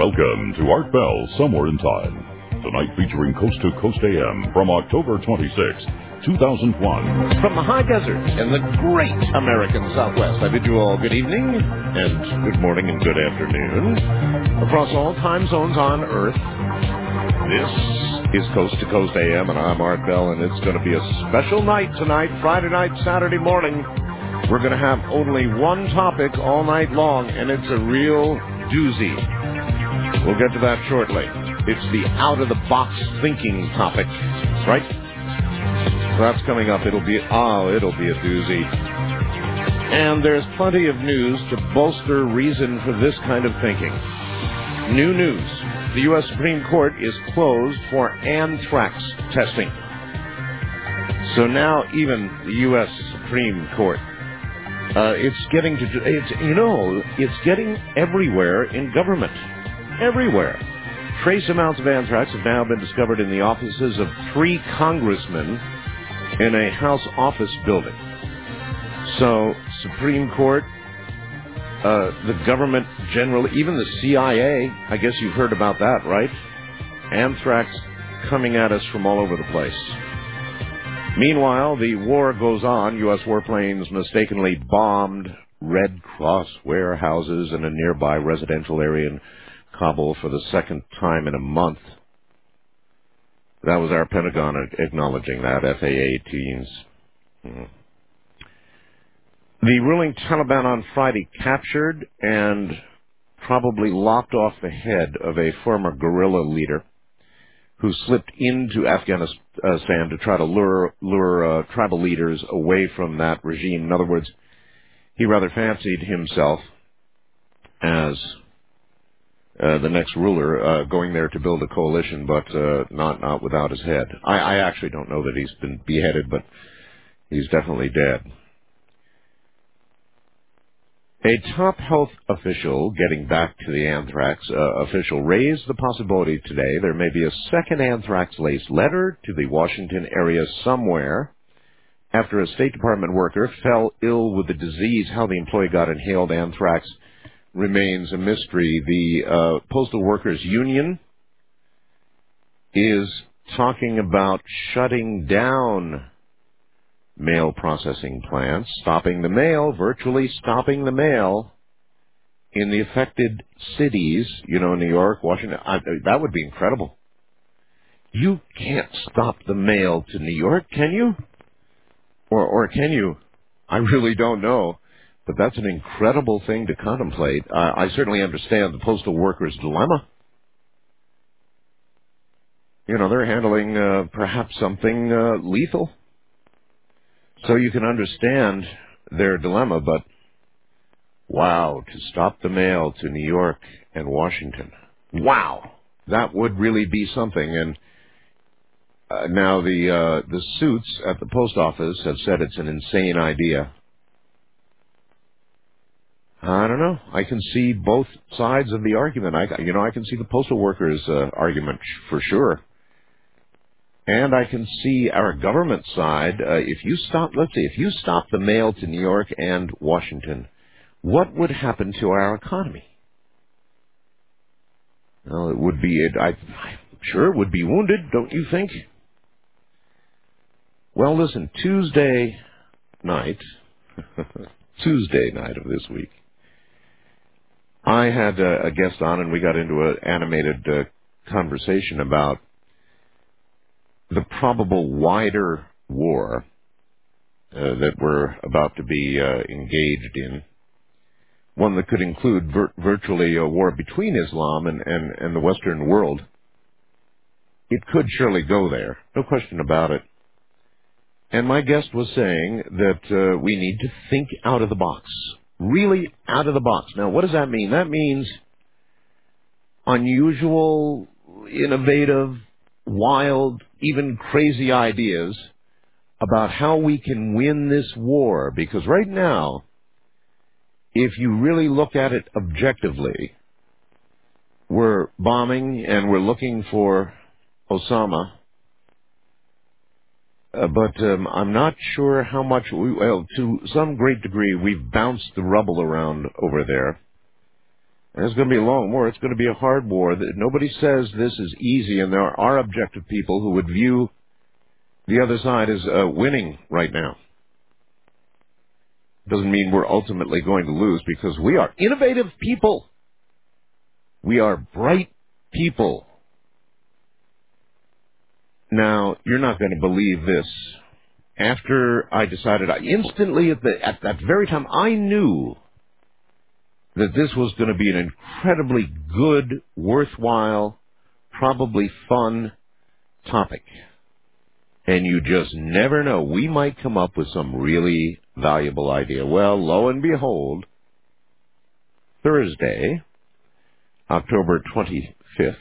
Welcome to Art Bell Somewhere in Time. Tonight featuring Coast to Coast AM from October 26, 2001. From the high desert in the great American Southwest, I bid you all good evening, and good morning, and good afternoon. Across all time zones on Earth, this is Coast to Coast AM, and I'm Art Bell, and it's going to be a special night tonight, Friday night, Saturday morning. We're going to have only one topic all night long, and it's a real doozy. We'll get to that shortly. It's the out-of-the-box thinking topic, right? So that's coming up. It'll be a doozy. And there's plenty of news to bolster reason for this kind of thinking. New news. The U.S. Supreme Court is closed for anthrax testing. So now even the U.S. Supreme Court, it's getting everywhere in government. Everywhere. Trace amounts of anthrax have now been discovered in the offices of 3 congressmen in a House office building. So, Supreme Court, the government generally, even the CIA, I guess you've heard about that, right? Anthrax coming at us from all over the place. Meanwhile, the war goes on. U.S. warplanes mistakenly bombed Red Cross warehouses in a nearby residential area in Kabul for the second time in a month. That was our Pentagon acknowledging that, FA-18s. The ruling Taliban on Friday captured and probably lopped off the head of a former guerrilla leader who slipped into Afghanistan to try to lure tribal leaders away from that regime. In other words, he rather fancied himself as the next ruler, going there to build a coalition, but not without his head. I actually don't know that he's been beheaded, but he's definitely dead. A top health official, getting back to the anthrax official, raised the possibility today there may be a second anthrax-laced letter to the Washington area somewhere after a State Department worker fell ill with the disease. How the employee got inhaled anthrax remains a mystery. The Postal Workers Union is talking about shutting down mail processing plants, stopping the mail, virtually stopping the mail in the affected cities, New York, Washington. That would be incredible. You can't stop the mail to New York, can you? Or can you? I really don't know. But that's an incredible thing to contemplate. I certainly understand the postal workers' dilemma. They're handling perhaps something lethal. So you can understand their dilemma, but wow, to stop the mail to New York and Washington. Wow, that would really be something. And now the suits at the post office have said it's an insane idea. I don't know. I can see both sides of the argument. I can see the postal workers' argument for sure. And I can see our government side. If you stop the mail to New York and Washington, what would happen to our economy? Well, I'm sure it would be wounded, don't you think? Well, listen, Tuesday night of this week, I had a guest on, and we got into an animated conversation about the probable wider war that we're about to be engaged in, one that could include virtually a war between Islam and the Western world. It could surely go there, no question about it. And my guest was saying that we need to think out of the box, really out of the box. Now, what does that mean? That means unusual, innovative, wild, even crazy ideas about how we can win this war. Because right now, if you really look at it objectively, we're bombing and we're looking for Osama. But I'm not sure how much, to some great degree, we've bounced the rubble around over there. And it's going to be a long war. It's going to be a hard war. Nobody says this is easy, and there are objective people who would view the other side as winning right now. Doesn't mean we're ultimately going to lose, because we are innovative people. We are bright people. Now, you're not going to believe this. After I decided, instantly at that very time, I knew that this was going to be an incredibly good, worthwhile, probably fun topic. And you just never know. We might come up with some really valuable idea. Well, lo and behold, Thursday, October 25th,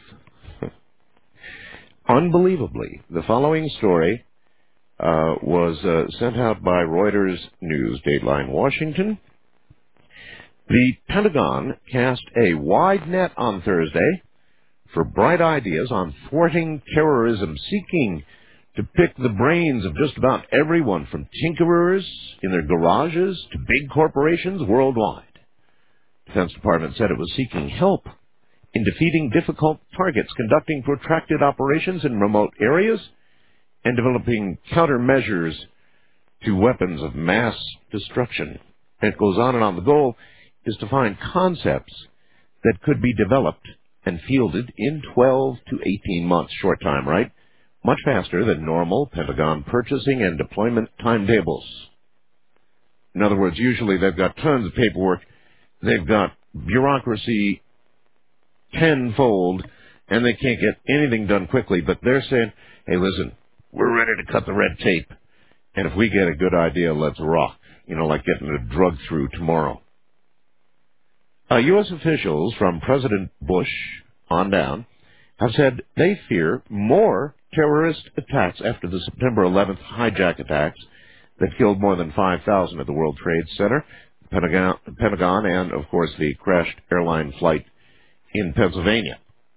unbelievably, the following story was sent out by Reuters News, Dateline Washington. The Pentagon cast a wide net on Thursday for bright ideas on thwarting terrorism, seeking to pick the brains of just about everyone from tinkerers in their garages to big corporations worldwide. The Defense Department said it was seeking help in defeating difficult targets, conducting protracted operations in remote areas, and developing countermeasures to weapons of mass destruction. And it goes on and on. The goal is to find concepts that could be developed and fielded in 12 to 18 months. Short time, right? Much faster than normal Pentagon purchasing and deployment timetables. In other words, usually they've got tons of paperwork, they've got bureaucracy tenfold, and they can't get anything done quickly. But they're saying, hey, listen, we're ready to cut the red tape, and if we get a good idea, let's rock. You know, like getting a drug through tomorrow. U.S. officials from President Bush on down have said they fear more terrorist attacks after the September 11th hijack attacks that killed more than 5,000 at the World Trade Center, Pentagon, and, of course, the crashed airline flight in Pennsylvania.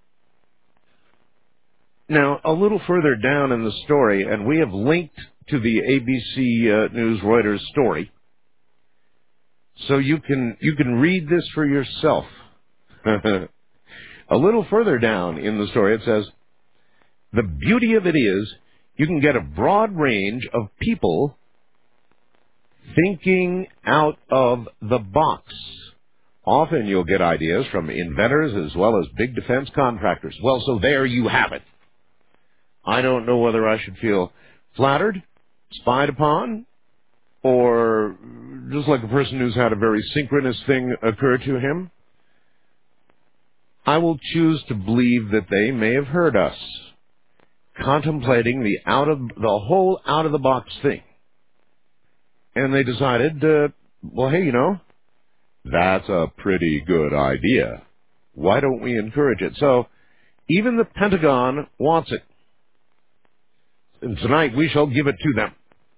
Now, a little further down in the story, and we have linked to the ABC News Reuters story, so you can read this for yourself. A little further down in the story, it says, the beauty of it is you can get a broad range of people thinking out of the box. Often you'll get ideas from inventors as well as big defense contractors. Well, so there you have it. I don't know whether I should feel flattered, spied upon, or just like a person who's had a very synchronous thing occur to him. I will choose to believe that they may have heard us contemplating the whole out-of-the-box thing. And they decided, well, hey, you know, that's a pretty good idea. Why don't we encourage it? So even the Pentagon wants it. And tonight we shall give it to them.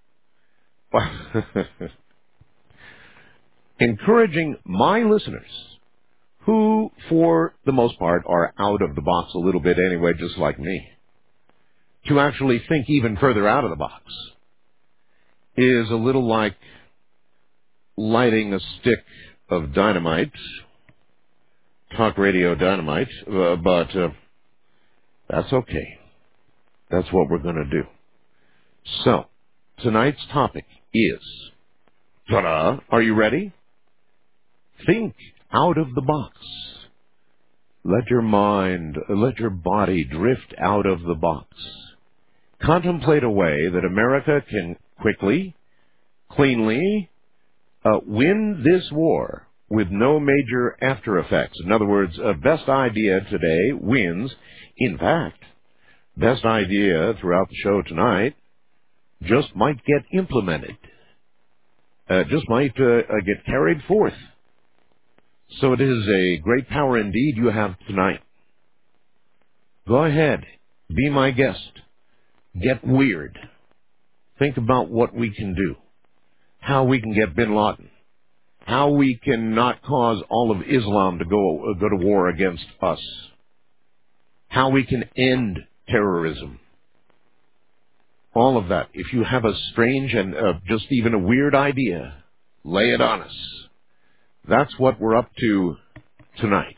Encouraging my listeners, who for the most part are out of the box a little bit anyway, just like me, to actually think even further out of the box, is a little like lighting a stick of dynamite, talk radio dynamite, but that's okay. That's what we're going to do. So, tonight's topic is, ta-da, are you ready? Think out of the box. Let your mind, let your body drift out of the box. Contemplate a way that America can quickly, cleanly, win this war with no major after effects. In other words, best idea today wins. In fact, best idea throughout the show tonight just might get implemented, just might get carried forth. So it is a great power indeed you have tonight. Go ahead, be my guest. Get weird. Think about what we can do, how we can get bin Laden, how we can not cause all of Islam to go to war against us, how we can end terrorism. All of that. If you have a strange and just even a weird idea, lay it on us. That's what we're up to tonight.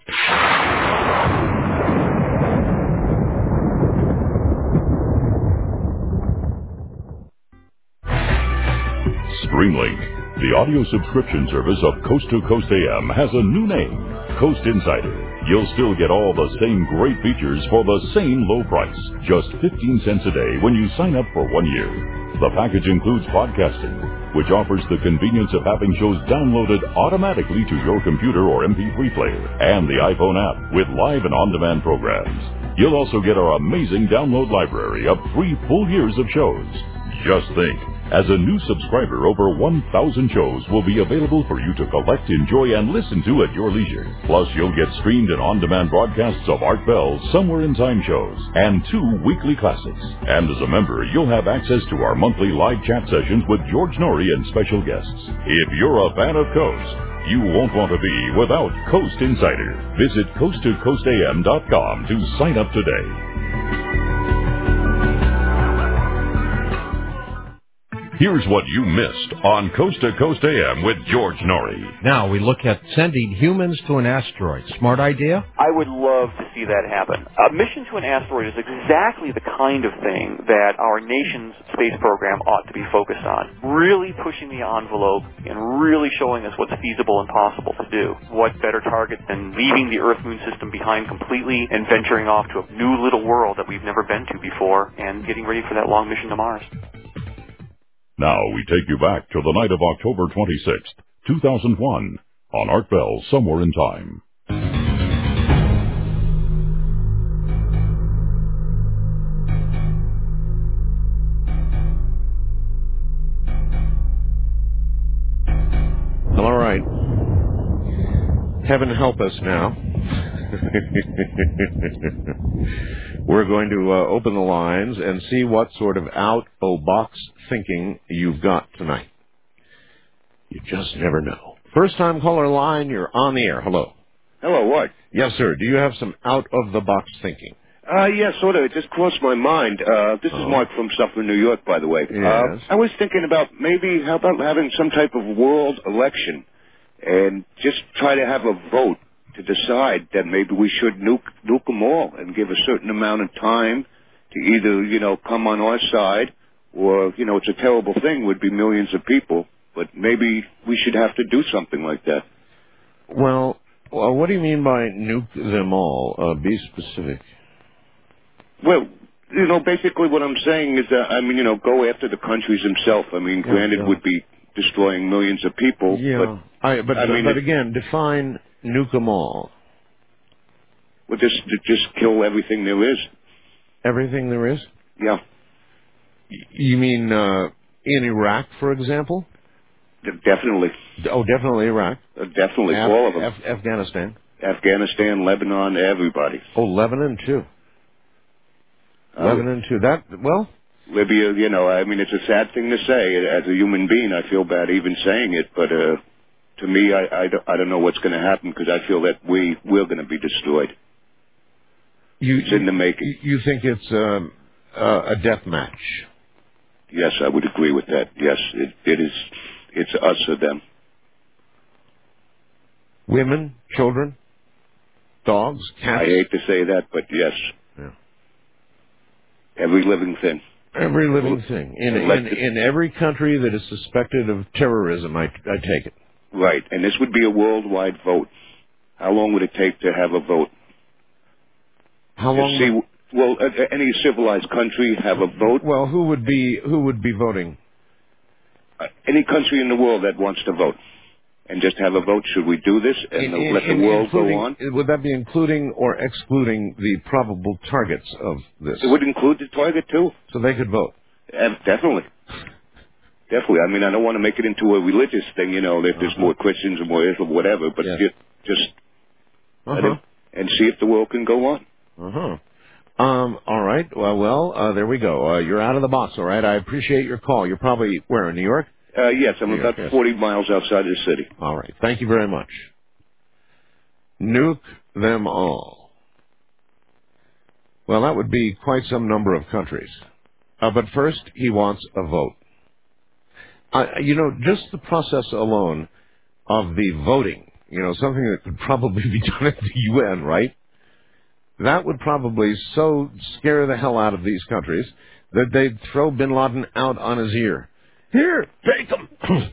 Streamlink, the audio subscription service of Coast to Coast AM, has a new name, Coast Insider. You'll still get all the same great features for the same low price, just 15 cents a day when you sign up for 1 year. The package includes podcasting, which offers the convenience of having shows downloaded automatically to your computer or MP3 player, and the iPhone app with live and on-demand programs. You'll also get our amazing download library of 3 full years of shows. Just think, as a new subscriber, over 1,000 shows will be available for you to collect, enjoy, and listen to at your leisure. Plus, you'll get streamed and on-demand broadcasts of Art Bell's Somewhere in Time shows and 2 weekly classics. And as a member, you'll have access to our monthly live chat sessions with George Norrie and special guests. If you're a fan of Coast, you won't want to be without Coast Insider. Visit coasttocoastam.com to sign up today. Here's what you missed on Coast to Coast AM with George Norrie. Now we look at sending humans to an asteroid. Smart idea? I would love to see that happen. A mission to an asteroid is exactly the kind of thing that our nation's space program ought to be focused on. Really pushing the envelope and really showing us what's feasible and possible to do. What better target than leaving the Earth-Moon system behind completely and venturing off to a new little world that we've never been to before and getting ready for that long mission to Mars. Now we take you back to the night of October 26th, 2001, on Art Bell's Somewhere in Time. All right. Heaven help us now. We're going to open the lines and see what sort of out-o-box thinking you've got tonight. You just never know. First time caller line, you're on the air. Hello. Hello, what? Yes, sir. Do you have some out-of-the-box thinking? Yeah, sort of. It just crossed my mind. This is Mark from Suffolk, New York, by the way. Yes. I was thinking about how about having some type of world election and just try to have a vote to decide that maybe we should nuke them all and give a certain amount of time to either, come on our side or, it's a terrible thing, would be millions of people, but maybe we should have to do something like that. Well, what do you mean by nuke them all? Be specific. Well, basically what I'm saying is that, go after the countries themselves. Granted, would be destroying millions of people. Yeah. But again, define nuke them all. Well, just kill everything there is. Everything there is? Yeah. You mean in Iraq, for example? Definitely. Oh, definitely Iraq. Definitely, all of them. Afghanistan, Lebanon, everybody. Oh, Lebanon, too. Lebanon, too. Libya, it's a sad thing to say. As a human being, I feel bad even saying it, but to me, I don't know what's going to happen because I feel that we're going to be destroyed. It's in the making. You think it's a death match? Yes, I would agree with that. Yes, it is. It's us or them. Women, children, dogs, cats. I hate to say that, but yes. Yeah. Every living thing. Every living thing. In every country that is suspected of terrorism, I take it. Right, and this would be a worldwide vote. How long would it take to have a vote? How long? Any civilized country have a vote. Well, who would be voting? Any country in the world that wants to vote, and just have a vote. Should we do this and let the world go on? Would that be including or excluding the probable targets of this? It would include the target too. So they could vote. Definitely. Definitely. I don't want to make it into a religious thing, if there's more Christians or more Islam, whatever, but just let it, and see if the world can go on. All right. Well, there we go. You're out of the box, all right? I appreciate your call. You're probably, where, in New York? Yes, I'm about 40 miles outside of the city. All right. Thank you very much. Nuke them all. Well, that would be quite some number of countries. But first, he wants a vote. Just the process alone of the voting something that could probably be done at the UN, right? That would probably so scare the hell out of these countries that they'd throw bin Laden out on his ear. Here, take him!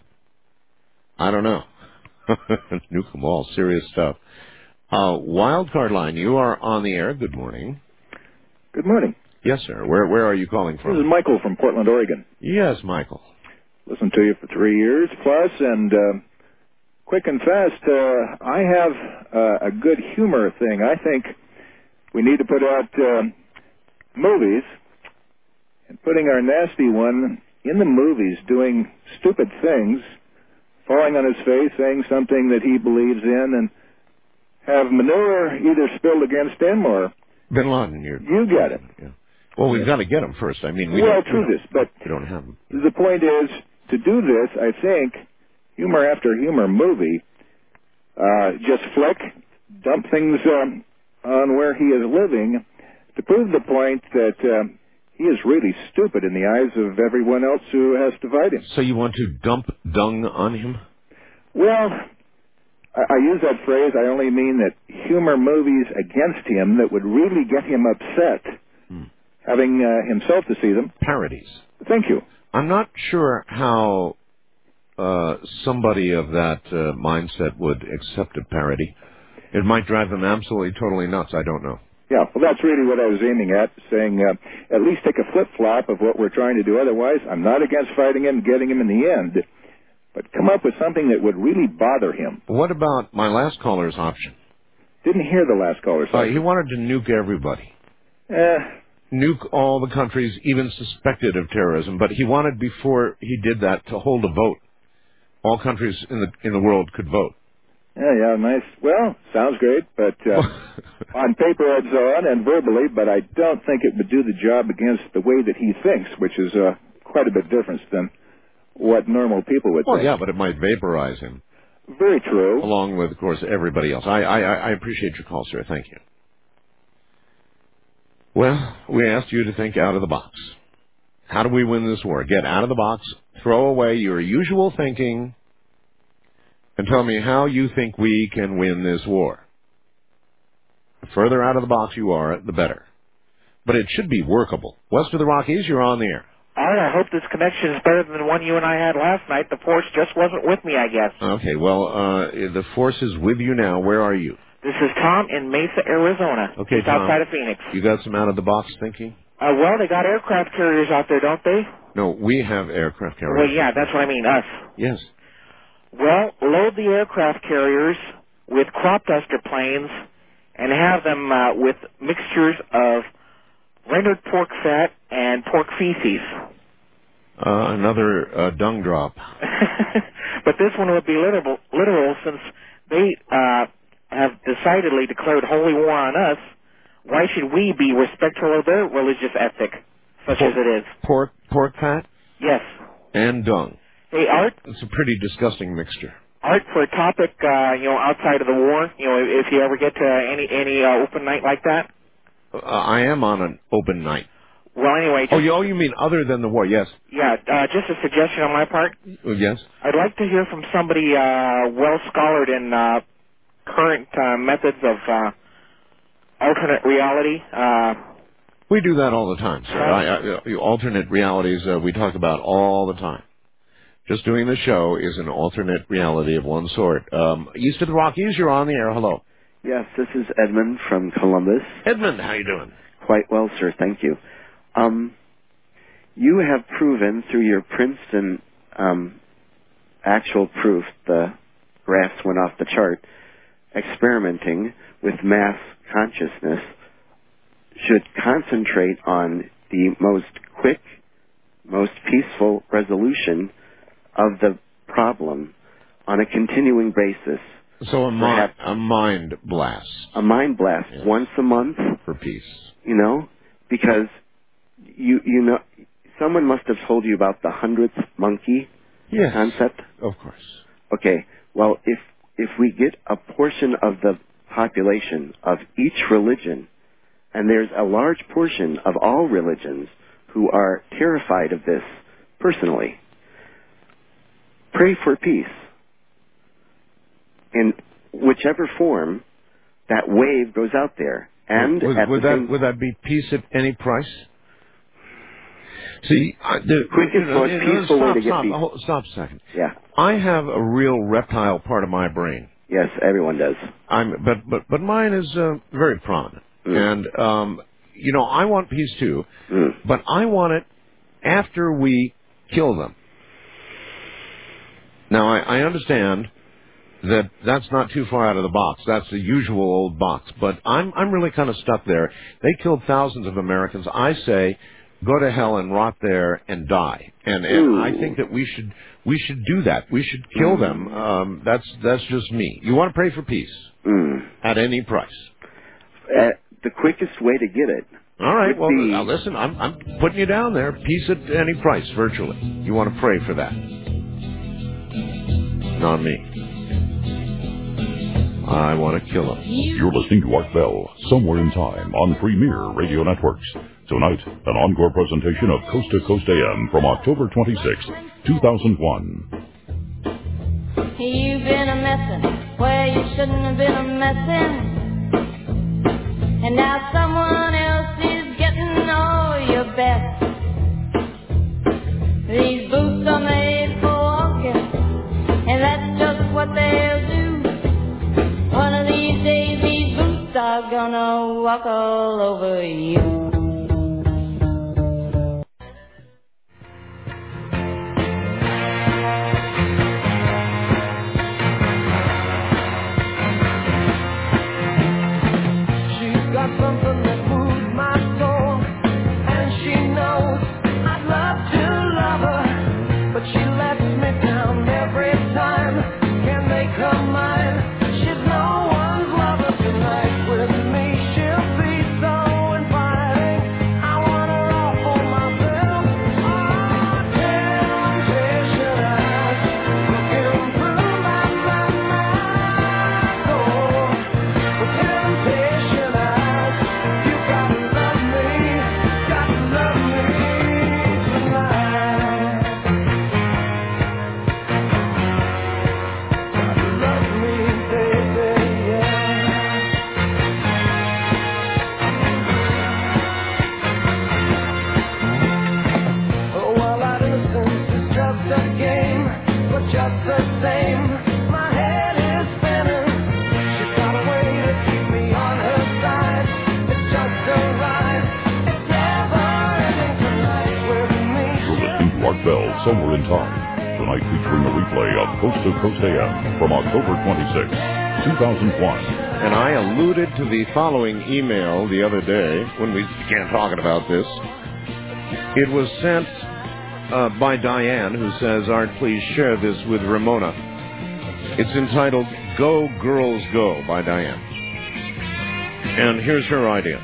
I don't know. Nuke them all. Serious stuff. Wildcard line, you are on the air. Good morning. Good morning. Yes, sir. Where are you calling from? This is Michael from Portland, Oregon. Yes, Michael. Listened to you for 3 years plus, and quick and fast, I have a good humor thing. I think we need to put out movies, and putting our nasty one in the movies doing stupid things, falling on his face, saying something that he believes in, and have manure either spilled against him or... Bin Laden, you get it. Yeah. Well, we've got to get him first. I mean, we don't have him. The point is, to do this, I think, humor after humor movie, just flick, dump things on where he is living to prove the point that he is really stupid in the eyes of everyone else who has to fight him. So you want to dump dung on him? Well, I use that phrase. I only mean that humor movies against him that would really get him upset, having himself to see them. Parodies. Thank you. I'm not sure how somebody of that mindset would accept a parody. It might drive them absolutely, totally nuts. I don't know. Yeah, well, that's really what I was aiming at, saying at least take a flip-flop of what we're trying to do. Otherwise, I'm not against fighting him, getting him in the end, but come up with something that would really bother him. What about my last caller's option? Didn't hear the last caller's option. He wanted to nuke everybody. Nuke all the countries even suspected of terrorism, but he wanted, before he did that, to hold a vote. All countries in the world could vote. Yeah, nice. Well, sounds great, but on paper it's on and verbally, but I don't think it would do the job against the way that he thinks, which is quite a bit different than what normal people would think. Well, yeah, but it might vaporize him. Very true. Along with, of course, everybody else. I appreciate your call, sir. Thank you. Well, we asked you to think out of the box. How do we win this war? Get out of the box, throw away your usual thinking, and tell me how you think we can win this war. The further out of the box you are, the better. But it should be workable. West of the Rockies, you're on the air. All right, I hope this connection is better than the one you and I had last night. The force just wasn't with me, I guess. Okay, well, the force is with you now. Where are you? This is Tom in Mesa, Arizona, okay, just Tom, outside of Phoenix. You got some out-of-the-box thinking? Well, they got aircraft carriers out there, don't they? No, we have aircraft carriers. Well, yeah, that's what I mean, us. Yes. Well, load the aircraft carriers with crop duster planes and have them with mixtures of rendered pork fat and pork feces. Another dung drop. But this one would be literal since they have decidedly declared holy war on us. Why should we be respectful of their religious ethic, such as it is? Pork fat? Yes. And dung. Hey, Art? It's a pretty disgusting mixture. Art, for a topic, outside of the war, if you ever get to any open night like that? I am on an open night. Well, anyway... you mean other than the war, yes. Yeah, just a suggestion on my part. Yes? I'd like to hear from somebody well-scholared in current methods of alternate reality. We do that all the time, sir. Alternate realities we talk about all the time. Just doing the show is an alternate reality of one sort. East of the Rockies, you're on the air. Hello. Yes, this is Edmund from Columbus. Edmund, how you doing? Quite well, sir. Thank you. You have proven through your Princeton actual proof, the graphs went off the chart, experimenting with mass consciousness should concentrate on the most quick, most peaceful resolution of the problem on a continuing basis. So a mind blast. A mind blast, yes. Once a month. For peace. Because you know, someone must have told you about the 100th monkey concept. Of course. Okay, well, if we get a portion of the population of each religion, and there's a large portion of all religions who are terrified of this personally, pray for peace. And whichever form, that wave goes out there. And would that be peace at any price? See, the quickest, most peaceful way to get peace. Stop a second. Yeah. I have a real reptile part of my brain. Yes, everyone does. But mine is very prominent, and I want peace too, but I want it after we kill them. Now I understand that that's not too far out of the box. That's the usual old box, but I'm really kind of stuck there. They killed thousands of Americans. I say, go to hell and rot there and die. And I think that we should do that. We should kill them. That's just me. You want to pray for peace at any price. The quickest way to get it. All right. Well, now listen. I'm putting you down there. Peace at any price, virtually. You want to pray for that? Not me. I want to kill him. You're listening to Art Bell, Somewhere in Time, on Premier Radio Networks. Tonight, an encore presentation of Coast to Coast AM from October 26, 2001. You've been a messin' where you shouldn't have been a messin', and now someone else is getting all your best. These boots are made for walking, and that's just what they'll do. One of these days these boots are gonna walk all over you. Somewhere in Time, tonight featuring a replay of Coast to Coast AM from October 26, 2001. And I alluded to the following email the other day when we began talking about this. It was sent by Diane, who says, Art, please share this with Ramona. It's entitled Go Girls Go by Diane. And here's her idea.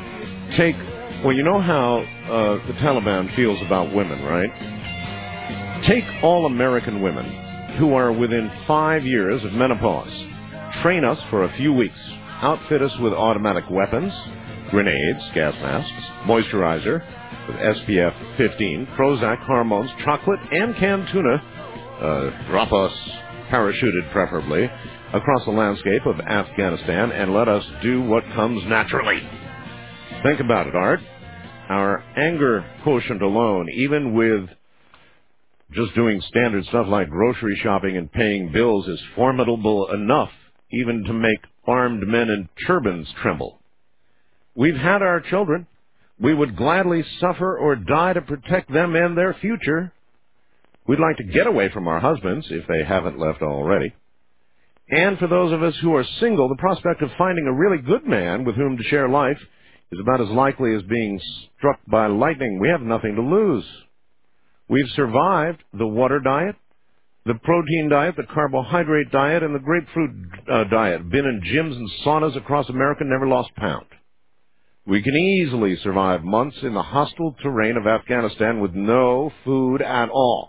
You know how the Taliban feels about women, right? Take all American women who are within 5 years of menopause, train us for a few weeks, outfit us with automatic weapons, grenades, gas masks, moisturizer, with SPF 15, Prozac, hormones, chocolate, and canned tuna, drop us, parachuted preferably, across the landscape of Afghanistan, and let us do what comes naturally. Think about it, Art. Our anger quotient alone, even with just doing standard stuff like grocery shopping and paying bills, is formidable enough even to make armed men in turbans tremble. We've had our children. We would gladly suffer or die to protect them and their future. We'd like to get away from our husbands, if they haven't left already. And for those of us who are single, the prospect of finding a really good man with whom to share life is about as likely as being struck by lightning. We have nothing to lose. We've survived the water diet, the protein diet, the carbohydrate diet, and the grapefruit diet. Been in gyms and saunas across America, never lost a pound. We can easily survive months in the hostile terrain of Afghanistan with no food at all.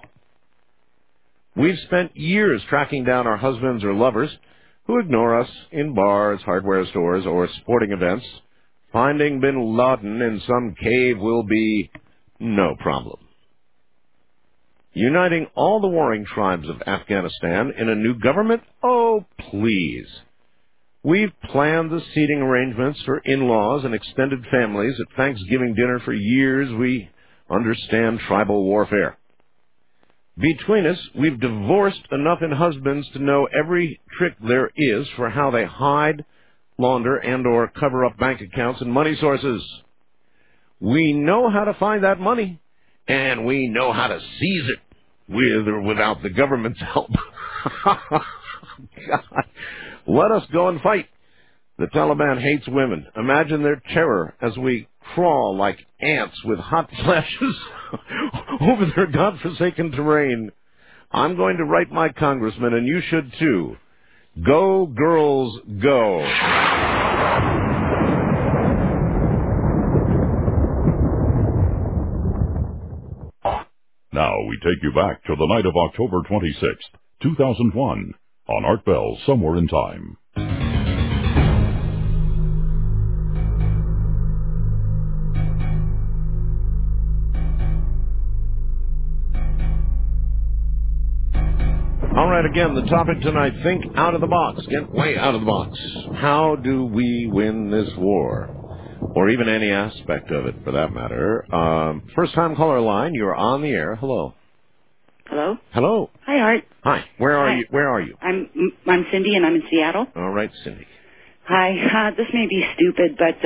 We've spent years tracking down our husbands or lovers who ignore us in bars, hardware stores, or sporting events. Finding bin Laden in some cave will be no problem. Uniting all the warring tribes of Afghanistan in a new government? Oh, please. We've planned the seating arrangements for in-laws and extended families at Thanksgiving dinner for years. We understand tribal warfare. Between us, we've divorced enough in husbands to know every trick there is for how they hide, launder, and or cover up bank accounts and money sources. We know how to find that money, and we know how to seize it, with or without the government's help. God. Let us go and fight. The Taliban hates women. Imagine their terror as we crawl like ants with hot flashes over their godforsaken terrain. I'm going to write my congressman, and you should too. Go, girls, go. Now we take you back to the night of October 26th, 2001, on Art Bell, Somewhere in Time. All right, again, the topic tonight, think out of the box. Get way out of the box. How do we win this war? Or even any aspect of it, for that matter. First-time caller line, you're on the air. Hello. Hello? Hello. Hi, Art. Hi. Where are Hi. you? Where are you? I'm Cindy, and I'm in Seattle. All right, Cindy. Hi. This may be stupid, but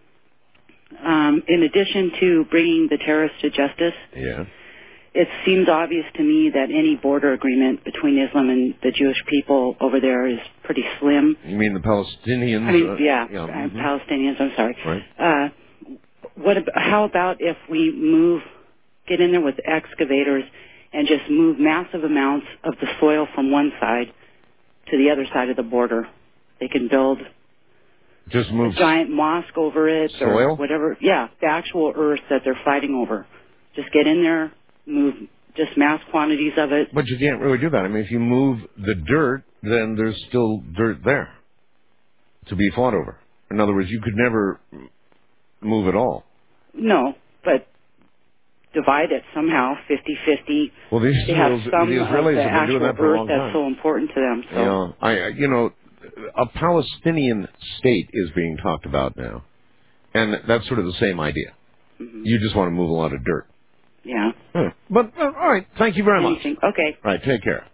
in addition to bringing the terrorists to justice, Yeah. it seems obvious to me that any border agreement between Islam and the Jewish people over there is pretty slim. You mean the Palestinians? I mean, Mm-hmm. Palestinians, I'm sorry. Right. How about if we get in there with excavators and just move massive amounts of the soil from one side to the other side of the border? They can build just move a giant mosque over it soil? or whatever. Yeah, the actual earth that they're fighting over. Just get in there, move just mass quantities of it. But you can't really do that. I mean, if you move the dirt, then there's still dirt there to be fought over. In other words, you could never move it all. No, but divide it somehow, 50-50. Well, they have some the Israelis of the have been doing actual that for a earth long that's time. so important to them. So. A Palestinian state is being talked about now, and that's sort of the same idea. Mm-hmm. You just want to move a lot of dirt. Yeah. But, all right, thank you very much. Okay. All right, take care.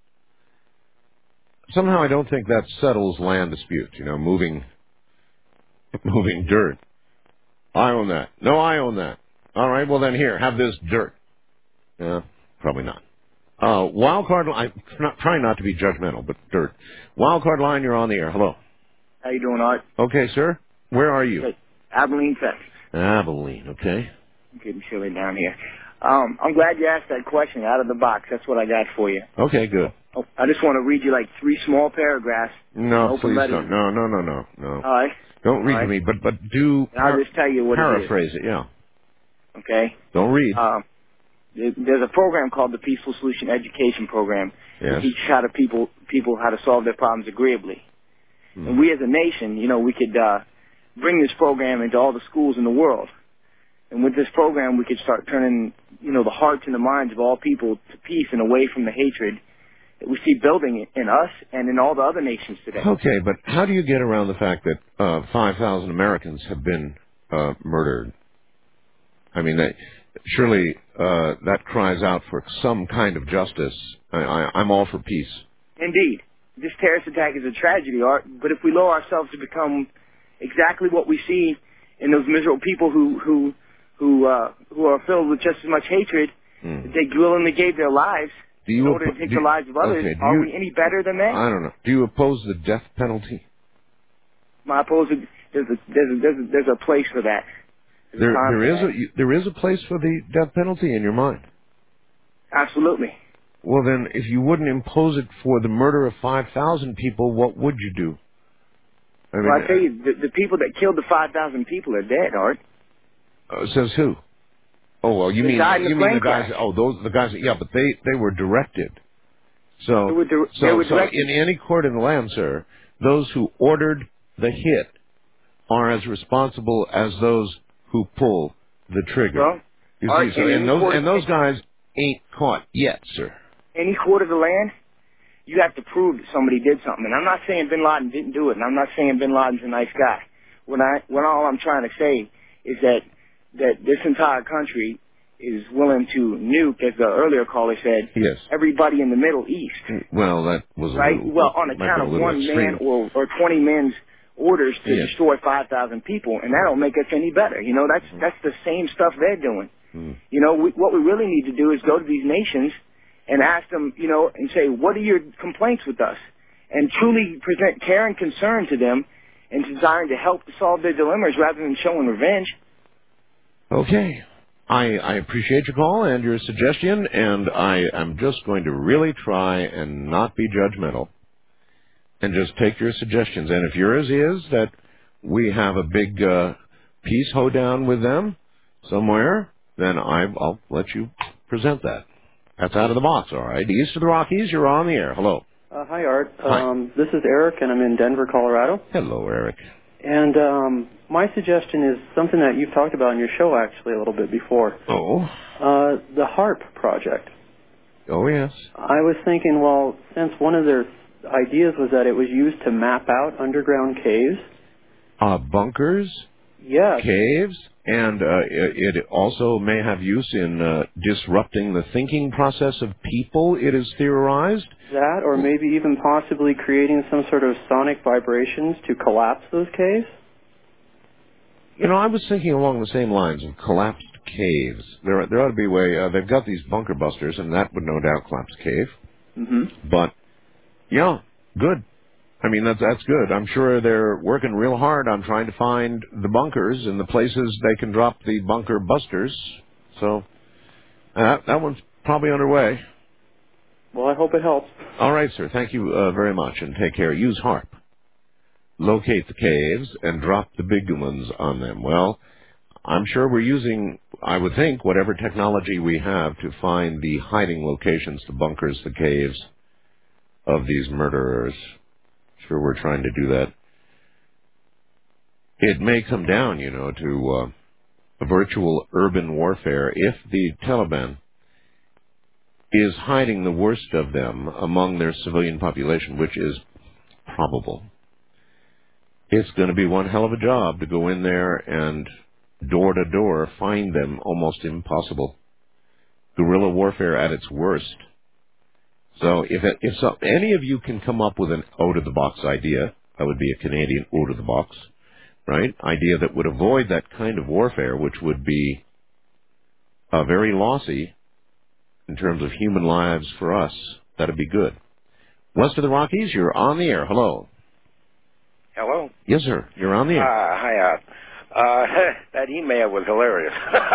Somehow I don't think that settles land disputes, moving dirt. I own that. No, I own that. All right, well then here, have this dirt. Yeah, probably not. Wildcard line, trying not to be judgmental, but dirt. Wildcard line, you're on the air. Hello. How you doing, Art? Okay, sir. Where are you? Good. Abilene, Texas. Abilene, okay. I'm getting chilly down here. I'm glad you asked that question out of the box. That's what I got for you. Okay, good. I just want to read you like 3 small paragraphs. No, please letters. don't. No. All right. Don't read to me, but do I'll just tell you what paraphrase it is. yeah. Okay. Don't read. There's a program called the Peaceful Solution Education Program. Yes. To teach people how to solve their problems agreeably. And we as a nation, we could bring this program into all the schools in the world. And with this program, we could start turning, the hearts and the minds of all people to peace and away from the hatred that we see building in us and in all the other nations today. Okay, but how do you get around the fact that 5,000 Americans have been murdered? I mean, surely that cries out for some kind of justice. I'm all for peace. Indeed. This terrorist attack is a tragedy, Art, but if we lower ourselves to become exactly what we see in those miserable people who are filled with just as much hatred, that they willingly gave their lives in order to take the lives of others, are we any better than they? I don't know. Do you oppose the death penalty? I oppose it. There's a place for that. There is a place for the death penalty in your mind. Absolutely. Well, then, if you wouldn't impose it for the murder of 5,000 people, what would you do? I tell you, the people that killed the 5,000 people are dead, Art. Says who? Oh, well, you mean the guys? Crash. Oh, the guys. Yeah, but they were directed. So, they were directed. in any court in the land, sir, those who ordered the hit are as responsible as those who pull the trigger. Well, you see, and those guys ain't caught yet, sir. Any court of the land, you have to prove that somebody did something. And I'm not saying Bin Laden didn't do it, and I'm not saying Bin Laden's a nice guy. What all I'm trying to say is that this entire country is willing to nuke, as the earlier caller said, yes, everybody in the Middle East. Well, that was right. On account of one man or 20 men's orders to destroy 5,000 people, and that don't make us any better. You know, that's the same stuff they're doing. You know, what we really need to do is go to these nations and ask them, you know, and say, what are your complaints with us? And truly present care and concern to them and desiring to help solve their dilemmas rather than showing revenge. Okay. I appreciate your call and your suggestion, and I'm just going to really try and not be judgmental and just take your suggestions. And if yours is that we have a big peace hoedown with them somewhere, then I'll let you present that. That's out of the box, all right. East of the Rockies, you're on the air. Hello. Hi, Art. Hi. This is Eric, and I'm in Denver, Colorado. Hello, Eric. And my suggestion is something that you've talked about in your show, actually, a little bit before. Oh? The HARP project. Oh, yes. I was thinking, well, since one of their ideas was that it was used to map out underground caves. Bunkers? Yes. Caves? And it also may have use in disrupting the thinking process of people, it is theorized. That, or maybe even possibly creating some sort of sonic vibrations to collapse those caves? You know, I was thinking along the same lines of collapsed caves. There ought to be a way. They've got these bunker busters, and that would no doubt collapse a cave. Mm-hmm. But, yeah, good. I mean, that's good. I'm sure they're working real hard on trying to find the bunkers and the places they can drop the bunker busters. So that one's probably underway. Well, I hope it helps. All right, sir. Thank you very much, and take care. Use HARP. Locate the caves and drop the big ones on them. Well, I'm sure we're using, I would think, whatever technology we have to find the hiding locations, the bunkers, the caves of these murderers. Sure, we're trying to do that. It may come down, you know, to a virtual urban warfare if the Taliban is hiding the worst of them among their civilian population, which is probable. It's going to be one hell of a job to go in there and door to door find them. Almost impossible. Guerrilla warfare at its worst. So if any of you can come up with an out-of-the-box idea, that would be a Canadian out-of-the-box, right? Idea that would avoid that kind of warfare, which would be very lossy in terms of human lives for us, that'd be good. West of the Rockies, you're on the air. Hello. Hello? Yes, sir. You're on the air. Hi, that email was hilarious.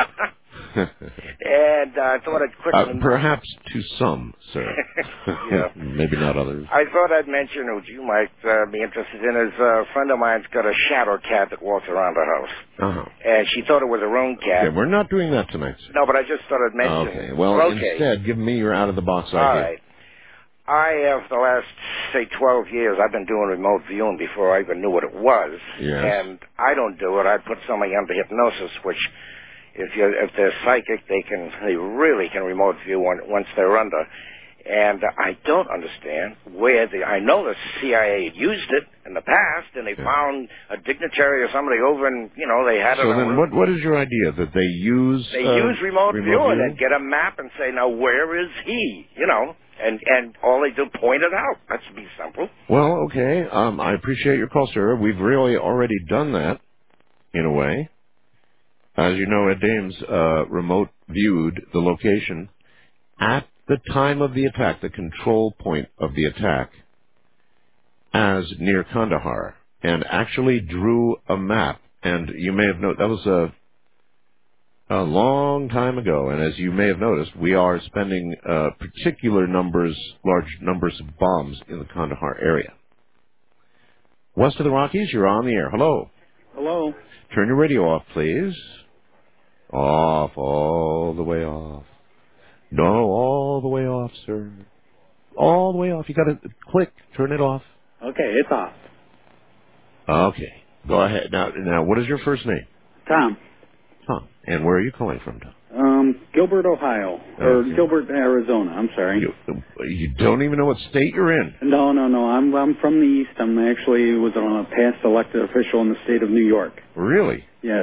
And I thought I'd quickly... perhaps to some, sir. Yeah. Maybe not others. I thought I'd mention what you might be interested in is a friend of mine's got a shadow cat that walks around the house. Uh-huh. And she thought it was her own cat. Okay, we're not doing that tonight, sir. No, but I just thought I'd mention it. Okay, well, instead, give me your out-of-the-box idea. All right. I have, the last, say, 12 years, I've been doing remote viewing before I even knew what it was. Yes. And I don't do it. I put somebody under hypnosis, which, if they're psychic, they really can remote view once they're under. And I don't understand I know the CIA had used it in the past, and they found a dignitary or somebody over, and, you know, they had it. So then what is your idea? That they use... They use remote viewing and get a map and say, now, where is he? You know, and all they do, point it out. That should be simple. Well, okay. I appreciate your call, sir. We've really already done that, in a way. As you know, Ed Dames remote viewed the location at the time of the attack, the control point of the attack, as near Kandahar, and actually drew a map. And you may have noticed, that was a long time ago, and as you may have noticed, we are spending large numbers of bombs in the Kandahar area. West of the Rockies, you're on the air. Hello. Hello. Turn your radio off, please. Off, all the way off. No, all the way off, sir. All the way off. You got to click, turn it off. Okay, it's off. Okay, go ahead. Now, what is your first name? Tom. Tom. And where are you calling from, Tom? Gilbert, Ohio, or Gilbert, Arizona. I'm sorry. You don't even know what state you're in. No. I'm from the East. I'm actually was a past elected official in the state of New York. Really? Yes.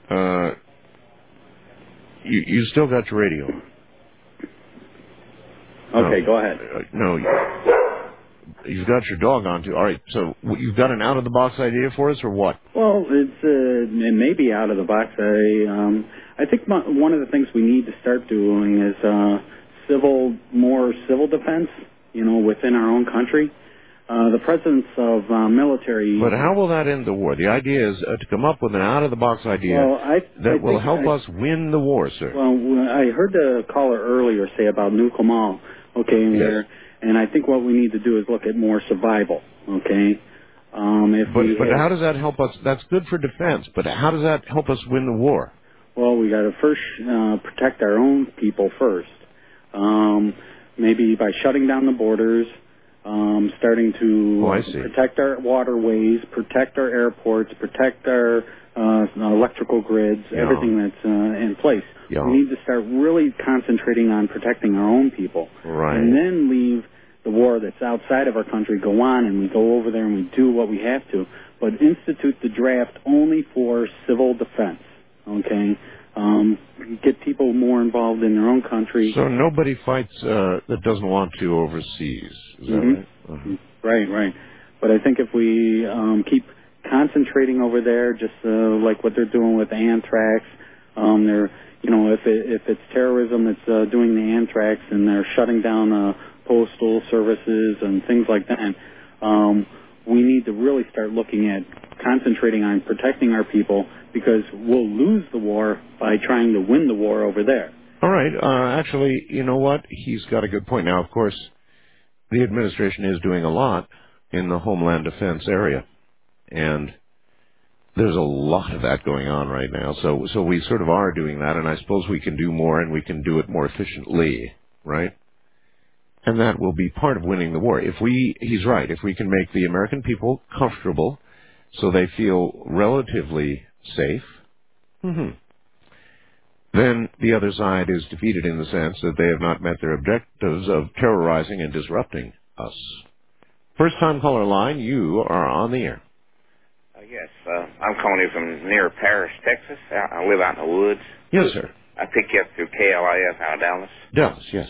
You still got your radio. Okay, go ahead. No, you've got your dog on too. All right, so you've got an out-of-the-box idea for us, or what? Well, it may be out of the box. I think one of the things we need to start doing is more civil defense, within our own country. The presence of military... But how will that end the war? The idea is to come up with an out-of-the-box idea that will help us win the war, sir. Well, I heard the caller earlier say about nuke 'em all, okay, and I think what we need to do is look at more survival, okay? But how does that help us? That's good for defense, but how does that help us win the war? Well, we got to first protect our own people first. Maybe by shutting down the borders, starting to protect our waterways, protect our airports, protect our electrical grids, everything that's in place. We need to start really concentrating on protecting our own people. Right. And then leave the war that's outside of our country go on, and we go over there and we do what we have to. But institute the draft only for civil defense, okay? Get people more involved in their own country. So nobody fights that doesn't want to overseas. Is that right? Uh-huh. Right. But I think if we keep concentrating over there, just like what they're doing with anthrax, if it's terrorism that's doing the anthrax and they're shutting down postal services and things like that, we need to really start looking at concentrating on protecting our people, because we'll lose the war by trying to win the war over there. All right. Actually, you know what? He's got a good point. Now, of course, the administration is doing a lot in the Homeland Defense area, and there's a lot of that going on right now. So we sort of are doing that, and I suppose we can do more, and we can do it more efficiently, right? And that will be part of winning the war. He's right, if we can make the American people comfortable so they feel relatively safe, then the other side is defeated in the sense that they have not met their objectives of terrorizing and disrupting us. First-time caller line, you are on the air. Yes, I'm calling you from near Paris, Texas. I live out in the woods. Yes, sir. I pick you up through KLIF out of Dallas. Dallas, yes.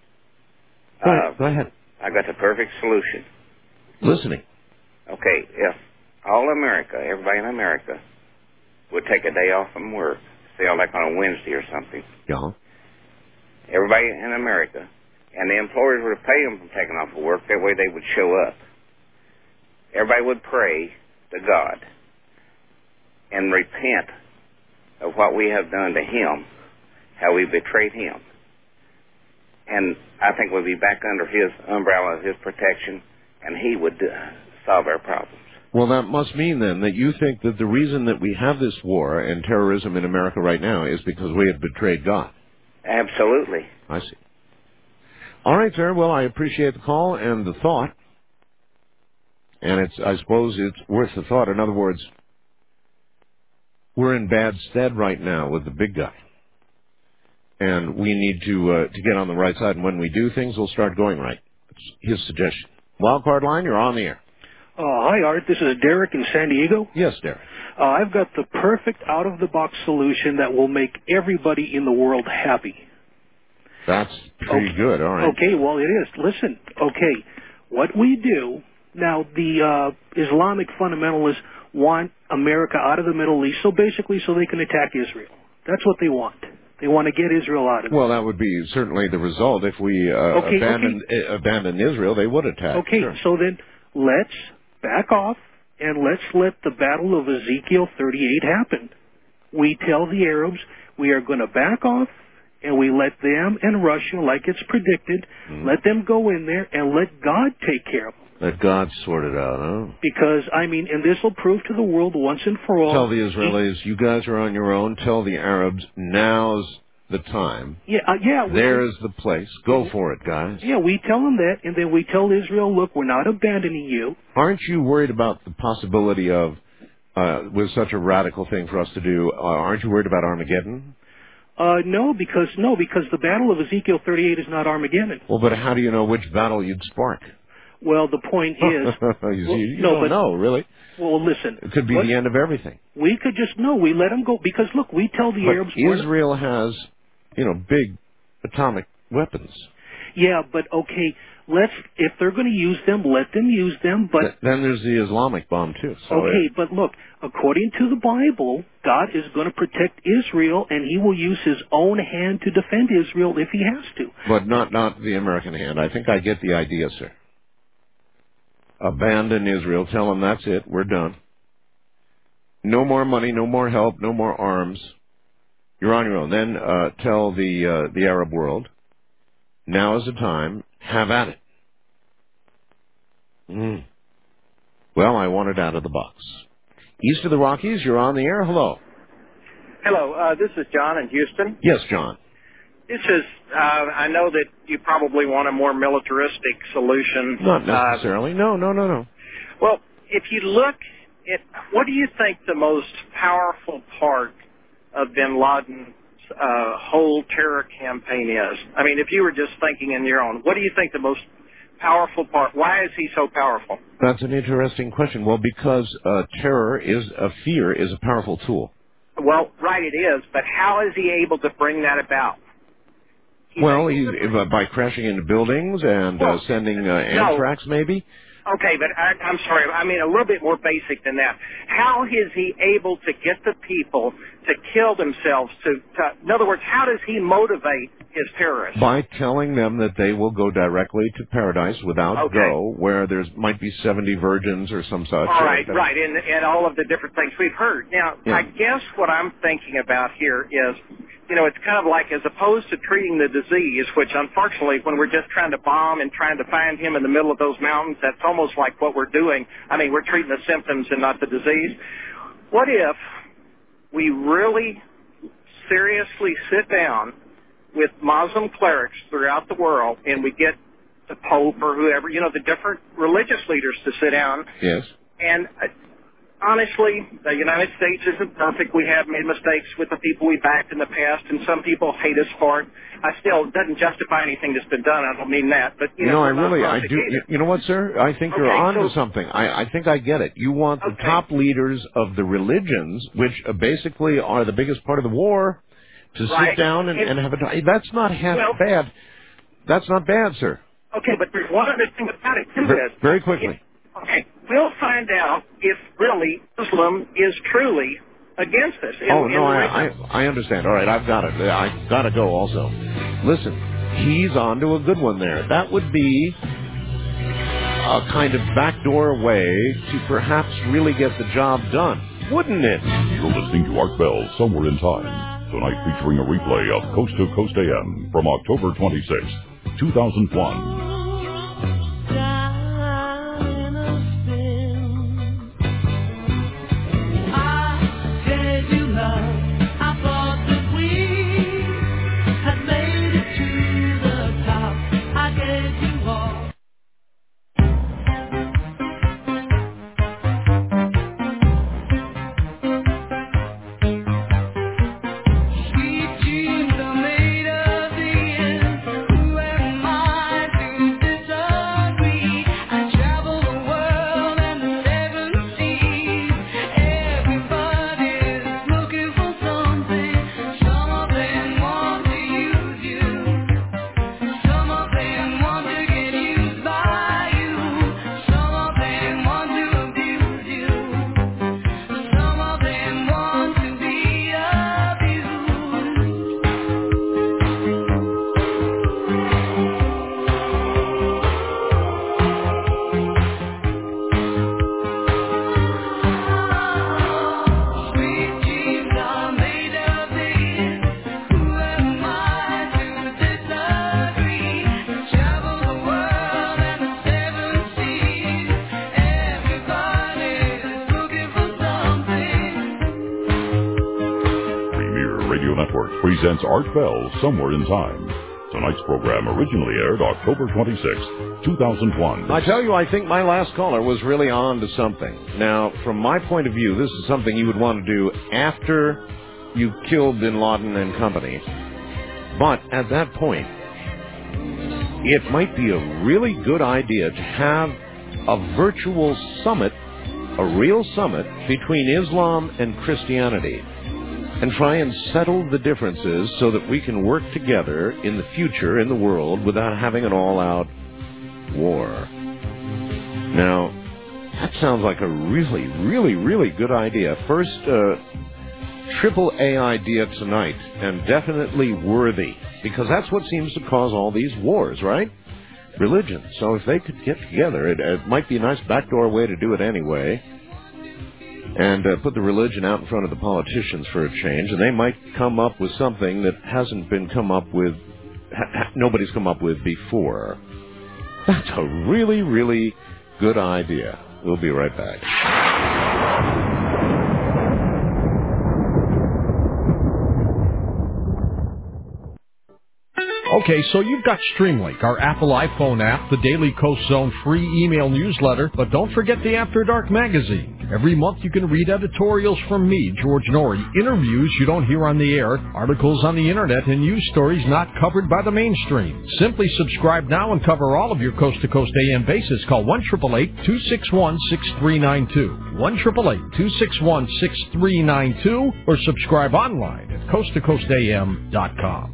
Go ahead. I got the perfect solution. Listening. Okay, if all America, everybody in America, would take a day off from work, say like on a Wednesday or something. Yeah. Everybody in America, and the employers would pay them from taking off of work. That way they would show up. Everybody would pray to God and repent of what we have done to Him, how we betrayed Him. And I think we'll be back under His umbrella, His protection, and He would solve our problems. Well, that must mean then that you think that the reason that we have this war and terrorism in America right now is because we have betrayed God. Absolutely. I see. All right, sir. Well, I appreciate the call and the thought. And I suppose it's worth the thought. In other words, we're in bad stead right now with the big guy. And we need to get on the right side. And when we do, things will start going right. It's his suggestion. Wildcard line, you're on the air. Hi, Art. This is Derek in San Diego. Yes, Derek. I've got the perfect out-of-the-box solution that will make everybody in the world happy. That's pretty good. All right. Okay, well, it is. Listen, okay, what we do, now the Islamic fundamentalists want America out of the Middle East, so basically so they can attack Israel. That's what they want. They want to get Israel out of it. Well, that would be certainly the result. If we abandon Israel, they would attack. Okay, sure. So then let's back off and let's let the Battle of Ezekiel 38 happen. We tell the Arabs we are going to back off, and we let them and Russia, like it's predicted, let them go in there and let God take care of them. Let God sort it out, huh? Because, and this will prove to the world once and for all. Tell the Israelis, you guys are on your own. Tell the Arabs, now's the time. There's the place. Go for it, guys. Yeah, we tell them that, and then we tell Israel, look, we're not abandoning you. Aren't you worried about the possibility of, with such a radical thing for us to do, aren't you worried about Armageddon? No, because the Battle of Ezekiel 38 is not Armageddon. Well, but how do you know which battle you'd spark? Well, the point is... you don't know, really. Well, listen. It could be the end of everything. We could just... No, we let them go. Because, look, we tell the Arabs... Israel has, big atomic weapons. Yeah, but, okay, if they're going to use them, let them use them, but... Then there's the Islamic bomb, too. So okay, but look, according to the Bible, God is going to protect Israel, and he will use his own hand to defend Israel if he has to. But not the American hand. I think I get the idea, sir. Abandon Israel. Tell them that's it. We're done. No more money, no more help, no more arms. You're on your own. Then tell the Arab world, now is the time. Have at it. Well, I want it out of the box. East of the Rockies, you're on the air. Hello. Hello. This is John in Houston. Yes, John. This is, I know that you probably want a more militaristic solution. Not necessarily. No. Well, if you look at, what do you think the most powerful part of bin Laden's whole terror campaign is? I mean, if you were just thinking in your own, what do you think the most powerful part, why is he so powerful? That's an interesting question. Well, because fear is a powerful tool. Well, right, it is, but how is he able to bring that about? By crashing into buildings and sending anthrax, maybe? Okay, but I'm sorry. I mean, a little bit more basic than that. How is he able to get the people to kill themselves? In other words, how does he motivate his terrorists? By telling them that they will go directly to paradise without go, where there might be 70 virgins or some such. All right, and all of the different things we've heard. Now, I guess what I'm thinking about here is, it's kind of like, as opposed to treating the disease, which unfortunately, when we're just trying to bomb and trying to find him in the middle of those mountains, that's almost like what we're doing. I mean, we're treating the symptoms and not the disease. What if we really seriously sit down with Muslim clerics throughout the world and we get the Pope or whoever, the different religious leaders to sit down? Yes. And honestly, the United States isn't perfect. We have made mistakes with the people we backed in the past, and some people hate us for it. It doesn't justify anything that's been done. I don't mean that, but I do. You know what, sir? I think you're on to something. I think I get it. You want the top leaders of the religions, which basically are the biggest part of the war, to sit down and have a. That's not half bad. That's not bad, sir. Okay, but there's one other thing about it too. Very quickly. Okay, we'll find out if really Islam is truly against us. I understand. All right, I've got it. I've got to go also. Listen, he's on to a good one there. That would be a kind of backdoor way to perhaps really get the job done, wouldn't it? You're listening to Art Bell, Somewhere in Time. Tonight featuring a replay of Coast to Coast AM from October 26, 2001. Presents Art Bell, Somewhere in Time. Tonight's program originally aired October 26, 2001. I tell you, I think my last caller was really on to something. Now, from my point of view, this is something you would want to do after you kill bin Laden and company. But at that point, it might be a really good idea to have a virtual summit, a real summit between Islam and Christianity, and try and settle the differences so that we can work together in the future in the world without having an all-out war. Now, that sounds like a really, really, really good idea. First, triple A idea tonight, and definitely worthy, because that's what seems to cause all these wars, right? Religion. So if they could get together, it might be a nice backdoor way to do it anyway, and put the religion out in front of the politicians for a change, and they might come up with something that hasn't been come up with, nobody's come up with before. That's a really, really good idea. We'll be right back. Okay, so you've got Streamlink, our Apple iPhone app, the Daily Coast Zone free email newsletter, but don't forget the After Dark magazine. Every month you can read editorials from me, George Norrie, interviews you don't hear on the air, articles on the internet, and news stories not covered by the mainstream. Simply subscribe now and cover all of your coast-to-coast AM bases. Call 1-888-261-6392. 1-888-261-6392, or subscribe online at coasttocoastam.com.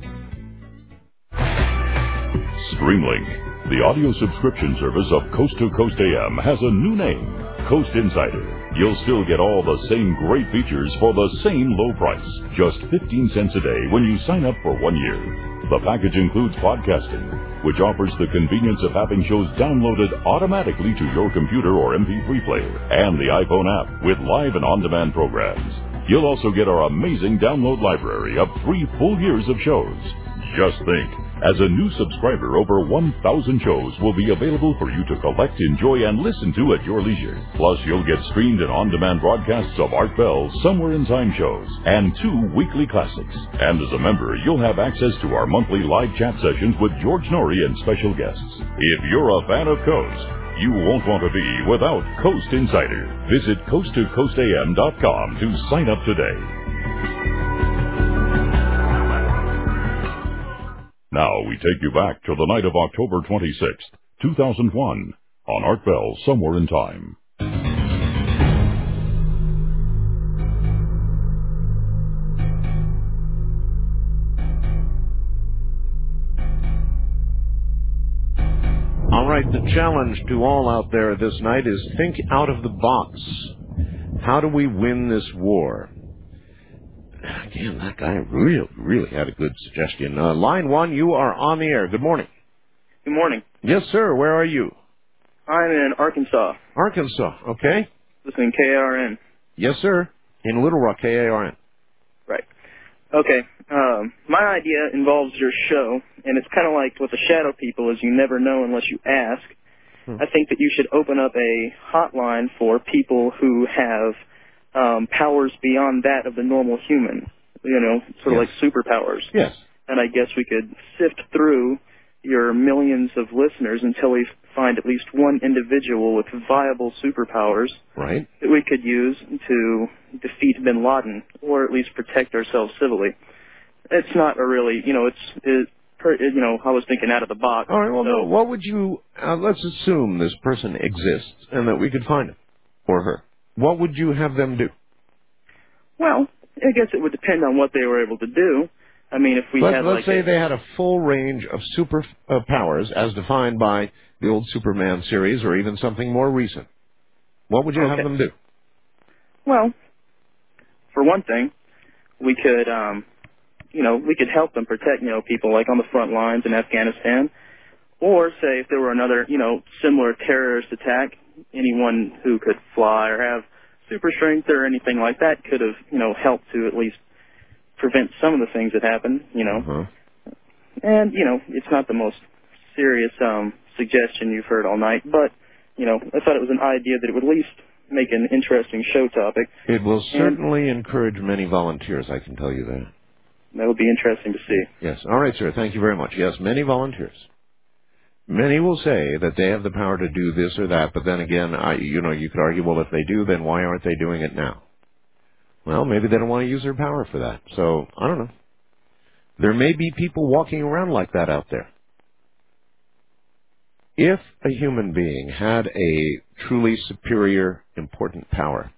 Streamlink, the audio subscription service of Coast to Coast AM, has a new name, Coast Insider. You'll still get all the same great features for the same low price, just 15 cents a day when you sign up for 1 year. The package includes podcasting, which offers the convenience of having shows downloaded automatically to your computer or MP3 player, and the iPhone app with live and on-demand programs. You'll also get our amazing download library of 3 full years of shows. Just think, as a new subscriber, over 1,000 shows will be available for you to collect, enjoy, and listen to at your leisure. Plus, you'll get streamed and on-demand broadcasts of Art Bell's Somewhere in Time shows and 2 weekly classics. And as a member, you'll have access to our monthly live chat sessions with George Norrie and special guests. If you're a fan of Coast, you won't want to be without Coast Insider. Visit coasttocoastam.com to sign up today. Now we take you back to the night of October 26th, 2001, on Art Bell, Somewhere in Time. All right, the challenge to all out there this night is think out of the box. How do we win this war? Again, that guy really had a good suggestion. Line 1, you are on the air. Good morning. Good morning. Yes, sir. Where are you? I'm in Arkansas. Arkansas, okay. Listening to KARN. Yes, sir. In Little Rock, KARN. Right. Okay. My idea involves your show, and it's kind of like with the shadow people is you never know unless you ask. I think that you should open up a hotline for people who have powers beyond that of the normal human, sort of like superpowers. Yes. And I guess we could sift through your millions of listeners until we find at least one individual with viable superpowers right. that we could use to defeat bin Laden, or at least protect ourselves civilly. It's not a really, I was thinking out of the box. All right, well, no, what would you, let's assume this person exists and that we could find him or her. What would you have them do? Well, I guess it would depend on what they were able to do. I mean, if we let's say they had a full range of super powers as defined by the old Superman series or even something more recent. What would you have them do? Well, for one thing, we could, we could help them protect, people like on the front lines in Afghanistan. Or say if there were another, similar terrorist attack, anyone who could fly or have super strength or anything like that could have, helped to at least prevent some of the things that happen, And, it's not the most serious suggestion you've heard all night, but, I thought it was an idea that it would at least make an interesting show topic. It will certainly encourage many volunteers, I can tell you that. That would be interesting to see. Yes. All right, sir. Thank you very much. Yes, many volunteers. Many will say that they have the power to do this or that, but then again, you could argue, well, if they do, then why aren't they doing it now? Well, maybe they don't want to use their power for that. So, I don't know. There may be people walking around like that out there. If a human being had a truly superior, important power,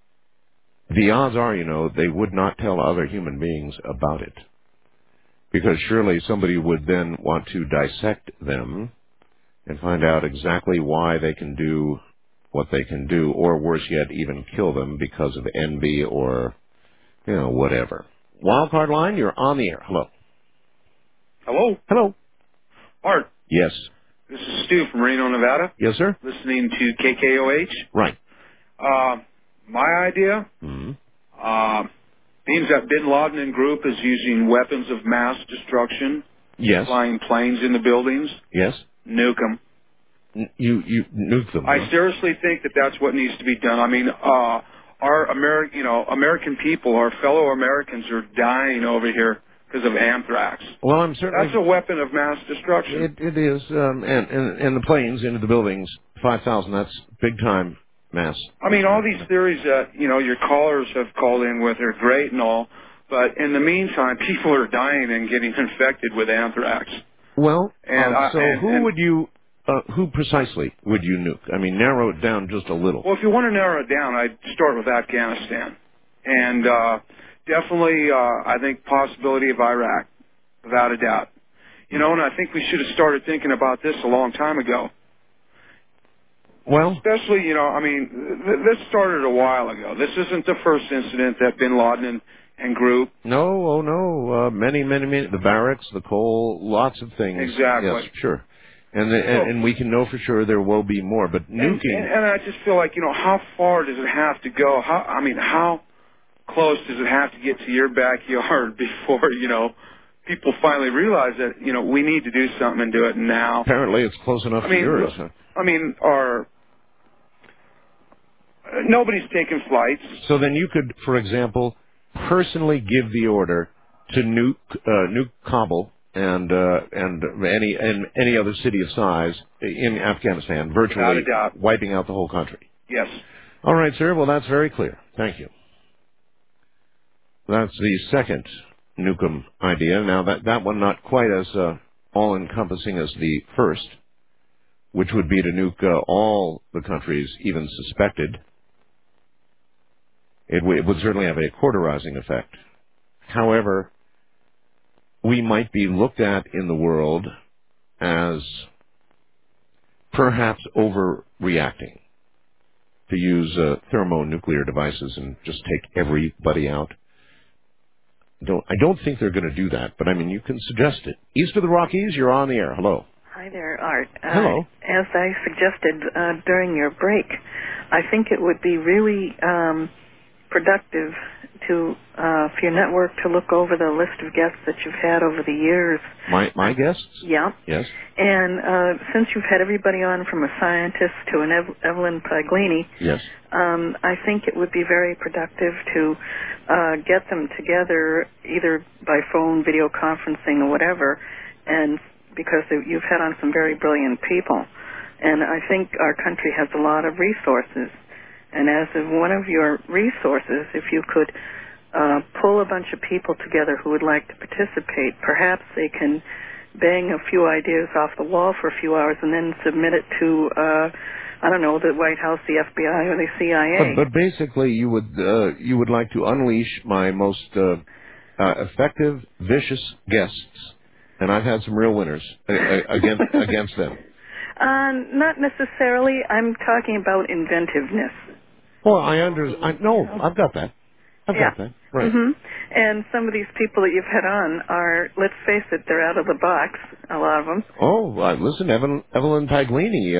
the odds are, they would not tell other human beings about it. Because surely somebody would then want to dissect them and find out exactly why they can do what they can do, or worse yet, even kill them because of envy or, whatever. Wildcard line, you're on the air. Hello. Hello? Hello. Art. Yes. This is Stu from Reno, Nevada. Yes, sir. Listening to KKOH. Right. My idea, being that Bin Laden and group is using weapons of mass destruction, yes, flying planes into buildings, yes, nuke them. You nuke them. I seriously think that that's what needs to be done. I mean, our American people, our fellow Americans, are dying over here because of anthrax. Well, I'm certainly... That's a weapon of mass destruction. It is, and the planes into the buildings, 5,000, that's big time mass. I mean, all these theories that, your callers have called in with are great and all, but in the meantime, people are dying and getting infected with anthrax. Well, who would you... who precisely would you nuke? I mean, narrow it down just a little. Well, if you want to narrow it down, I'd start with Afghanistan. And definitely, I think, possibility of Iraq, without a doubt. And I think we should have started thinking about this a long time ago. Well... Especially, this started a while ago. This isn't the first incident that Bin Laden and group... No, many, the barracks, the coal, lots of things. Exactly. Yes, sure. And we can know for sure there will be more, but nuking... And I just feel like, how far does it have to go? How close does it have to get to your backyard before, people finally realize that, we need to do something and do it now? Apparently it's close enough to yours. Huh? Nobody's taking flights. So then you could, for example, personally give the order to nuke Kabul and any other city of size in Afghanistan, virtually wiping out the whole country. Yes. All right, sir. Well, that's very clear. Thank you. That's the second Nukem idea. Now, that one not quite as all-encompassing as the first, which would be to nuke all the countries even suspected. It would certainly have a cauterizing effect. However, we might be looked at in the world as perhaps overreacting, to use thermonuclear devices and just take everybody out. I don't think they're going to do that, but you can suggest it. East of the Rockies, you're on the air. Hello. Hi there, Art. Hello. As I suggested during your break, I think it would be really productive for your network to look over the list of guests that you've had over the years. My guests? Yeah. Yes. And since you've had everybody on from a scientist to an Evelyn Paglini, yes, I think it would be very productive to get them together either by phone, video conferencing, or whatever, and because you've had on some very brilliant people. And I think our country has a lot of resources. And as one of your resources, if you could pull a bunch of people together who would like to participate, perhaps they can bang a few ideas off the wall for a few hours and then submit it to, the White House, the FBI, or the CIA. But basically, you would like to unleash my most effective, vicious guests, and I've had some real winners against them. Not necessarily. I'm talking about inventiveness. Well, I've got that. I've got that. Right. Mm-hmm. And some of these people that you've had on are, let's face it, they're out of the box, a lot of them. Oh, listen, Evelyn Paglini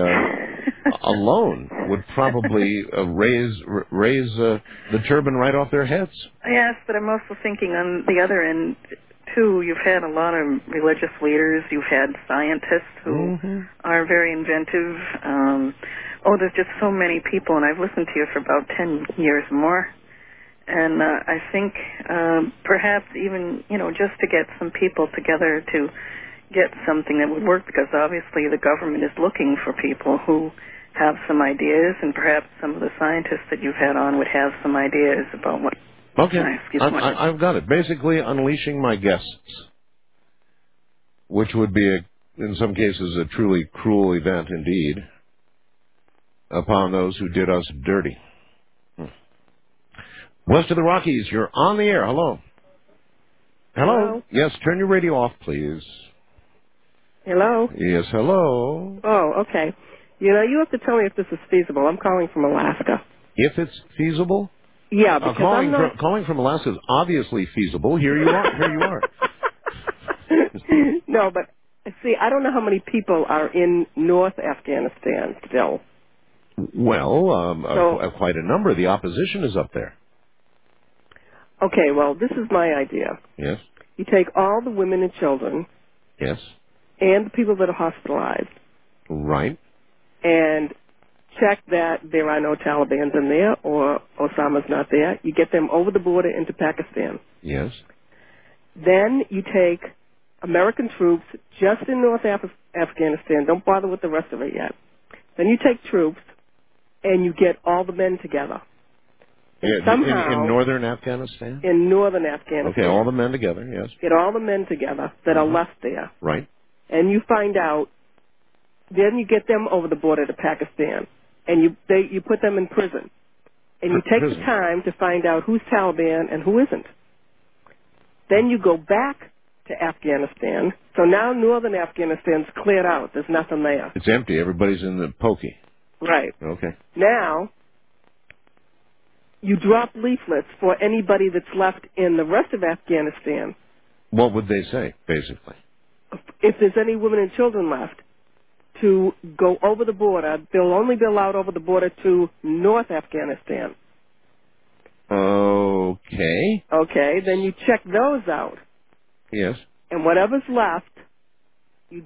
alone would probably raise the turban right off their heads. Yes, but I'm also thinking on the other end, too, you've had a lot of religious leaders, you've had scientists who are very inventive. There's just so many people, and I've listened to you for about 10 years more. And I think perhaps even, just to get some people together to get something that would work, because obviously the government is looking for people who have some ideas, and perhaps some of the scientists that you've had on would have some ideas about what Okay. Excuse me. I've got it. Basically, unleashing my guests, which would be, in some cases, a truly cruel event indeed, upon those who did us dirty. West of the Rockies, you're on the air. Hello. Hello? Yes, turn your radio off, please. Hello? Yes, hello. Oh, okay. You know, you have to tell me if this is feasible. I'm calling from Alaska. If it's feasible? Yeah, because I'm not... Calling from Alaska is obviously feasible. Here you are. Here you are. No, but see, I don't know how many people are in North Afghanistan still. Well, quite a number. The opposition is up there. Okay, well, this is my idea. Yes. You take all the women and children. Yes. And the people that are hospitalized. Right. And check that there are no Talibans in there or Osama's not there. You get them over the border into Pakistan. Yes. Then you take American troops just in North Afghanistan. Don't bother with the rest of it yet. Then you take troops and you get all the men together. Yeah, somehow, in northern Afghanistan? In northern Afghanistan. Okay, all the men together, yes. Get all the men together that are left there. Right. And you find out, then you get them over the border to Pakistan. And you put them in prison. And you take the time to find out who's Taliban and who isn't. Then you go back to Afghanistan. So now northern Afghanistan's cleared out. There's nothing there. It's empty. Everybody's in the pokey. Right. Okay. Now, you drop leaflets for anybody that's left in the rest of Afghanistan. What would they say, basically? If there's any women and children left, to go over the border. They'll only be allowed over the border to North Afghanistan. Okay. Okay, then you check those out. Yes. And whatever's left, you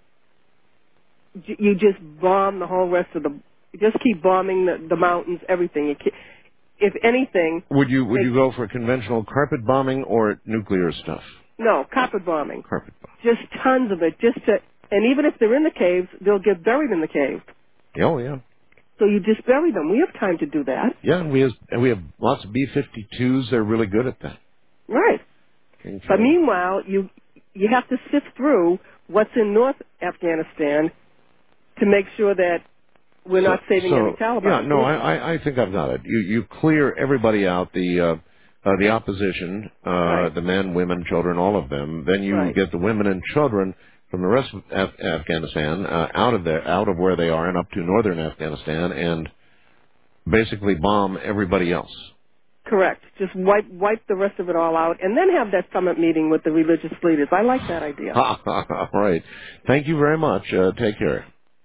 just bomb the whole rest of the. You just keep bombing the mountains, everything. If anything, would you go for conventional carpet bombing or nuclear stuff? No, carpet bombing. Carpet bombing. Just tons of it, and even if they're in the caves, they'll get buried in the cave. Oh yeah. So you just bury them. We have time to do that. Yeah, and we have lots of B-52s. They're really good at that. Right. Okay. But meanwhile, you have to sift through what's in North Afghanistan to make sure that we're not saving any Taliban. Yeah, no, I think I've got it. You clear everybody out, the opposition, right. The men, women, children, all of them. Then you get the women and children from the rest of Afghanistan out of where they are and up to northern Afghanistan, and basically bomb everybody else. Correct. Just wipe the rest of it all out, and then have that summit meeting with the religious leaders. I like that idea. All right. Thank you very much. Take care.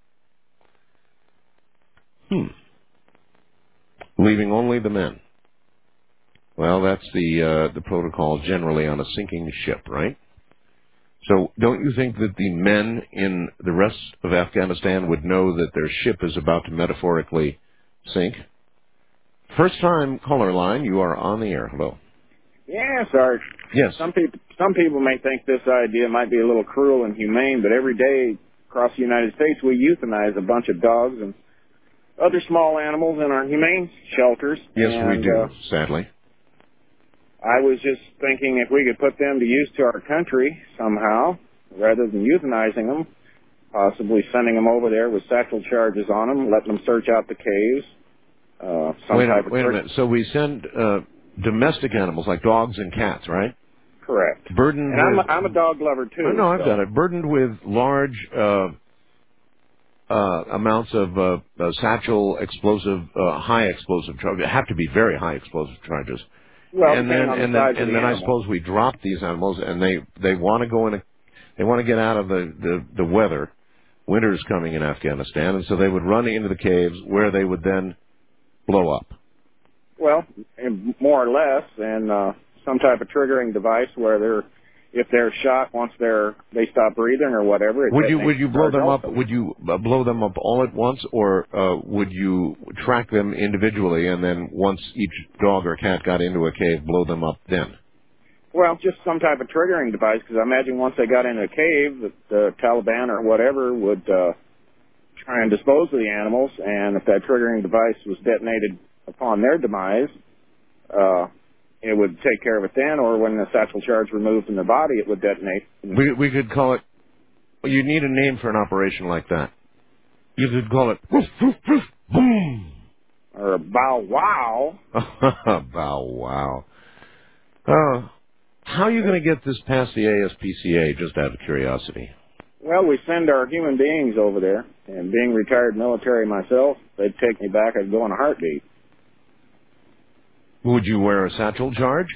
Leaving only the men. Well, that's the protocol generally on a sinking ship, right? So don't you think that the men in the rest of Afghanistan would know that their ship is about to metaphorically sink? First time caller line, you are on the air. Hello. Yeah, Sarge. Yes. Some people may think this idea might be a little cruel and humane, but every day across the United States we euthanize a bunch of dogs and other small animals in our humane shelters. Yes, we do, sadly. I was just thinking if we could put them to use to our country somehow, rather than euthanizing them, possibly sending them over there with sexual charges on them, letting them search out the caves. Wait a minute. So we send domestic animals like dogs and cats, right? Correct. Burdened and with, I'm a dog lover too. No, I've got it. Burdened with large amounts of satchel explosive, high explosive charges. They have to be very high explosive charges. Well, and then I suppose we drop these animals, and they want to go in. They want to get out of the weather. Winter's coming in Afghanistan, and so they would run into the caves where they would then blow up. Well, more or less, and some type of triggering device where if they're shot once they stop breathing or whatever. Would you blow them up? Would you blow them up all at once, or would you track them individually and then once each dog or cat got into a cave, blow them up then? Well, just some type of triggering device, because I imagine once they got into a cave, that the Taliban or whatever would try and dispose of the animals, and if that triggering device was detonated upon their demise, it would take care of it then, or when the satchel charge removed from the body, it would detonate. We could call it. Well, you need a name for an operation like that. You could call it woof, woof, woof, boom, or a bow wow. Bow wow. How are you going to get this past the ASPCA? Just out of curiosity. Well, we send our human beings over there, and being retired military myself, they'd take me back. I'd go in a heartbeat. Would you wear a satchel charge?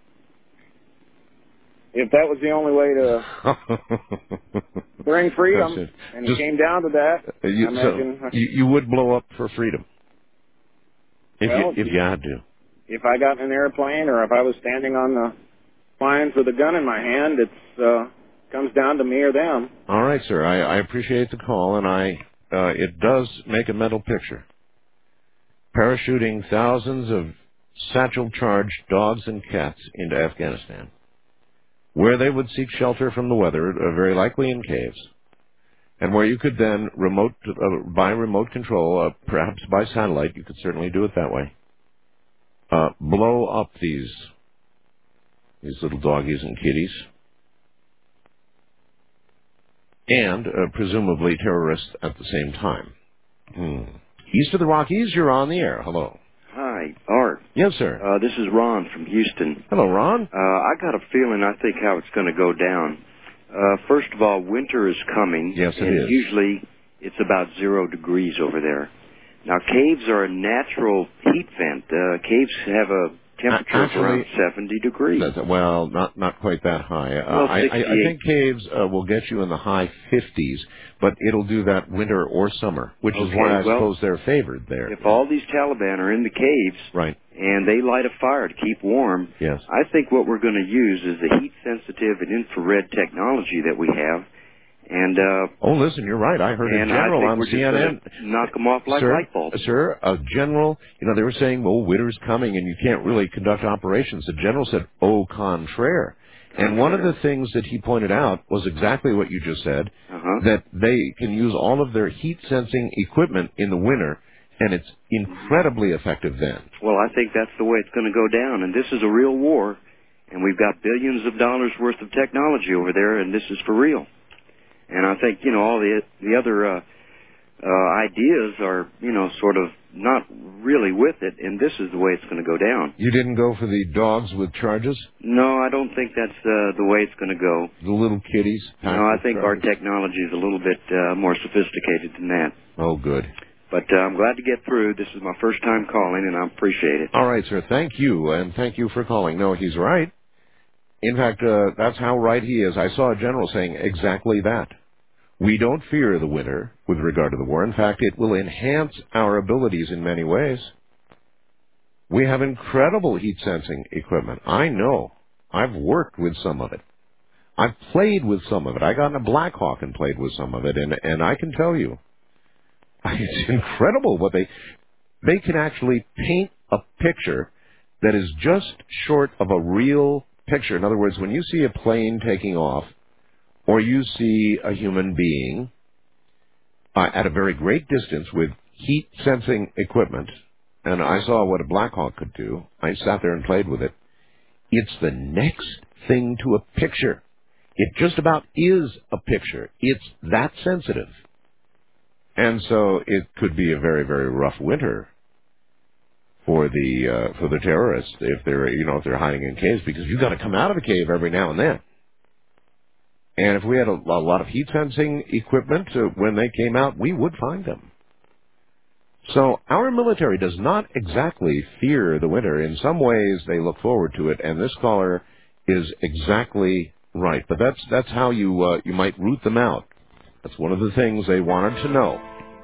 If that was the only way to bring freedom, and it came down to that, I imagine... you would blow up for freedom, if you had to. If I got in an airplane, or if I was standing on the lines with a gun in my hand, it's comes down to me or them. All right, sir. I appreciate the call, and it does make a mental picture. Parachuting thousands of satchel-charged dogs and cats into Afghanistan, where they would seek shelter from the weather, very likely in caves, and where you could then by remote control, perhaps by satellite, you could certainly do it that way, blow up these little doggies and kitties, and presumably terrorists at the same time. East of the Rockies, you're on the air. Hello. Hi, Art. Yes, sir. This is Ron from Houston. Hello, Ron. I got a feeling, I think, how it's going to go down. First of all, winter is coming. Yes, it is. Usually it's about 0 degrees over there. Now, caves are a natural heat vent. Caves have a temperature of around 70 degrees. Well, not quite that high. I think caves will get you in the high 50s, but it'll do that winter or summer, which is why I suppose they're favored there. If all these Taliban are in the caves, right, and they light a fire to keep warm, yes, I think what we're going to use is the heat-sensitive and infrared technology that we have. And listen, you're right. I heard a general on CNN knock them off like light bulbs. Sir, a general, they were saying, well, winter's coming and you can't really conduct operations. The general said, au contraire. And one of the things that he pointed out was exactly what you just said, that they can use all of their heat-sensing equipment in the winter, and it's incredibly effective then. Well, I think that's the way it's going to go down, and this is a real war, and we've got billions of dollars worth of technology over there, and this is for real. And I think, all the other ideas are, sort of not really with it, and this is the way it's going to go down. You didn't go for the dogs with charges? No, I don't think that's the way it's going to go. The little kitties? No, I think our technology is a little bit more sophisticated than that. Oh, good. But I'm glad to get through. This is my first time calling, and I appreciate it. All right, sir. Thank you, and thank you for calling. No, he's right. In fact, that's how right he is. I saw a general saying exactly that. We don't fear the winter with regard to the war. In fact, it will enhance our abilities in many ways. We have incredible heat-sensing equipment. I know. I've worked with some of it. I've played with some of it. I got in a Black Hawk and played with some of it, and I can tell you, it's incredible what they can actually paint a picture that is just short of a real picture. In other words, when you see a plane taking off, or you see a human being at a very great distance with heat-sensing equipment, and I saw what a Black Hawk could do. I sat there and played with it. It's the next thing to a picture. It just about is a picture. It's that sensitive. And so it could be a very, very rough winter for the terrorists if they're hiding in caves, because you've got to come out of a cave every now and then. And if we had a lot of heat-sensing equipment when they came out, we would find them. So our military does not exactly fear the winter. In some ways, they look forward to it, and this caller is exactly right. But that's how you might root them out. That's one of the things they wanted to know.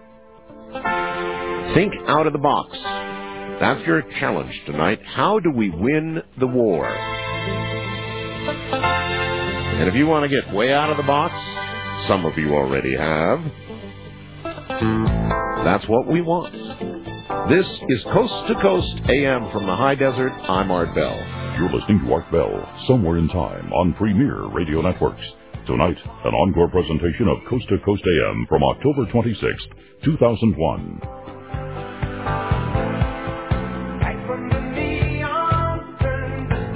Think out of the box. That's your challenge tonight. How do we win the war? And if you want to get way out of the box, some of you already have, that's what we want. This is Coast to Coast AM from the High Desert. I'm Art Bell. You're listening to Art Bell, Somewhere in Time, on Premier Radio Networks. Tonight, an encore presentation of Coast to Coast AM from October 26th, 2001. Back from the neon, turn the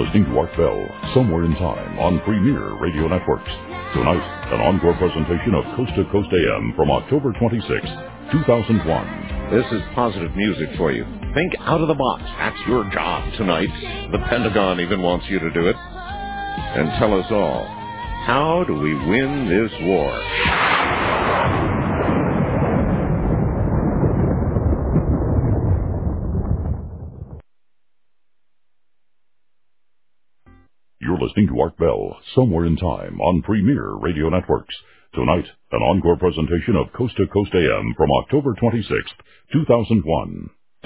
listening to Art Bell, Somewhere in Time, on Premier Radio Networks. Tonight, an encore presentation of Coast to Coast AM from October 26, 2001. This is positive music for you. Think out of the box. That's your job tonight. The Pentagon even wants you to do it. And tell us all, how do we win this war? You're listening to Art Bell, Somewhere in Time, on Premier Radio Networks. Tonight, an encore presentation of Coast to Coast AM from October 26, 2001.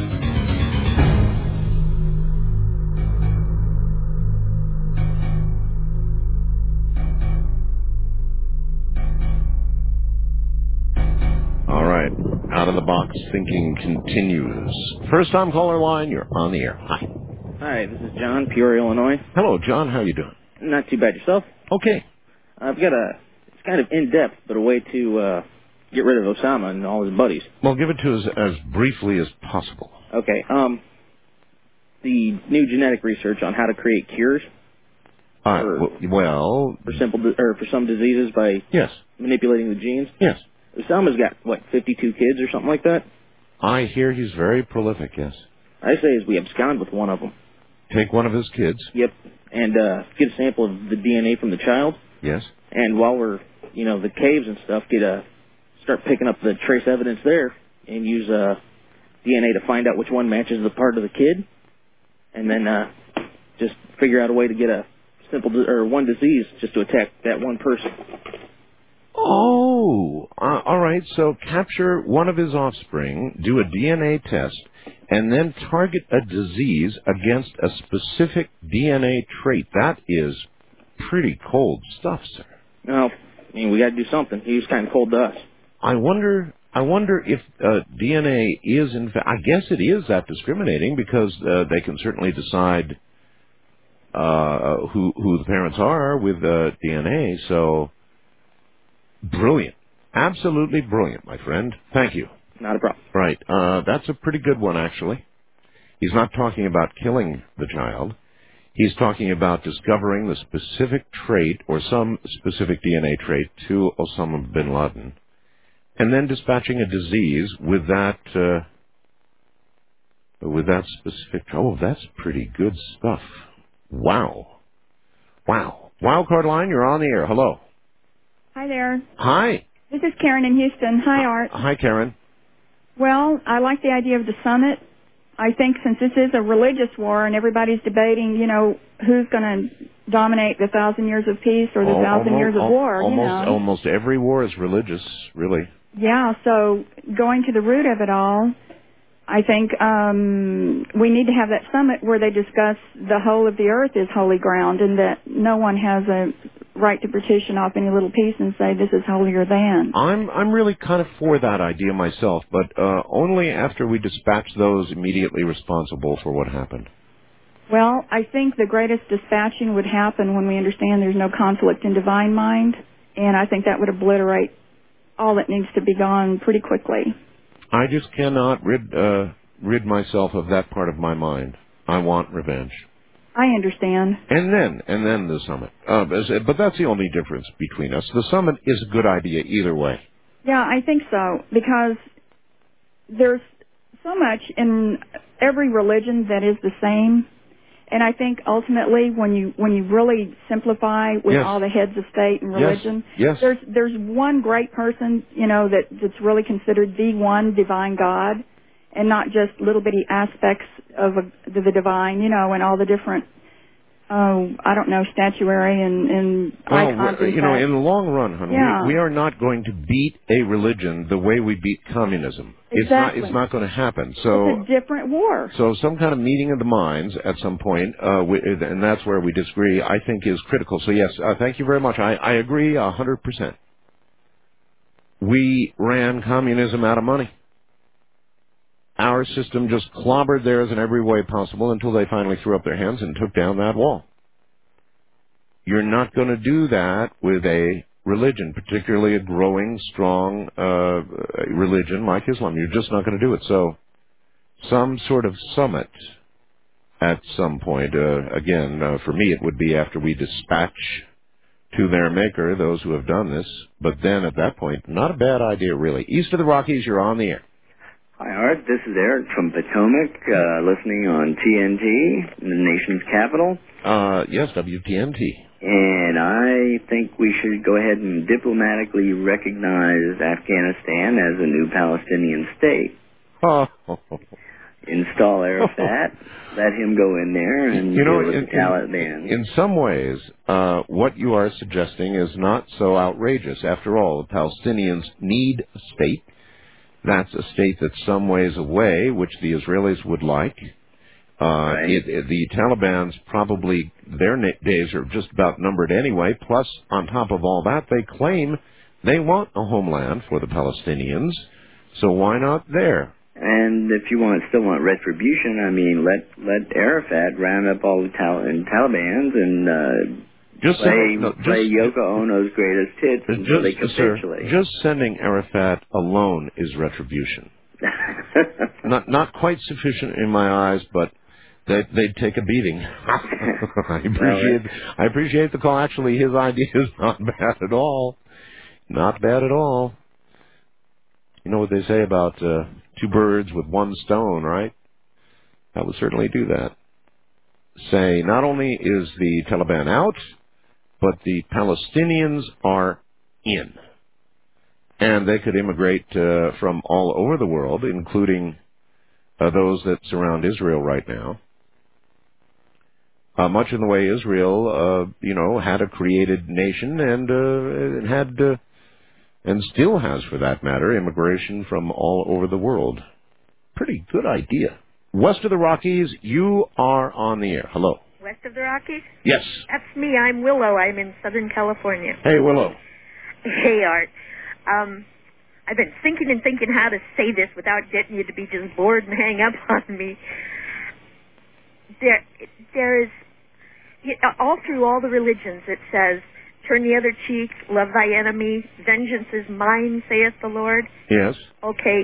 All right, out of the box thinking continues. First time caller line, you're on the air. Hi. Hi, this is John, Peoria, Illinois. Hello, John. How you doing? Not too bad. Yourself? Okay. I've got it's kind of in-depth, but a way to get rid of Osama and all his buddies. Well, give it to us as briefly as possible. Okay. The new genetic research on how to create cures. For some diseases by manipulating the genes. Yes. Osama's got 52 kids or something like that. I hear he's very prolific. Yes. I say is we abscond with one of them. Take one of his kids. Yep. And get a sample of the DNA from the child. Yes. And while we're, the caves and stuff, start picking up the trace evidence there and use DNA to find out which one matches the part of the kid. And then just figure out a way to get a one disease just to attack that one person. Oh, all right. So capture one of his offspring, do a DNA test, and then target a disease against a specific DNA trait. That is pretty cold stuff, sir. No, we got to do something. He was kind of cold to us. I wonder if DNA is, in fact, I guess it is that discriminating because they can certainly decide who the parents are with DNA. So brilliant. Absolutely brilliant, my friend. Thank you. Not a problem. Right. That's a pretty good one, actually. He's not talking about killing the child. He's talking about discovering the specific trait or some specific DNA trait to Osama bin Laden and then dispatching a disease with that specific... Oh, that's pretty good stuff. Wow. Wild card line, you're on the air. Hello. Hi there. Hi. This is Karen in Houston. Hi, Art. Hi, Karen. Well, I like the idea of the summit. I think since this is a religious war and everybody's debating, who's going to dominate the 1,000 years of peace or the 1,000 years of war, Almost every war is religious, really. Yeah, so going to the root of it all, I think we need to have that summit where they discuss the whole of the earth is holy ground and that no one has a right to partition off any little piece and say this is holier than. I'm really kind of for that idea myself, but only after we dispatch those immediately responsible for what happened. Well, I think the greatest dispatching would happen when we understand there's no conflict in divine mind, and I think that would obliterate all that needs to be gone pretty quickly. I just cannot rid myself of that part of my mind. I want revenge. I understand. And then the summit. But that's the only difference between us. The summit is a good idea either way. Yeah, I think so, because there's so much in every religion that is the same. And I think ultimately when you really simplify with all the heads of state and religion, there's one great person, that's really considered the one divine God, and not just little bitty aspects of the divine, and all the different statuary and icons. In the long run, hon, we are not going to beat a religion the way we beat communism. Exactly. It's not going to happen. So it's a different war. So some kind of meeting of the minds at some point, and that's where we disagree, I think is critical. So yes, thank you very much. I agree 100%. We ran communism out of money. Our system just clobbered theirs in every way possible until they finally threw up their hands and took down that wall. You're not going to do that with a religion, particularly a growing, strong religion like Islam. You're just not going to do it. So some sort of summit at some point. Again, for me, it would be after we dispatch to their maker those who have done this. But then at that point, not a bad idea, really. East of the Rockies, you're on the air. Hi, Art. This is Eric from Potomac, listening on TNT, the nation's capital. Yes, WTNT. And I think we should go ahead and diplomatically recognize Afghanistan as a new Palestinian state. Install Arafat, let him go in there and deal with the Taliban. In some ways, what you are suggesting is not so outrageous. After all, the Palestinians need a state. That's a state that's some ways away, which the Israelis would like. The Taliban's probably, their days are just about numbered anyway. Plus, on top of all that, they claim they want a homeland for the Palestinians. So why not there? And if you still want retribution, I mean, let Arafat round up all the Talibans and play Yoko Ono's greatest hits until they capitulate. Just sending Arafat alone is retribution. not quite sufficient in my eyes, but they'd take a beating. I appreciate the call. Actually, his idea is not bad at all. Not bad at all. You know what they say about two birds with one stone, right? That would certainly do that. Say, not only is the Taliban out, but the Palestinians are in. And they could immigrate from all over the world, including those that surround Israel right now. Much in the way Israel, had a created nation and had... and still has, for that matter, immigration from all over the world. Pretty good idea. West of the Rockies, you are on the air. Hello. West of the Rockies? Yes. That's me. I'm Willow. I'm in Southern California. Hey, Willow. Hey, Art. I've been thinking how to say this without getting you to be just bored and hang up on me. There is, all through all the religions, it says, turn the other cheek, love thy enemy, vengeance is mine, saith the Lord. Yes. Okay.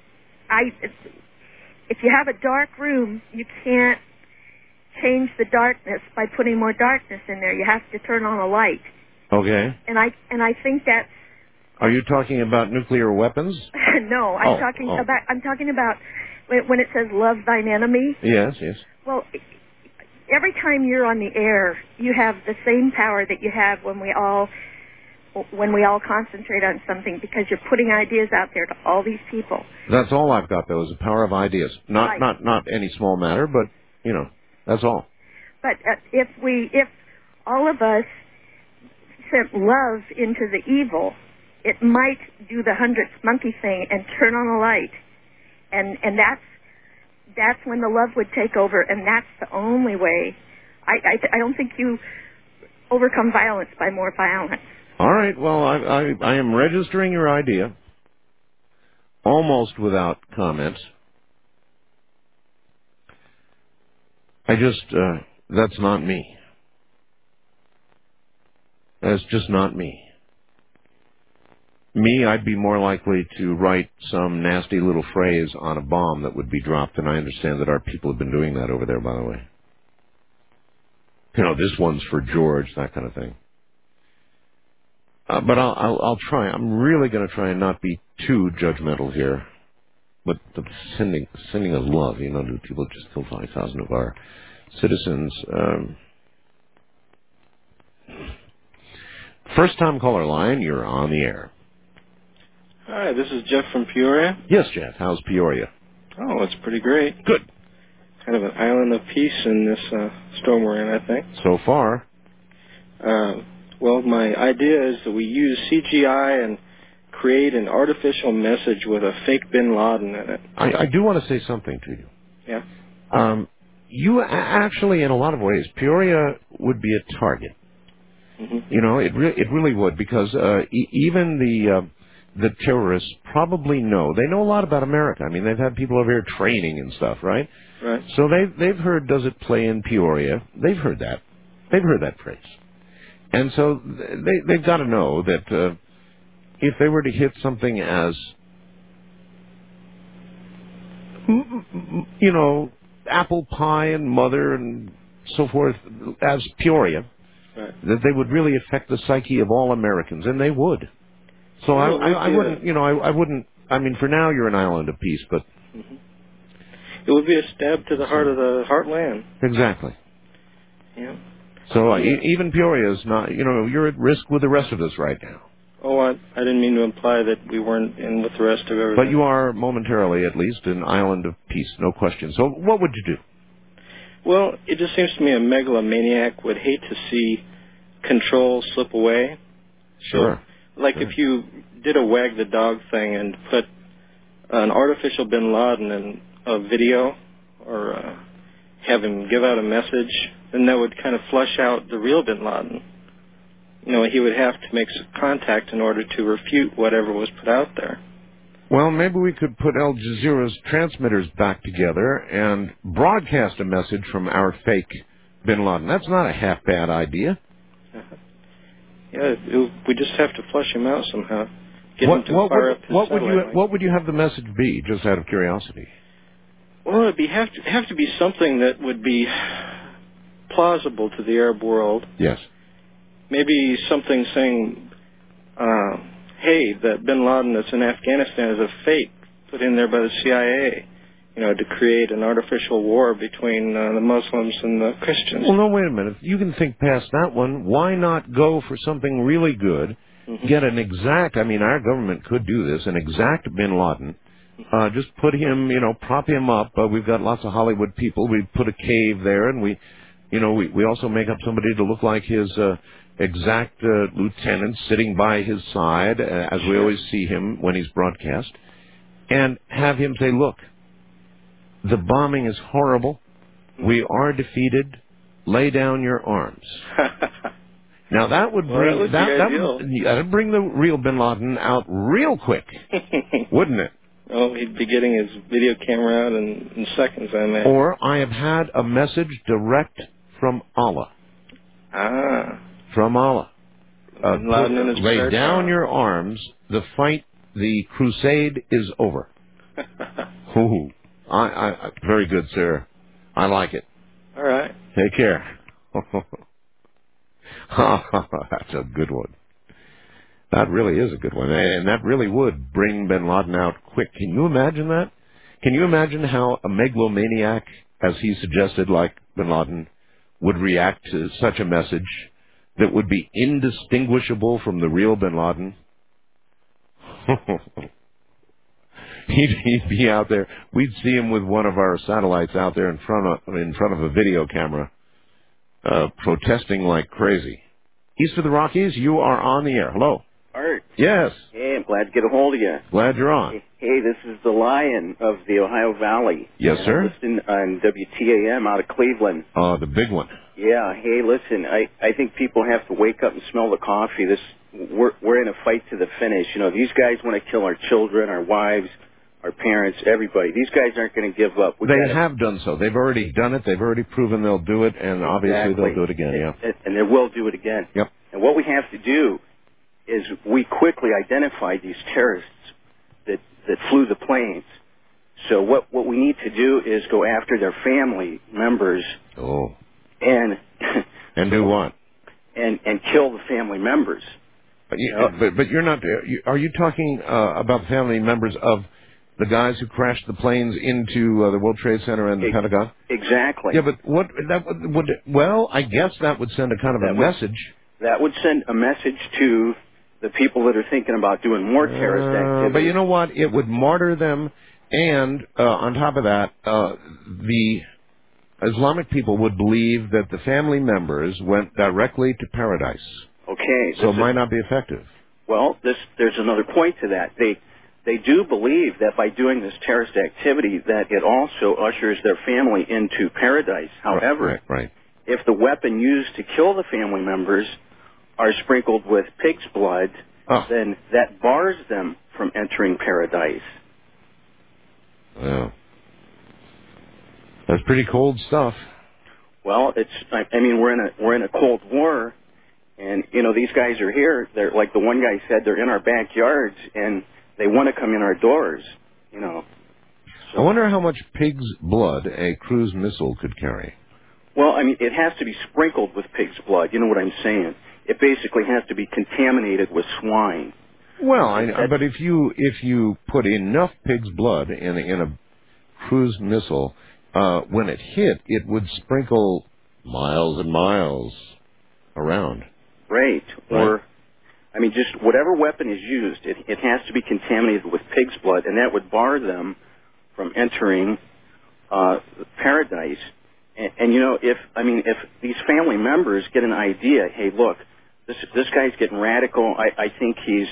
If you have a dark room, you can't change the darkness by putting more darkness in there. You have to turn on a light. Okay. And I think that's... Are you talking about nuclear weapons? No, I'm talking about when it says love thine enemy. Yes. Well, every time you're on the air, you have the same power that you have when we all concentrate on something, because you're putting ideas out there to all these people. That's all I've got, though, is the power of ideas. Not any small matter, but that's all. But if all of us sent love into the evil, it might do the 100th monkey thing and turn on a light, and that's when the love would take over, and that's the only way. I don't think you overcome violence by more violence. All right. Well, I am registering your idea, almost without comment. That's not me. That's just not me. Me, I'd be more likely to write some nasty little phrase on a bomb that would be dropped, and I understand that our people have been doing that over there, by the way. This one's for George, that kind of thing. But I'll try. I'm really going to try and not be too judgmental here. But the sending of love, to people just kill 5,000 of our citizens. First-time caller line, you're on the air. Hi, this is Jeff from Peoria. Yes, Jeff. How's Peoria? Oh, it's pretty great. Good. Kind of an island of peace in this storm we're in, I think. So far. Well, my idea is that we use CGI and create an artificial message with a fake Bin Laden in it. I do want to say something to you. Yeah? You actually, in a lot of ways, Peoria would be a target. Mm-hmm. It really would, because even the terrorists probably know. They know a lot about America. I mean, they've had people over here training and stuff, right? Right. So they've heard, does it play in Peoria? They've heard that. They've heard that phrase. And so they've got to know that if they were to hit something as, apple pie and mother and so forth as Peoria, that they would really affect the psyche of all Americans, and they would. So I wouldn't, I wouldn't. I mean, for now you're an island of peace, but it would be a stab to the heart of the heartland. Exactly. Yeah. So even Peoria is not. You're at risk with the rest of us right now. Oh, I didn't mean to imply that we weren't in with the rest of everything. But you are momentarily, at least, an island of peace, no question. So what would you do? Well, it just seems to me a megalomaniac would hate to see control slip away. Sure. So, if you did a wag the dog thing and put an artificial bin Laden in a video or have him give out a message, then that would kind of flush out the real bin Laden. He would have to make contact in order to refute whatever was put out there. Well, maybe we could put Al Jazeera's transmitters back together and broadcast a message from our fake bin Laden. That's not a half-bad idea. Yeah, we just have to flush him out somehow. Get him to fire up his satellite. What would you have the message be, just out of curiosity? Well, it'd have to be something that would be plausible to the Arab world. Yes. Maybe something saying, hey, that bin Laden that's in Afghanistan is a fake put in there by the CIA, to create an artificial war between the Muslims and the Christians. Well, no, wait a minute. You can think past that one. Why not go for something really good, get an exact, our government could do this, an exact bin Laden, just put him, prop him up. We've got lots of Hollywood people. We put a cave there, and we also make up somebody to look like his exact lieutenant sitting by his side, as we always see him when he's broadcast, and have him say, look, the bombing is horrible. We are defeated. Lay down your arms. Now that would bring that'd bring the real bin Laden out real quick, wouldn't it? Oh, he'd be getting his video camera out in seconds, I imagine. Or I have had a message direct from Allah. From Allah. Lay down your arms. The fight, the crusade is over. Ooh, I very good, sir. I like it. All right. Take care. That's a good one. That really is a good one. And that really would bring bin Laden out quick. Can you imagine that? Can you imagine how a megalomaniac, as he suggested, like bin Laden, would react to such a message that would be indistinguishable from the real bin Laden? He'd be out there. We'd see him with one of our satellites out there in front of a video camera, protesting like crazy. East of the Rockies, you are on the air. Hello. Art. Yes. Hey, I'm glad to get a hold of you. Glad you're on. Hey, this is the Lion of the Ohio Valley. Yes, sir. I'm listening on WTAM out of Cleveland. Oh, the big one. Yeah. Hey, listen, I think people have to wake up and smell the coffee. We're in a fight to the finish. These guys want to kill our children, our wives, our parents, everybody. These guys aren't going to give up. They have done so. They've already done it. They've already proven they'll do it, and obviously they'll do it again. Yeah. And they will do it again. Yep. And what we have to do is we quickly identify these terrorists that flew the planes. So what we need to do is go after their family members. Oh. And do what? And kill the family members. But you're not. Are you talking about family members of the guys who crashed the planes into the World Trade Center and the Pentagon? Exactly. Yeah, but I guess that would send a kind of a message. That would send a message to the people that are thinking about doing more terrorist activity. But you know what? It would martyr them, and on top of that, the Islamic people would believe that the family members went directly to paradise. Okay. So it might not be effective. Well, there's another point to that. They do believe that by doing this terrorist activity that it also ushers their family into paradise. However, right. If the weapon used to kill the family members are sprinkled with pig's blood, then that bars them from entering paradise. Well, that's pretty cold stuff. Well, we're in a Cold War, and these guys are here. They're like the one guy said, they're in our backyards, and they want to come in our doors. I wonder how much pig's blood a cruise missile could carry. Well, I mean, it has to be sprinkled with pig's blood. You know what I'm saying? It basically has to be contaminated with swine. Well, but if you put enough pig's blood in a cruise missile, when it hit, it would sprinkle miles and miles around. Right. Or, I mean, just whatever weapon is used, it has to be contaminated with pig's blood, and that would bar them from entering paradise. And you know, if these family members get an idea, hey, look, this guy's getting radical. I think he's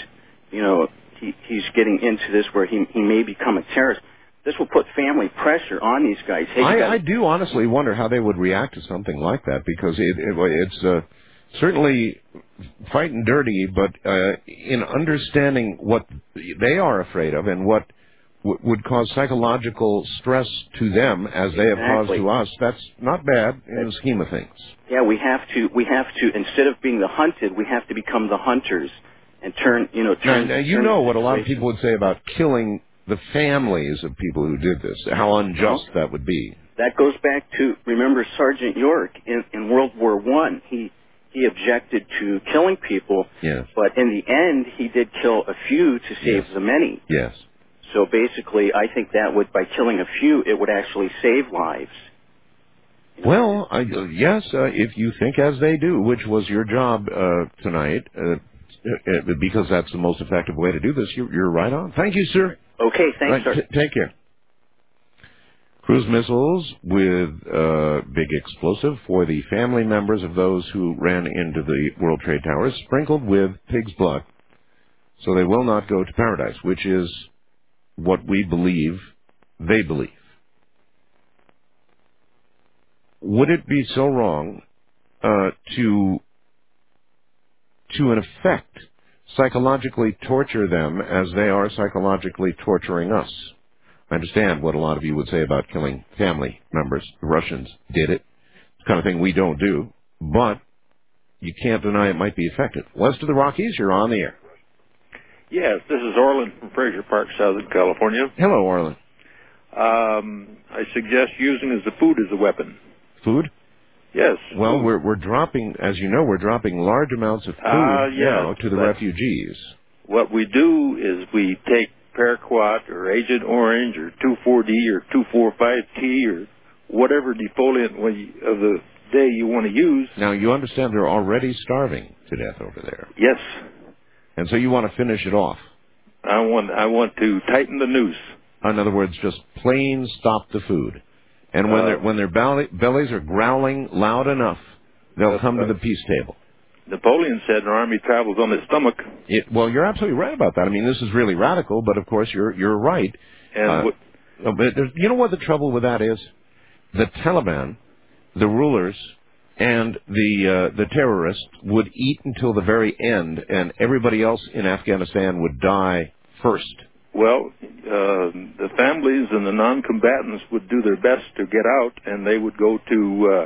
getting into this where he may become a terrorist. This will put family pressure on these guys. Hey, I do honestly wonder how they would react to something like that, because it's certainly fighting dirty, but in understanding what they are afraid of and what would cause psychological stress to them as they have caused to us, that's not bad in the scheme of things. Yeah, we have to, instead of being the hunted, we have to become the hunters and turn. Now, what a lot of people would say about killing the families of people who did this, how unjust that would be. That goes back to, remember Sergeant York in World War I. He objected to killing people, but in the end, he did kill a few to save the many. Yes. So basically, I think that by killing a few, it would actually save lives. Well, yes, if you think as they do, which was your job tonight, because that's the most effective way to do this, you're right on. Thank you, sir. Okay, thanks, sir. Take care. Cruise missiles with big explosive for the family members of those who ran into the World Trade Towers, sprinkled with pig's blood, so they will not go to paradise, which is what we believe they believe. Would it be so wrong to in effect psychologically torture them as they are psychologically torturing us? I understand what a lot of you would say about killing family members. The Russians did it. It's the kind of thing we don't do, but you can't deny it might be effective. West of the Rockies, you're on the air. Yes, this is Orland from Fraser Park, Southern California. Hello, Orland. I suggest using the food as a weapon. Food? Yes. Well, we're dropping, as you know, we're dropping large amounts of food now to the refugees. What we do is we take Paraquat or Agent Orange or 2,4-D or 2,4,5-T or whatever defoliant of the day you want to use. Now, you understand they're already starving to death over there. Yes. And so you want to finish it off. I want to tighten the noose. In other words, just plain stop the food. And when their bellies are growling loud enough, they'll come to the peace table. Napoleon said an army travels on its stomach. Well, you're absolutely right about that. I mean, this is really radical, but of course you're right. And but you know what the trouble with that is? The Taliban, the rulers, and the terrorists would eat until the very end, and everybody else in Afghanistan would die first. Well, the families and the non-combatants would do their best to get out, and they would go to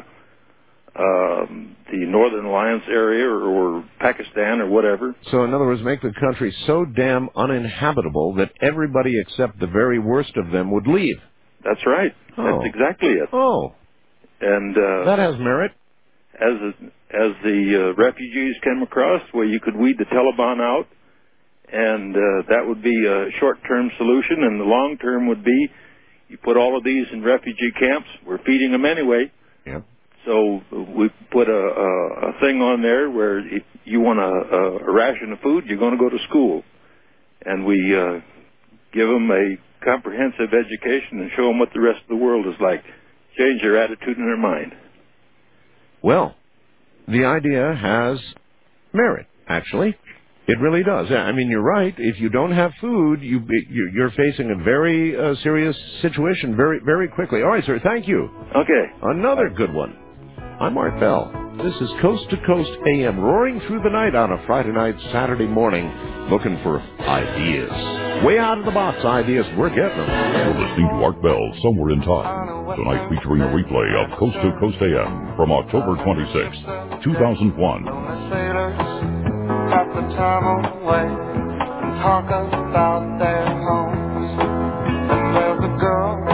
the Northern Alliance area or Pakistan or whatever. So, in other words, make the country so damn uninhabitable that everybody except the very worst of them would leave. That's right. That's exactly it. Oh. And that has merit. As the refugees came across, where you could weed the Taliban out, and that would be a short-term solution, and the long-term would be you put all of these in refugee camps. We're feeding them anyway. Yep. So we put a thing on there where if you want a ration of food, you're going to go to school. And we give them a comprehensive education and show them what the rest of the world is like. Change their attitude and their mind. Well, the idea has merit, actually. It really does. I mean, you're right. If you don't have food, you're facing a very serious situation very, very quickly. All right, sir. Thank you. Okay. Another good one. I'm Art Bell. This is Coast to Coast AM, roaring through the night on a Friday night, Saturday morning, looking for ideas. Way out of the box ideas, we're getting them. You're listening to Art Bell, Somewhere in Time. Tonight featuring a replay of Coast to Coast AM from October 26, 2001. At the time away and talk about their homes. And there's a girl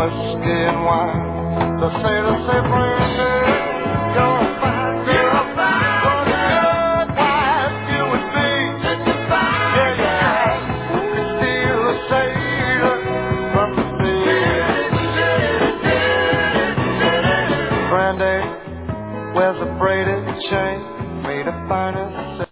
whiskey and wine. They say, Brandy, you're a fine girl. What a good wife you would be. Yeah, your eyes could steal a sailor from the sea. Brandy wears a braided chain made of finest silk.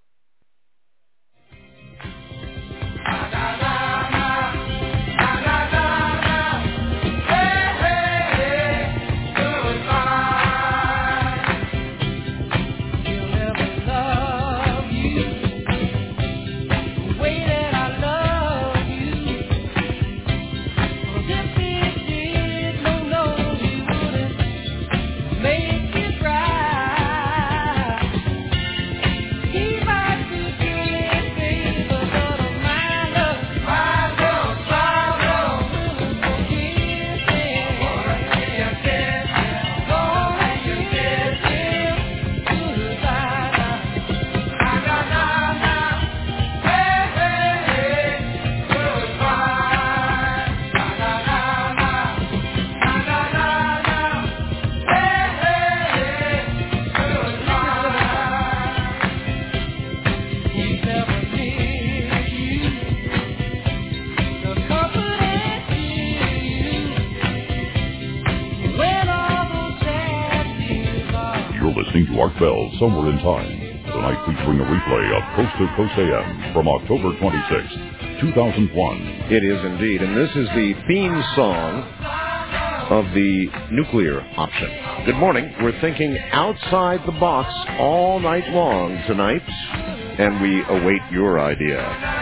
Listening to Art Bell, Somewhere in Time, tonight featuring a replay of Coast to Coast AM from October 26, 2001. It is indeed, and this is the theme song of the nuclear option. Good morning. We're thinking outside the box all night long tonight, and we await your idea.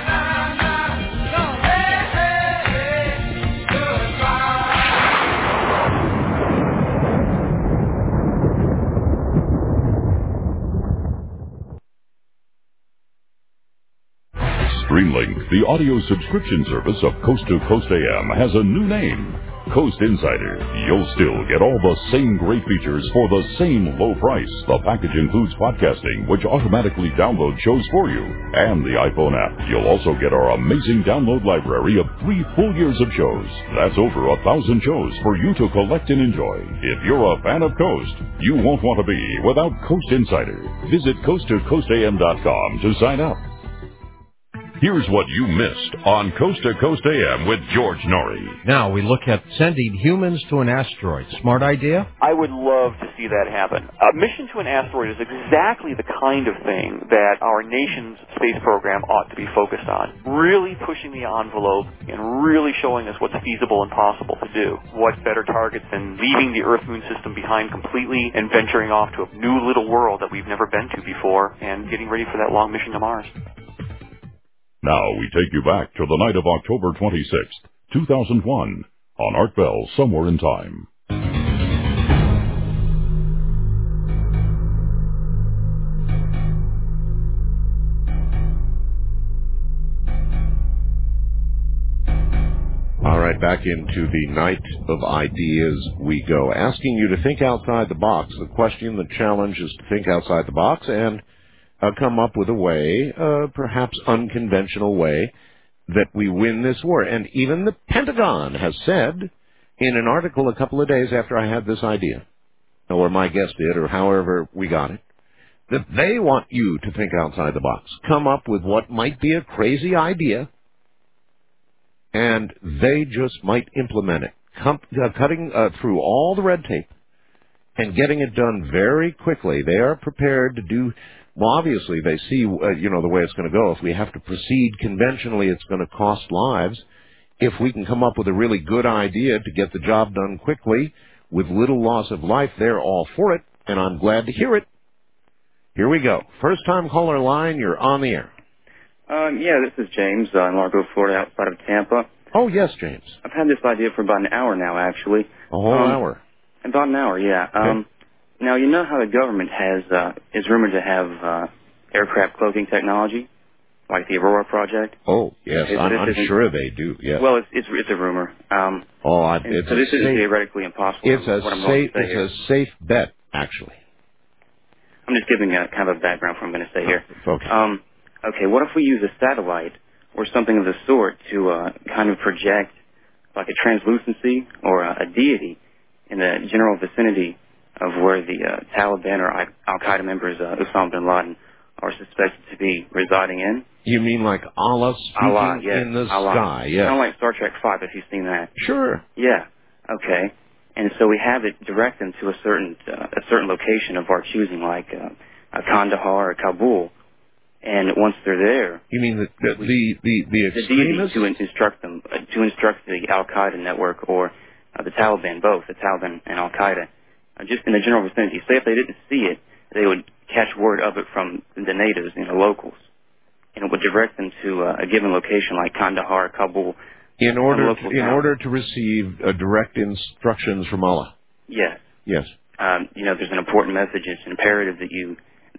Streamlink, the audio subscription service of Coast to Coast AM, has a new name, Coast Insider. You'll still get all the same great features for the same low price. The package includes podcasting, which automatically downloads shows for you, and the iPhone app. You'll also get our amazing download library of 3 full years of shows. That's over 1,000 shows for you to collect and enjoy. If you're a fan of Coast, you won't want to be without Coast Insider. Visit coasttocoastam.com to sign up. Here's what you missed on Coast to Coast AM with George Norrie. Now we look at sending humans to an asteroid. Smart idea? I would love to see that happen. A mission to an asteroid is exactly the kind of thing that our nation's space program ought to be focused on. Really pushing the envelope and really showing us what's feasible and possible to do. What better target than leaving the Earth-Moon system behind completely and venturing off to a new little world that we've never been to before and getting ready for that long mission to Mars. Now we take you back to the night of October 26th, 2001, on Art Bell, Somewhere in Time. All right, back into the night of ideas we go. Asking you to think outside the box. The question, the challenge is to think outside the box and come up with a way, perhaps unconventional way, that we win this war. And even the Pentagon has said in an article a couple of days after I had this idea, or my guest did, or however we got it, that they want you to think outside the box. Come up with what might be a crazy idea, and they just might implement it. Cutting through all the red tape and getting it done very quickly. They are prepared to do. Well, obviously, they see, the way it's going to go. If we have to proceed conventionally, it's going to cost lives. If we can come up with a really good idea to get the job done quickly with little loss of life, they're all for it, and I'm glad to hear it. Here we go. First-time caller line, you're on the air. Yeah, this is James in Largo, Florida, outside of Tampa. Oh, yes, James. I've had this idea for about an hour now, actually. A whole hour? About an hour, yeah. Okay. Now, you know how the government is rumored to have aircraft cloaking technology, like the Aurora project? Oh, yes, I'm sure they do, yes. Well, it's a rumor. So this is theoretically impossible. It's a safe bet, actually. I'm just giving a kind of a background for what I'm going to say here. Okay. Okay, what if we use a satellite or something of the sort to kind of project like a translucency or a deity in the general vicinity of where the Taliban or Al-Qaeda members, Osama bin Laden, are suspected to be residing in. You mean like Allah speaking yes, in the Allah. sky? Yes. Kind of like Star Trek 5, if you've seen that. Sure. Yeah. Okay. And so we have it direct them to a certain location of our choosing, like Kandahar or Kabul. And once they're there, you mean the extremists to instruct them to instruct the Al Qaeda network or the Taliban, both the Taliban and Al Qaeda, just in the general vicinity. Say if they didn't see it, they would catch word of it from the natives, locals, and it would direct them to a given location like Kandahar, Kabul. In order to receive direct instructions from Allah. Yes. Yes. There's an important message. It's imperative that you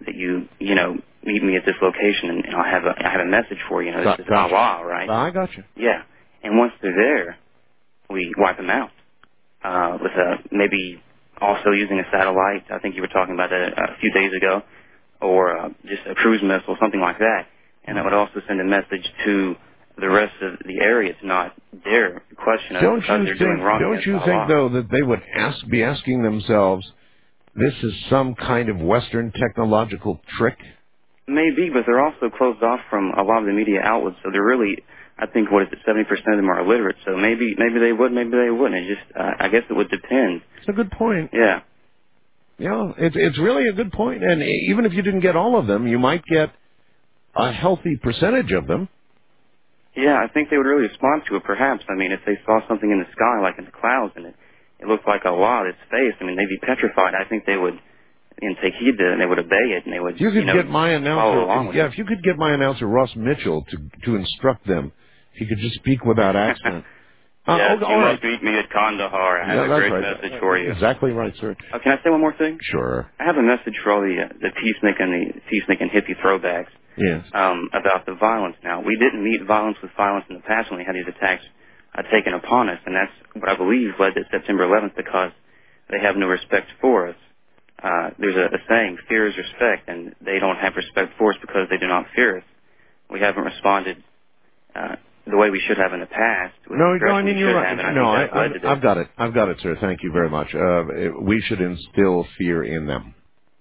meet me at this location, and I have a message for you. This is Allah, right? I got you. Yeah. And once they're there, we wipe them out with maybe also using a satellite. I think you were talking about that a few days ago, or just a cruise missile, something like that. And that would also send a message to the rest of the area. It's not their question of because they're doing wrong. Don't you think, though, that they would be asking themselves, this is some kind of Western technological trick? Maybe, but they're also closed off from a lot of the media outlets, so they're really, I think, 70% of them are illiterate, so maybe they would, maybe they wouldn't. It just, I guess it would depend. It's a good point. Yeah. Yeah, it's really a good point, and even if you didn't get all of them, you might get a healthy percentage of them. Yeah, I think they would really respond to it, perhaps. I mean, if they saw something in the sky, like in the clouds, and it looked like Allah, its face, they'd be petrified. I think they would take heed to it, and they would obey it, and they would, get my follow along with it. if you could get my announcer, Ross Mitchell, to instruct them, if he could just speak without accent. Yes, you must meet me at Kandahar. I have a great message for you. Exactly right, sir. Can I say one more thing? Sure. I have a message for all the peacemaking hippie throwbacks. Yes. About the violence now. We didn't meet violence with violence in the past when we had these attacks taken upon us, and that's what I believe led to September 11th, because they have no respect for us. There's a saying, fear is respect, and they don't have respect for us because they do not fear us. We haven't responded the way we should have in the past. No, I mean, you're right. I've got it. I've got it, sir. Thank you very much. We should instill fear in them.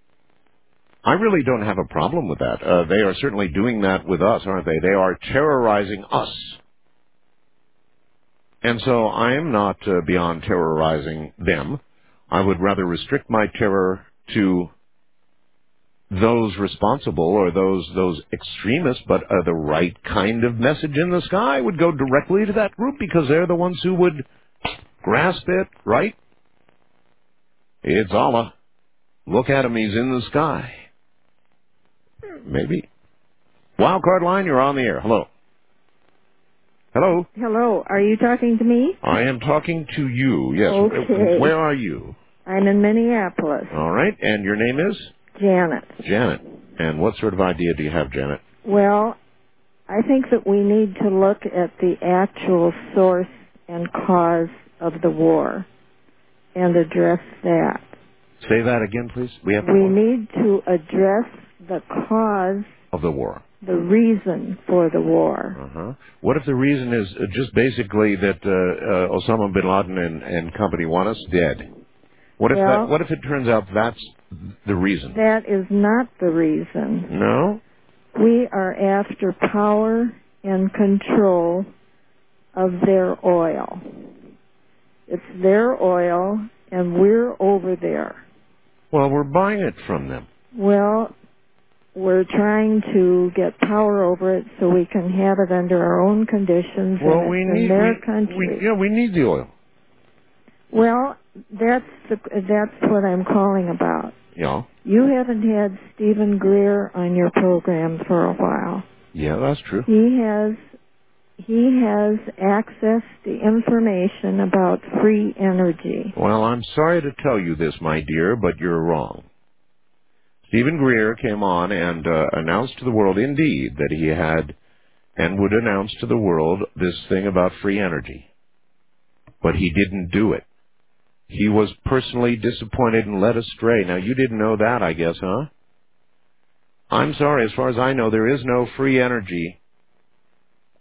I really don't have a problem with that. They are certainly doing that with us, aren't they? They are terrorizing us. And so I am not beyond terrorizing them. I would rather restrict my terror to those responsible or those extremists, but the right kind of message in the sky would go directly to that group because they're the ones who would grasp it, right? It's Allah. Look at him, he's in the sky. Maybe. Wildcard line, you're on the air. Hello. Hello. Hello. Are you talking to me? I am talking to you, yes. Okay. Where are you? I'm in Minneapolis. All right. And your name is? Janet. Janet. And what sort of idea do you have, Janet? Well, I think that we need to look at the actual source and cause of the war and address that. Say that again, please. We need to address the cause of the war. The reason for the war. Uh-huh. What if the reason is just basically that Osama bin Laden and company want us dead? What if it turns out that's the reason? That is not the reason. No? We are after power and control of their oil. It's their oil, and we're over there. Well, we're buying it from them. Well, we're trying to get power over it so we can have it under our own conditions in their country. We need the oil. Well, that's what I'm calling about. Yeah. You haven't had Stephen Greer on your program for a while. Yeah, that's true. He has access to information about free energy. Well, I'm sorry to tell you this, my dear, but you're wrong. Stephen Greer came on and announced to the world, indeed, that he had and would announce to the world this thing about free energy. But he didn't do it. He was personally disappointed and led astray. Now, you didn't know that, I guess, huh? I'm sorry, as far as I know, there is no free energy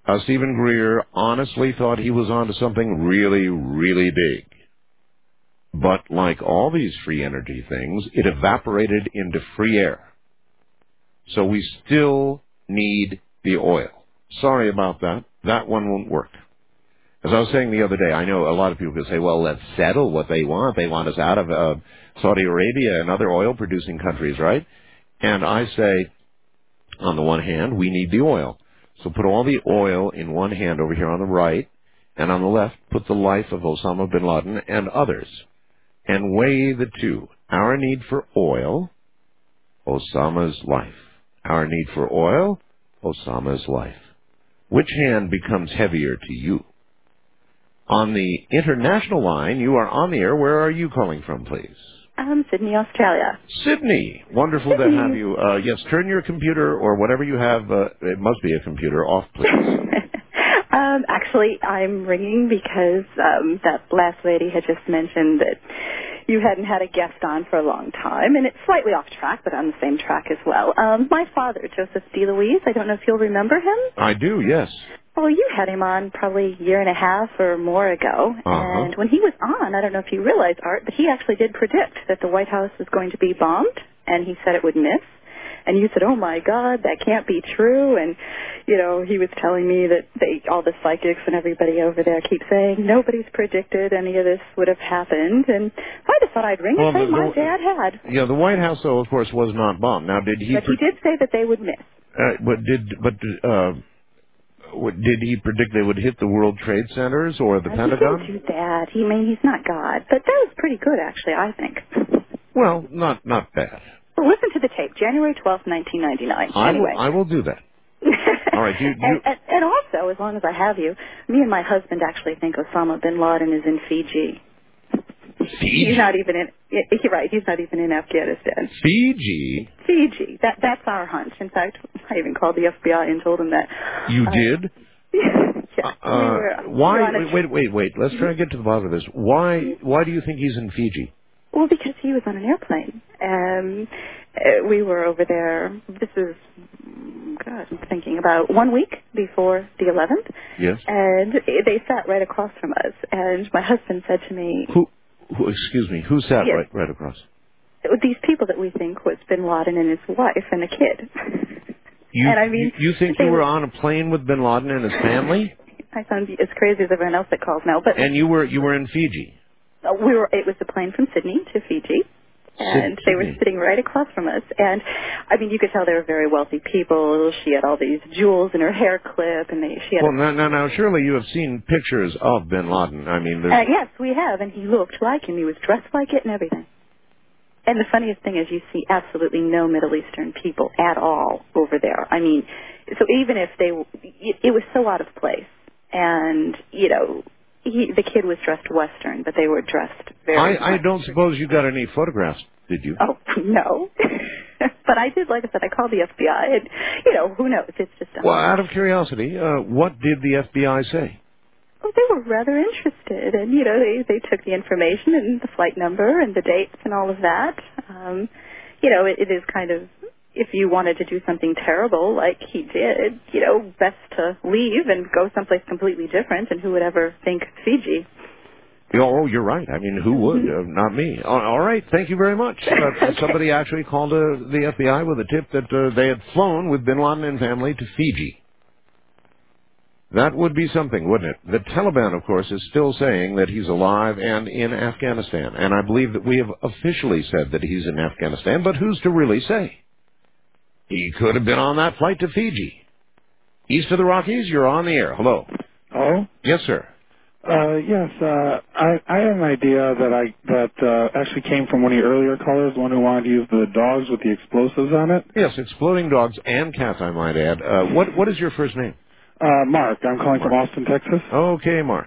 Stephen Greer honestly thought he was onto something really, really big. But like all these free energy things, it evaporated into free air. So we still need the oil. Sorry about that. That one won't work. As I was saying the other day, I know a lot of people can say, well, let's settle what they want. They want us out of Saudi Arabia and other oil-producing countries, right? And I say, on the one hand, we need the oil. So put all the oil in one hand over here on the right, and on the left, put the life of Osama bin Laden and others. And weigh the two. Our need for oil, Osama's life. Our need for oil, Osama's life. Which hand becomes heavier to you? On the international line, you are on the air. Where are you calling from, please? Sydney, Australia. Sydney. Wonderful to have you. Yes, turn your computer or whatever you have, it must be a computer, off, please. Actually, I'm ringing because that last lady had just mentioned that you hadn't had a guest on for a long time, and it's slightly off track, but on the same track as well. My father, Joseph D. Louise, I don't know if you'll remember him. I do, yes. Well, you had him on probably a year and a half or more ago, and when he was on, I don't know if you realize, Art, but he actually did predict that the White House was going to be bombed, and he said it would miss. And you said, oh, my God, that can't be true. And, you know, he was telling me that all the psychics and everybody over there keep saying nobody's predicted any of this would have happened. And I just thought I'd ring and say my dad had. Yeah, the White House, though, of course, was not bombed. Now, did he... But he did say that they would miss. Did he predict they would hit the World Trade Centers or the Pentagon? He didn't do that. He's not God. But that was pretty good, actually, I think. Well, not bad. Well, listen to the tape, January 12th, 1999. I will do that. All right. And also, as long as I have you, me and my husband actually think Osama bin Laden is in Fiji. Fiji? He's not even in. You're right. He's not even in Afghanistan. Fiji. That's our hunch. In fact, I even called the FBI and told them that. You did? Yeah. Why? Wait. Let's try and get to the bottom of this. Why do you think he's in Fiji? Well, because he was on an airplane. We were over there. This is, God, I'm thinking about 1 week before the 11th. Yes. And they sat right across from us. And my husband said to me... Excuse me, who sat right across? These people that we think was bin Laden and his wife and a kid. You think you were on a plane with bin Laden and his family? I sound as crazy as everyone else that calls now. But and you were in Fiji? It was a plane from Sydney to Fiji. And they were sitting right across from us. And, I mean, you could tell they were very wealthy people. She had all these jewels in her hair clip. And she had now, surely you have seen pictures of bin Laden. I mean, yes, we have. And he looked like him. He was dressed like it and everything. And the funniest thing is you see absolutely no Middle Eastern people at all over there. I mean, so even if it was so out of place. And, you know... the kid was dressed Western, but they were dressed very I don't suppose you got any photographs, did you? Oh, no. But I did, like I said, I called the FBI, and, you know, who knows? It's just... Well, out of curiosity, what did the FBI say? Well, they were rather interested, and, you know, they took the information and the flight number and the dates and all of that. You know, it is kind of... If you wanted to do something terrible like he did, you know, best to leave and go someplace completely different, and who would ever think Fiji? Oh, you're right. I mean, who would? Not me. All right. Thank you very much. Somebody actually called the FBI with a tip that they had flown with bin Laden and family to Fiji. That would be something, wouldn't it? The Taliban, of course, is still saying that he's alive and in Afghanistan, and I believe that we have officially said that he's in Afghanistan, but who's to really say? He could have been on that flight to Fiji. East of the Rockies, you're on the air. Hello. Oh? Yes, sir. Yes, I have an idea that actually came from one of your earlier callers, the one who wanted to use the dogs with the explosives on it. Yes, exploding dogs and cats, I might add. What is your first name? Mark. I'm calling from Austin, Texas. Okay, Mark.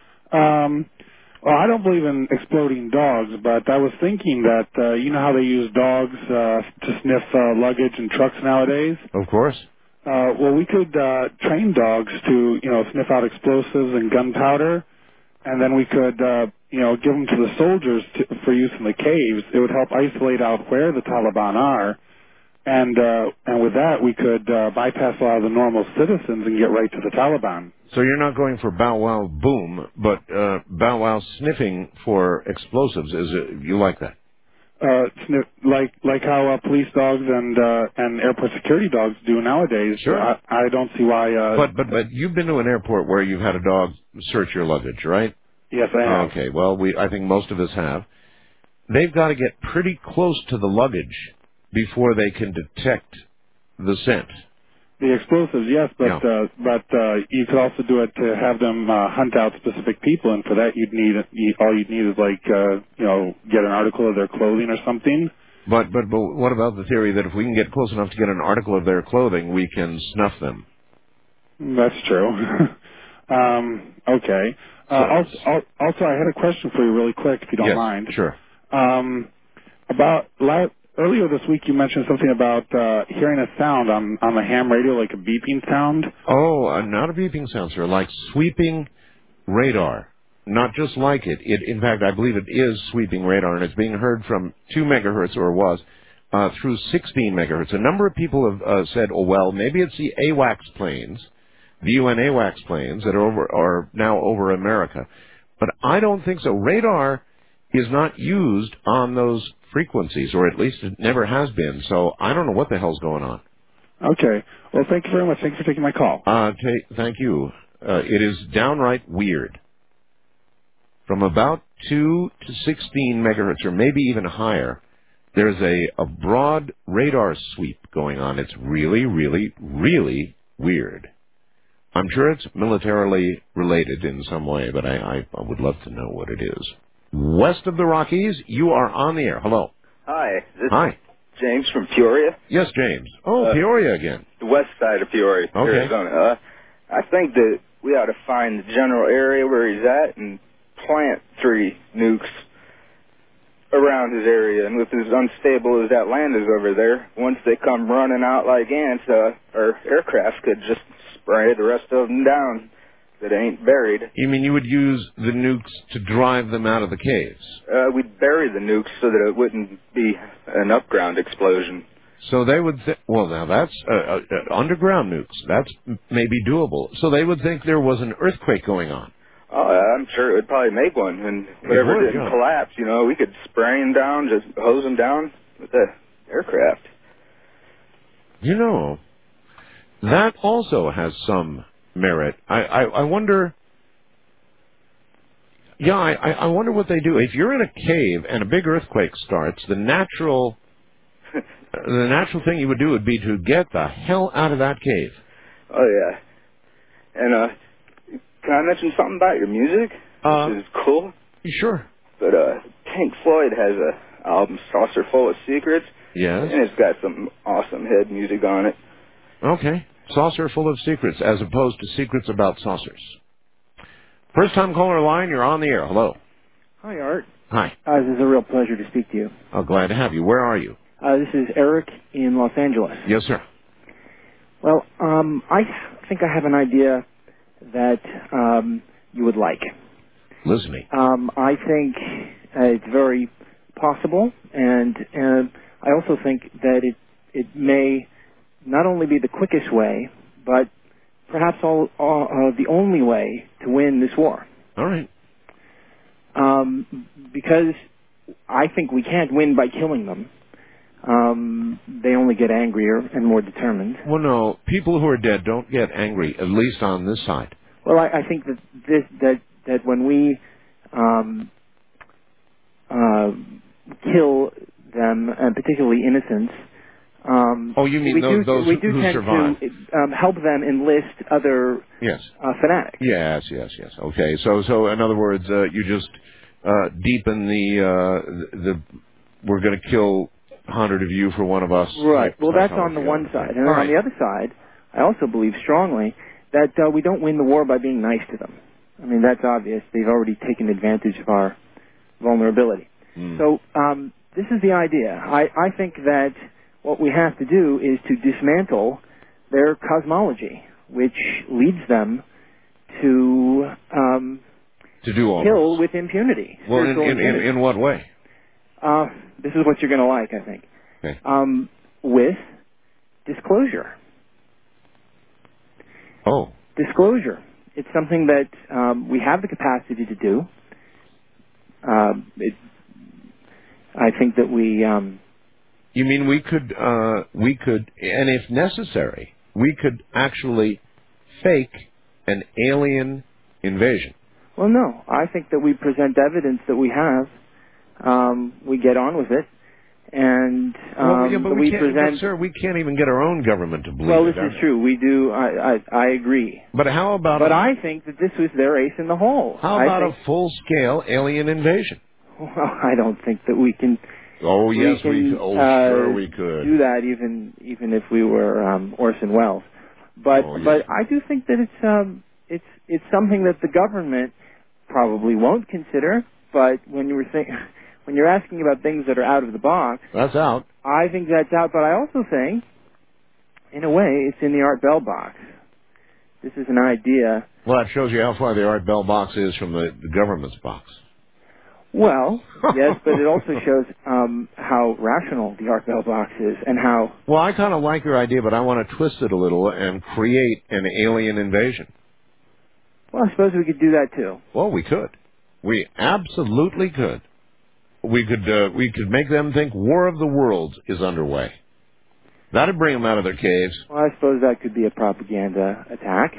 Well, I don't believe in exploding dogs, but I was thinking that, you know how they use dogs to sniff luggage and trucks nowadays? Of course. Well, we could train dogs to, you know, sniff out explosives and gunpowder, and then we could, you know, give them to the soldiers for use in the caves. It would help isolate out where the Taliban are, And with that, we could bypass a lot of the normal citizens and get right to the Taliban. So you're not going for bow wow boom, but bow wow sniffing for explosives. You like that? Like how police dogs and airport security dogs do nowadays. Sure. I don't see why. But you've been to an airport where you've had a dog search your luggage, right? Yes, I have. Okay. Well, I think most of us have. They've got to get pretty close to the luggage before they can detect the scent. The explosives, yes, but you could also do it to have them hunt out specific people, and for that all you'd need is get an article of their clothing or something. But what about the theory that if we can get close enough to get an article of their clothing, we can snuff them? That's true. Okay. Also, I had a question for you really quick, if you don't mind. Sure. Earlier this week, you mentioned something about hearing a sound on the ham radio, like a beeping sound. Oh, not a beeping sound, sir. Like sweeping radar. Not just like it. In fact, I believe it is sweeping radar, and it's being heard from 2 megahertz, or was, through 16 megahertz. A number of people have said, oh, well, maybe it's the AWACS planes, the UN AWACS planes that are now over America. But I don't think so. Radar is not used on those frequencies, or at least it never has been. So I don't know what the hell's going on. Okay. Well, thank you very much. Thanks for taking my call. Thank you. It is downright weird. From about 2 to 16 megahertz, or maybe even higher, there's a broad radar sweep going on. It's really, really, really weird. I'm sure it's militarily related in some way, but I would love to know what it is. West of the Rockies, you are on the air. Hello. Hi. Hi. James from Peoria. Yes, James. Oh, Peoria again. The west side of Peoria, okay. Arizona. I think that we ought to find the general area where he's at and plant 3 nukes around his area. And with as unstable as that land is over there, once they come running out like ants, our aircraft could just spray the rest of them down that ain't buried. You mean you would use the nukes to drive them out of the caves? We'd bury the nukes so that it wouldn't be an upground explosion. So they would well, now that's underground nukes. That's maybe doable. So they would think there was an earthquake going on. Oh, I'm sure it would probably make one. And whatever didn't collapse, we could spray them down, just hose them down with the aircraft. That also has some merit. I wonder. Yeah, I wonder what they do. If you're in a cave and a big earthquake starts, the natural thing you would do would be to get the hell out of that cave. Oh yeah. And can I mention something about your music? Which is cool. Sure. But Pink Floyd has a album, Saucer Full of Secrets. Yes. And it's got some awesome head music on it. Okay. Saucer Full of Secrets, as opposed to Secrets About Saucers. First time caller line, you're on the air. Hello. Hi, Art. Hi. This is a real pleasure to speak to you. Oh, glad to have you. Where are you? This is Eric in Los Angeles. Yes, sir. Well, I think I have an idea that you would like. Listening. I think it's very possible, and I also think that it may not only be the quickest way, but perhaps the only way to win this war. All right. Because I think we can't win by killing them. They only get angrier and more determined. Well, no, people who are dead don't get angry, at least on this side. Well, I think that when we kill them, and particularly innocents, you mean those we do who tend survive? to help them enlist other fanatics. Yes. Okay, so in other words, you just deepen the we're going to kill 100 of you for one of us. Right. Well, that's on the one side, and on the other side, I also believe strongly that we don't win the war by being nice to them. I mean, that's obvious. They've already taken advantage of our vulnerability. So this is the idea. I think that what we have to do is to dismantle their cosmology, which leads them to do all kill this with impunity. Well, in what way? This is what you're going to like, I think. Okay. With disclosure. Oh. Disclosure. It's something that we have the capacity to do. I think that we... You mean we could, and if necessary, we could actually fake an alien invasion? Well, no. I think that we present evidence that we have. We get on with it. And but we present... But, sir, we can't even get our own government to believe Well, it. this is true. We do. I agree. But how about... But I think that this was their ace in the hole. How about a full-scale alien invasion? Well, I don't think that we can... Oh, yes, we could. Oh, sure we could. Do that even if we were Orson Welles. But I do think that it's something that the government probably won't consider. But when you're asking about things that are out of the box, that's out. I think that's out. But I also think, in a way, it's in the Art Bell box. This is an idea. Well, that shows you how far the Art Bell box is from the government's box. Well, yes, but it also shows how rational the Art Bell box is and how... Well, I kind of like your idea, but I want to twist it a little and create an alien invasion. Well, I suppose we could do that, too. Well, we could. We absolutely could. We could make them think War of the Worlds is underway. That'd bring them out of their caves. Well, I suppose that could be a propaganda attack.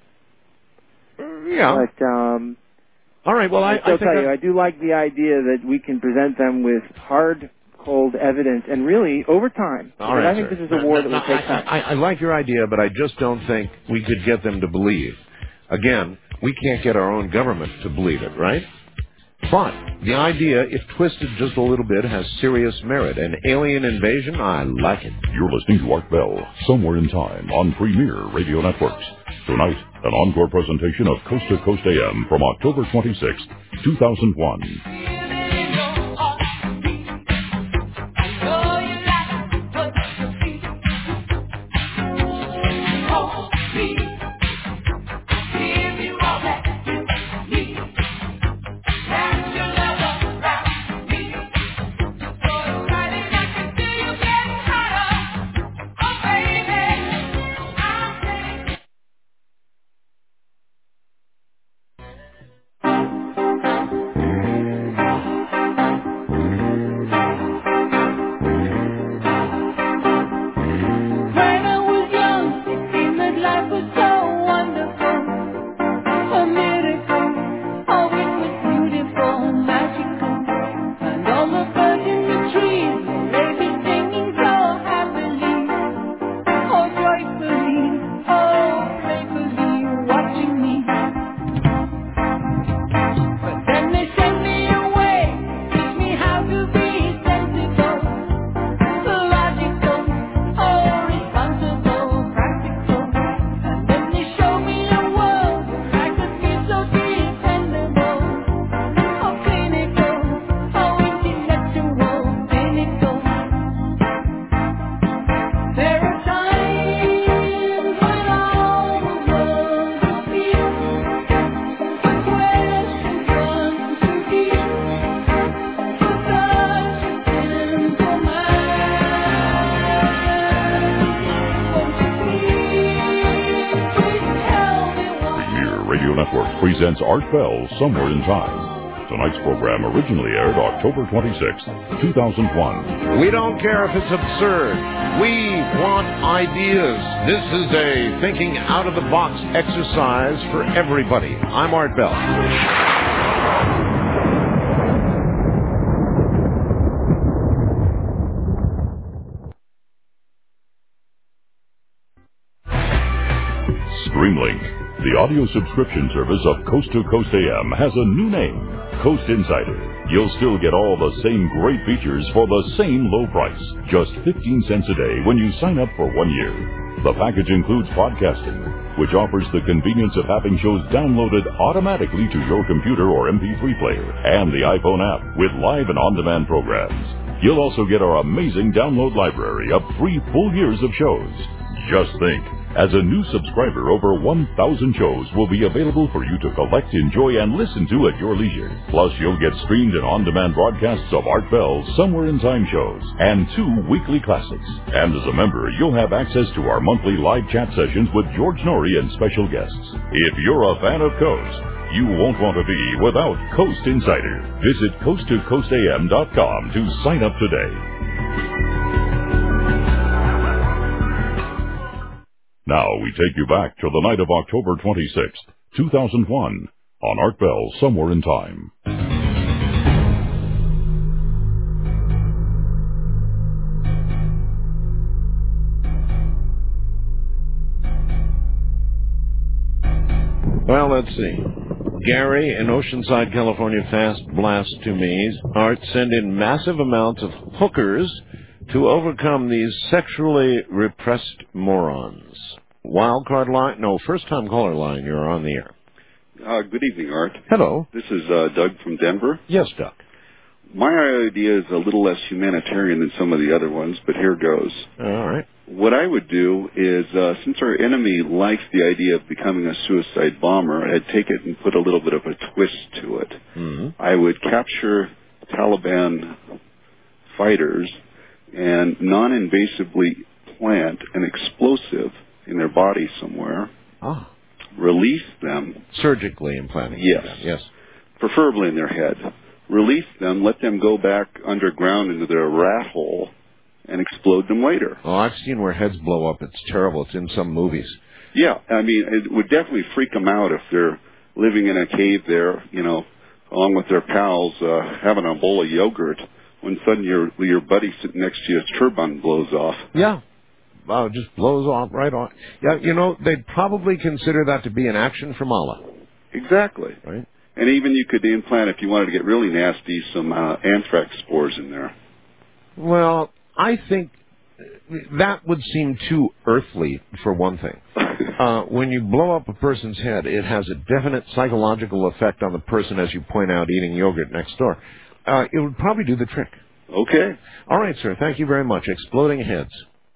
Yeah. But, all right, well, I tell you, I do like the idea that we can present them with hard, cold evidence, and really, over time. All right, I think this is a war that will take time. I like your idea, but I just don't think we could get them to believe. Again, we can't get our own government to believe it, right? But the idea, if twisted just a little bit, has serious merit. An alien invasion, I like it. You're listening to Art Bell, Somewhere in Time, on Premier Radio Networks. Tonight, an encore presentation of Coast to Coast AM from October 26, 2001. Presents Art Bell, Somewhere in Time. Tonight's program originally aired October 26, 2001. We don't care if it's absurd. We want ideas. This is a thinking out-of-the-box exercise for everybody. I'm Art Bell. Streamlink, the audio subscription service of Coast to Coast AM, has a new name, Coast Insider. You'll still get all the same great features for the same low price, just 15 cents a day when you sign up for 1 year. The package includes podcasting, which offers the convenience of having shows downloaded automatically to your computer or MP3 player, and the iPhone app with live and on-demand programs. You'll also get our amazing download library of 3 full years of shows. Just think, As a new subscriber, over 1,000 shows will be available for you to collect, enjoy, and listen to at your leisure. Plus, you'll get streamed and on-demand broadcasts of Art Bell's Somewhere in Time shows and 2 weekly classics. And as a member, you'll have access to our monthly live chat sessions with George Norrie and special guests. If you're a fan of Coast, you won't want to be without Coast Insider. Visit coasttocoastam.com to sign up today. Now we take you back to the night of October 26th, 2001, on Art Bell Somewhere in Time. Well, let's see. Gary in Oceanside, California, fast blast to me. Art, send in massive amounts of hookers to overcome these sexually repressed morons. Wildcard line? No, first-time caller line. You're on the air. Good evening, Art. Hello. This is Doug from Denver. Yes, Doug. My idea is a little less humanitarian than some of the other ones, but here goes. All right. What I would do is, since our enemy likes the idea of becoming a suicide bomber, I'd take it and put a little bit of a twist to it. Mm-hmm. I would capture Taliban fighters and non-invasively plant an explosive in their body somewhere, release them. Surgically implanting. Yes. Yes. Preferably in their head. Release them, let them go back underground into their rat hole, and explode them later. Oh, I've seen where heads blow up. It's terrible. It's in some movies. Yeah, I mean, it would definitely freak them out if they're living in a cave there, you know, along with their pals, having a bowl of yogurt, when suddenly your buddy sitting next to you, his turban blows off. Yeah. It just blows off right on. Yeah, you know, they'd probably consider that to be an action from Allah. Exactly. Right. And even you could implant, if you wanted to get really nasty, some anthrax spores in there. Well, I think that would seem too earthly, for one thing. When you blow up a person's head, it has a definite psychological effect on the person, as you point out, eating yogurt next door. It would probably do the trick. Okay. All right, sir. Thank you very much. Exploding heads.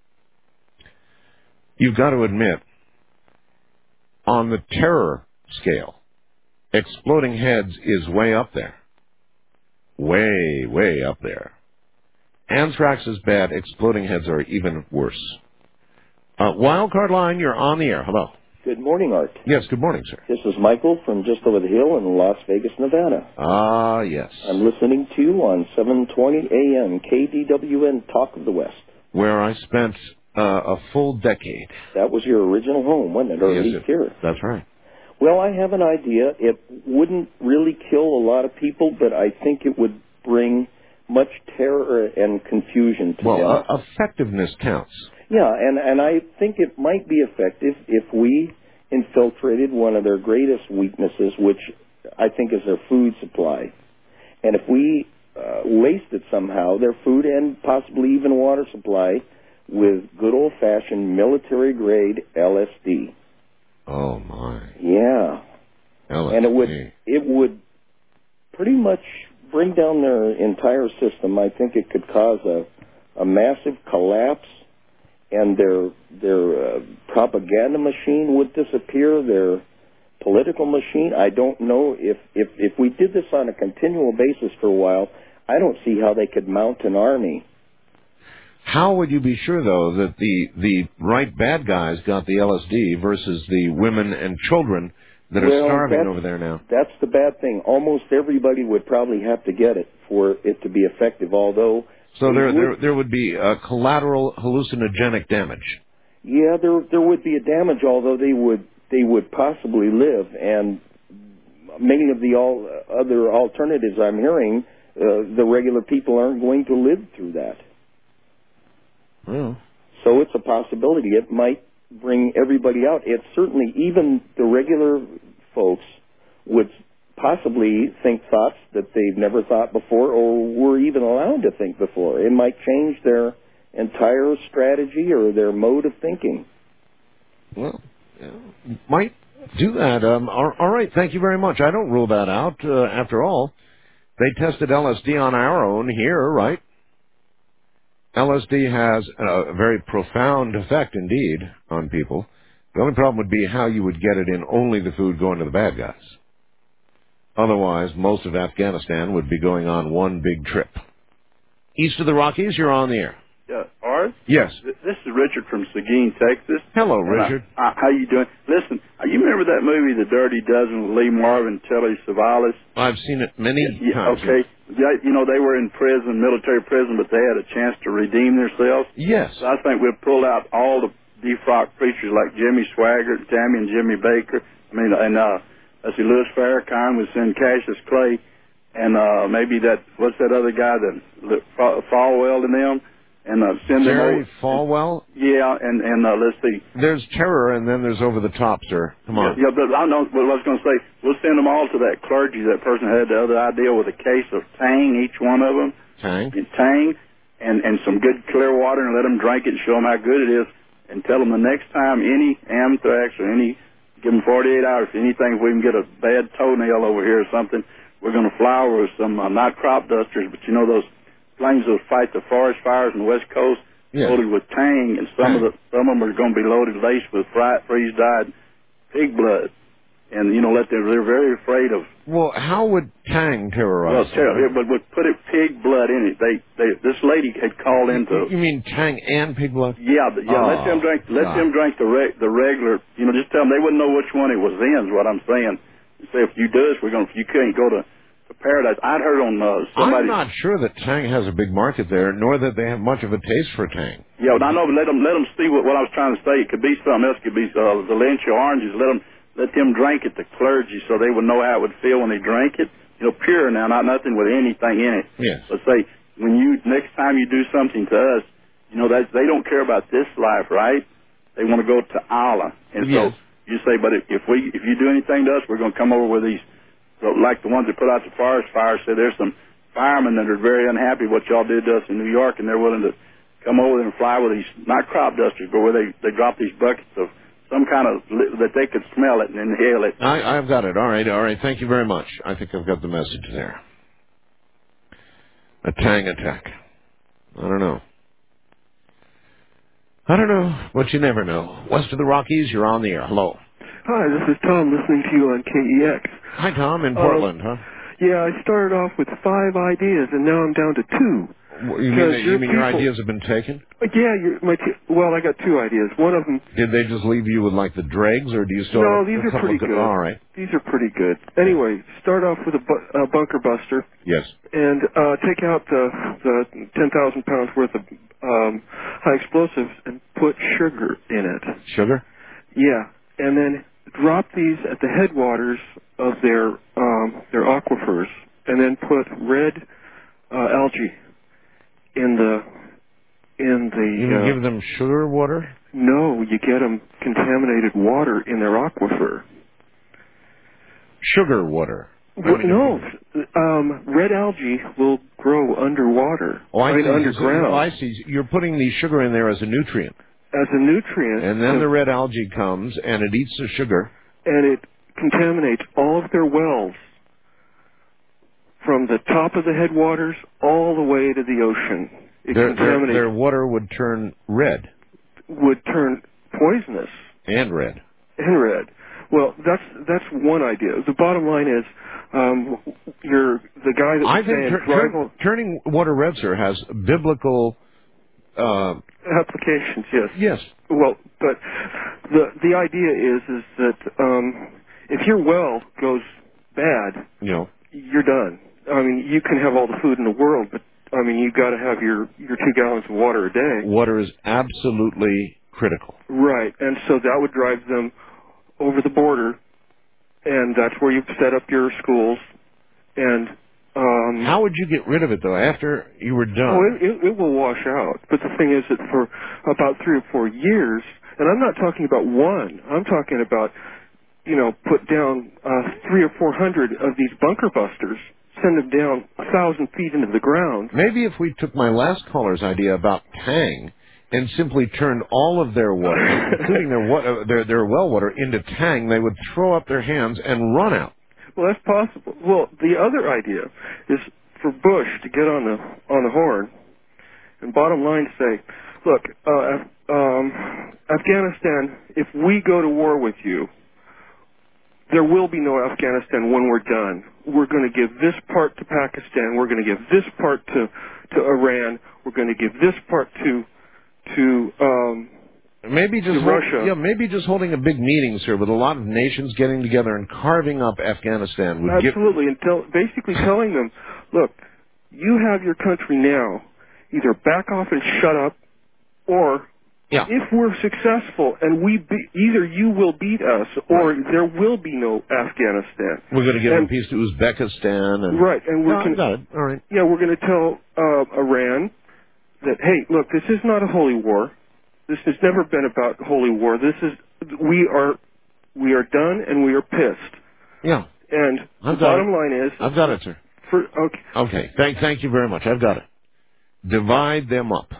You've got to admit, on the terror scale, exploding heads is way up there. Way, way up there. Anthrax is bad. Exploding heads are even worse. Wildcard line, you're on the air. Hello. Good morning, Art. Yes, good morning, sir. This is Michael from just over the hill in Las Vegas, Nevada. Ah, yes. I'm listening to you on 720 AM KDWN Talk of the West. Where I spent a full decade. That was your original home, wasn't it? Or at least here. That's right. Well, I have an idea. It wouldn't really kill a lot of people, but I think it would bring much terror and confusion to them. Well, effectiveness counts. Yeah, and I think it might be effective if we infiltrated one of their greatest weaknesses, which I think is their food supply. And if we laced it somehow, their food and possibly even water supply, with good old-fashioned military-grade LSD. Oh, my. Yeah. LSD. And it would pretty much bring down their entire system. I think it could cause a massive collapse, and their propaganda machine would disappear, their political machine. I don't know if we did this on a continual basis for a while, I don't see how they could mount an army. How would you be sure, though, that the right bad guys got the LSD versus the women and children that are starving over there now? That's the bad thing. Almost everybody would probably have to get it for it to be effective, although... So there would be collateral hallucinogenic damage. Yeah, there would be a damage, although they would possibly live, and many of the other alternatives I'm hearing, the regular people aren't going to live through that. Well. So it's a possibility. It might bring everybody out. It certainly, even the regular folks would possibly think thoughts that they've never thought before or were even allowed to think before. It might change their entire strategy or their mode of thinking. Well, might do that. All right, thank you very much. I don't rule that out. After all, they tested LSD on our own here, right? LSD has a very profound effect indeed on people. The only problem would be how you would get it in only the food going to the bad guys. Otherwise, most of Afghanistan would be going on one big trip. East of the Rockies, you're on the air. Yeah, Art? Yes. This is Richard from Seguin, Texas. Hello, Richard. How you doing? Listen, you remember that movie, The Dirty Dozen, with Lee Marvin and Telly Savalas? I've seen it many times. Okay. Yeah, you know, they were in prison, military prison, but they had a chance to redeem themselves. Yes. So I think we'll pull out all the defrocked preachers like Jimmy Swaggart, Tammy and Jimmy Baker. I mean, and let's see, Louis Farrakhan was in Cassius Clay, and maybe what's that other guy that Falwell and them, and send them over. Jerry Falwell? Yeah, and let's see. There's terror, and then there's over the top, sir. Come on. Yeah, but I know what I was going to say. We'll send them all to that clergy. That person had the other idea with a case of Tang, each one of them. Tang, and some good clear water, and let them drink it and show them how good it is, and tell them the next time any anthrax or give them 48 hours, anything, if we can get a bad toenail over here or something, we're going to fly over with some, not crop dusters, but you know those planes that fight the forest fires on the West Coast, loaded with Tang, and some of them are going to be loaded, laced with freeze-dried pig blood. And, you know, they're very afraid of... Well, how would Tang terrorize them? But would put pig blood in it. This lady had called into... You mean Tang and pig blood? Yeah, let them drink the regular, you know, just tell them they wouldn't know which one it was in, is what I'm saying. Say, if you do this, you can't go to paradise. I'd heard on somebody... I'm not sure that Tang has a big market there, nor that they have much of a taste for Tang. Yeah, but I know, but let them see what I was trying to say. It could be something else. It could be Valencia oranges. Let them drink it, the clergy, so they would know how it would feel when they drank it. You know, pure now, not nothing with anything in it. Yes. Let's say, next time you do something to us, you know, that they don't care about this life, right? They want to go to Allah. And so you say, but if you do anything to us, we're going to come over with these, like the ones that put out the forest fire, said there's some firemen that are very unhappy what y'all did to us in New York, and they're willing to come over there and fly with these, not crop dusters, but where they drop these buckets of some kind of, that they could smell it and inhale it. I've got it. All right. Thank you very much. I think I've got the message there. A Tang attack. I don't know, but you never know. West of the Rockies, you're on the air. Hello. Hi, this is Tom listening to you on KEX. Hi, Tom, in Portland, huh? Yeah, I started off with 5 ideas, and now I'm down to 2. You mean your ideas have been taken? Yeah, I got 2 ideas. One of them... Did they just leave you with, like, the dregs, or do you still... No, these are pretty good. All right. These are pretty good. Anyway, start off with a bunker buster. Yes. And take out the 10,000 pounds worth of high explosives and put sugar in it. Sugar? Yeah. And then drop these at the headwaters of their aquifers, and then put red algae in the. You give them sugar water? No, you get them contaminated water in their aquifer. Sugar water. No, red algae will grow underwater, underground. Oh, I see. You're putting the sugar in there as a nutrient. As a nutrient. And then the red algae comes, and it eats the sugar. And it contaminates all of their wells from the top of the headwaters all the way to the ocean. Their water would turn red. Would turn poisonous. And red. Well, that's one idea. The bottom line is, the guy that was saying turning water red, sir, has biblical applications. Yes. Yes. Well, but the idea is that if your well goes bad, you're done. I mean, you can have all the food in the world, but I mean, you got to have your 2 gallons of water a day. Water is absolutely critical. Right, and so that would drive them over the border, and that's where you set up your schools. And how would you get rid of it, though, after you were done? Oh, it will wash out. But the thing is that for about 3 or 4 years, and I'm not talking about one, I'm talking about, put down 300 or 400 of these bunker busters, send them down 1,000 feet into the ground. Maybe if we took my last caller's idea about Tang and simply turned all of their water, including their well water, into Tang, they would throw up their hands and run out. Well, that's possible. Well, the other idea is for Bush to get on the horn and bottom line say, Look, Afghanistan, if we go to war with you, there will be no Afghanistan when we're done. We're going to give this part to Pakistan. We're going to give this part to Iran. We're going to give this part to maybe just Russia. Maybe just holding a big meeting, sir, with a lot of nations getting together and carving up Afghanistan would Absolutely, and basically telling them, look, you have your country now. Either back off and shut up, or if we're successful and either you will beat us, or there will be no Afghanistan. We're going to give them peace to Uzbekistan. And All right. Yeah, we're going to tell Iran that, hey, look, this is not a holy war. This has never been about holy war. We are done and we are pissed. Yeah. And the bottom line is, I've got it, sir. Okay. Thank you very much. I've got it. Divide them up.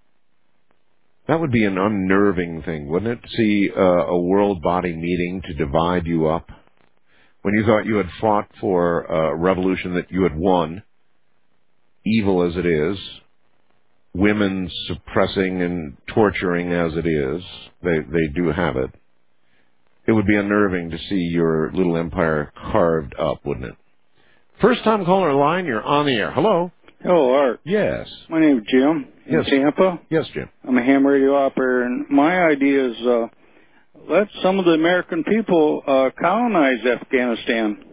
That would be an unnerving thing, wouldn't it? See a world body meeting to divide you up. When you thought you had fought for a revolution that you had won, evil as it is, women suppressing and torturing as it is, they do have it. It would be unnerving to see your little empire carved up, wouldn't it? First time caller line, you're on the air. Hello. Hello, Art. Yes. My name is Jim in Tampa. Yes, Jim. I'm a ham radio operator, and my idea is let some of the American people colonize Afghanistan.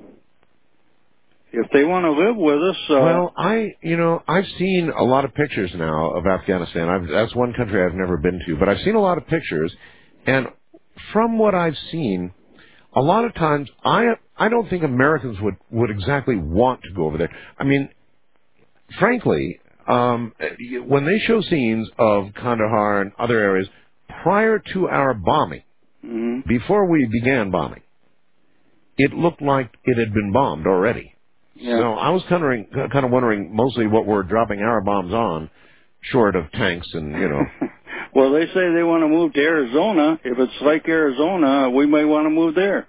If they want to live with us. Well, I've seen a lot of pictures now of Afghanistan. That's one country I've never been to, but I've seen a lot of pictures, and from what I've seen, a lot of times I don't think Americans would exactly want to go over there. I mean, frankly, when they show scenes of Kandahar and other areas prior to our bombing, before we began bombing, it looked like it had been bombed already. Yeah. So I was kind of wondering mostly what we're dropping our bombs on, short of tanks and, Well, they say they want to move to Arizona. If it's like Arizona, we may want to move there.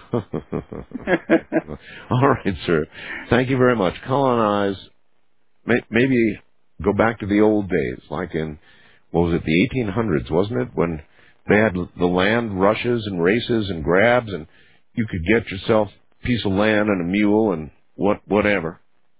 All right, sir. Thank you very much. Colonize. Maybe go back to the old days, like in, the 1800s, wasn't it? When they had the land rushes and races and grabs, and you could get yourself a piece of land and a mule and whatever.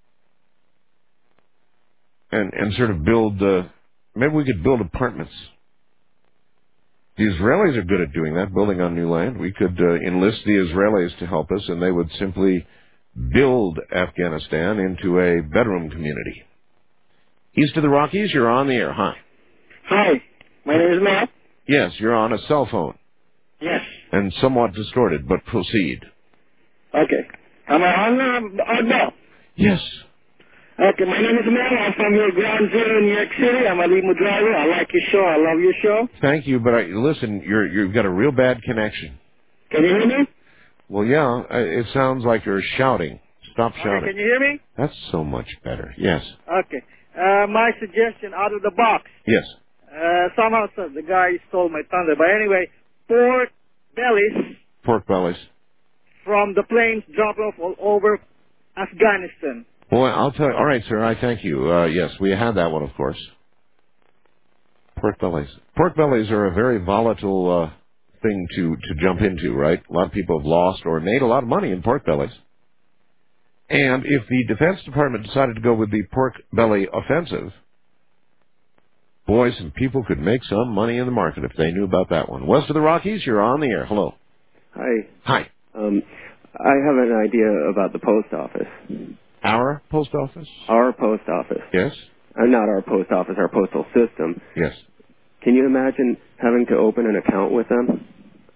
And sort of build, maybe we could build apartments. The Israelis are good at doing that, building on new land. We could enlist the Israelis to help us, and they would simply build Afghanistan into a bedroom community. East of the Rockies, you're on the air. Hi. Hi. My name is Matt. Yes, you're on a cell phone. Yes. And somewhat distorted, but proceed. Okay. Am I on now? Yes. Okay, my name is Matt. I'm from your ground zero in New York City. I'm a Limo driver. I like your show. I love your show. Thank you, but listen, you've got a real bad connection. Can you hear me? Well, yeah, it sounds like you're shouting. Stop shouting. Okay, can you hear me? That's so much better. Yes. Okay. My suggestion out of the box. Yes. Somehow the guy stole my thunder. But anyway, pork bellies. Pork bellies. From the planes dropped off all over Afghanistan. Well, I'll tell you. All right, sir, I thank you. Yes, we had that one, of course. Pork bellies. Pork bellies are a very volatile thing to jump into, right? A lot of people have lost or made a lot of money in pork bellies. And if the Defense Department decided to go with the pork belly offensive, boy, some people could make some money in the market if they knew about that one. West of the Rockies, you're on the air. Hello. Hi. Hi. I have an idea about the post office. Our post office? Our post office. Yes. Not our post office, our postal system. Yes. Can you imagine having to open an account with them?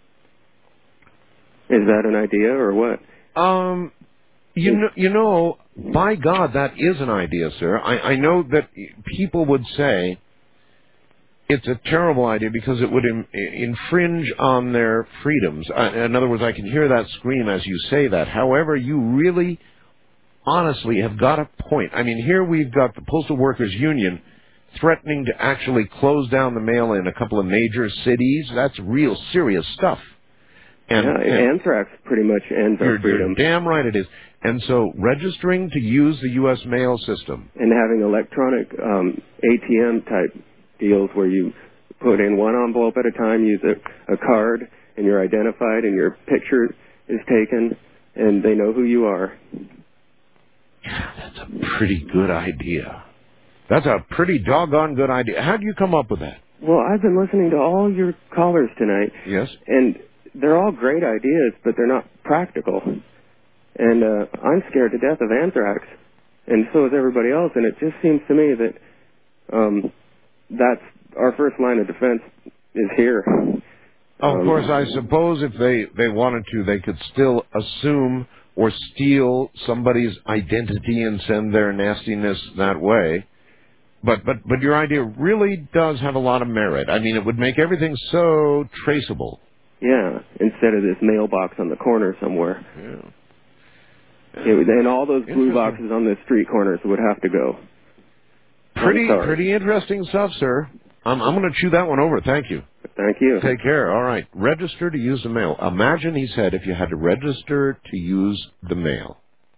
Is that an idea or what? You know, by God, that is an idea, sir. I know that people would say it's a terrible idea because it would infringe on their freedoms. In other words, I can hear that scream as you say that. However, you really, honestly, have got a point. I mean, here we've got the Postal Workers Union threatening to actually close down the mail in a couple of major cities. That's real serious stuff. And anthrax pretty much ends our freedom. You're damn right it is. And so registering to use the U.S. mail system. And having electronic ATM type deals where you put in one envelope at a time, use a card, and you're identified, and your picture is taken, and they know who you are. That's a pretty good idea. That's a pretty doggone good idea. How do you come up with that? Well, I've been listening to all your callers tonight. Yes. And they're all great ideas, but they're not practical. And I'm scared to death of anthrax, and so is everybody else. And it just seems to me that that's our first line of defense is here. Of course, I suppose if they wanted to, they could still assume or steal somebody's identity and send their nastiness that way. But your idea really does have a lot of merit. I mean, it would make everything so traceable. Yeah, instead of this mailbox on the corner somewhere. Yeah. And all those blue boxes on the street corners would have to go. Pretty interesting stuff, sir. I'm going to chew that one over. Thank you. Thank you. Take care. All right. Register to use the mail. Imagine, he said, if you had to register to use the mail.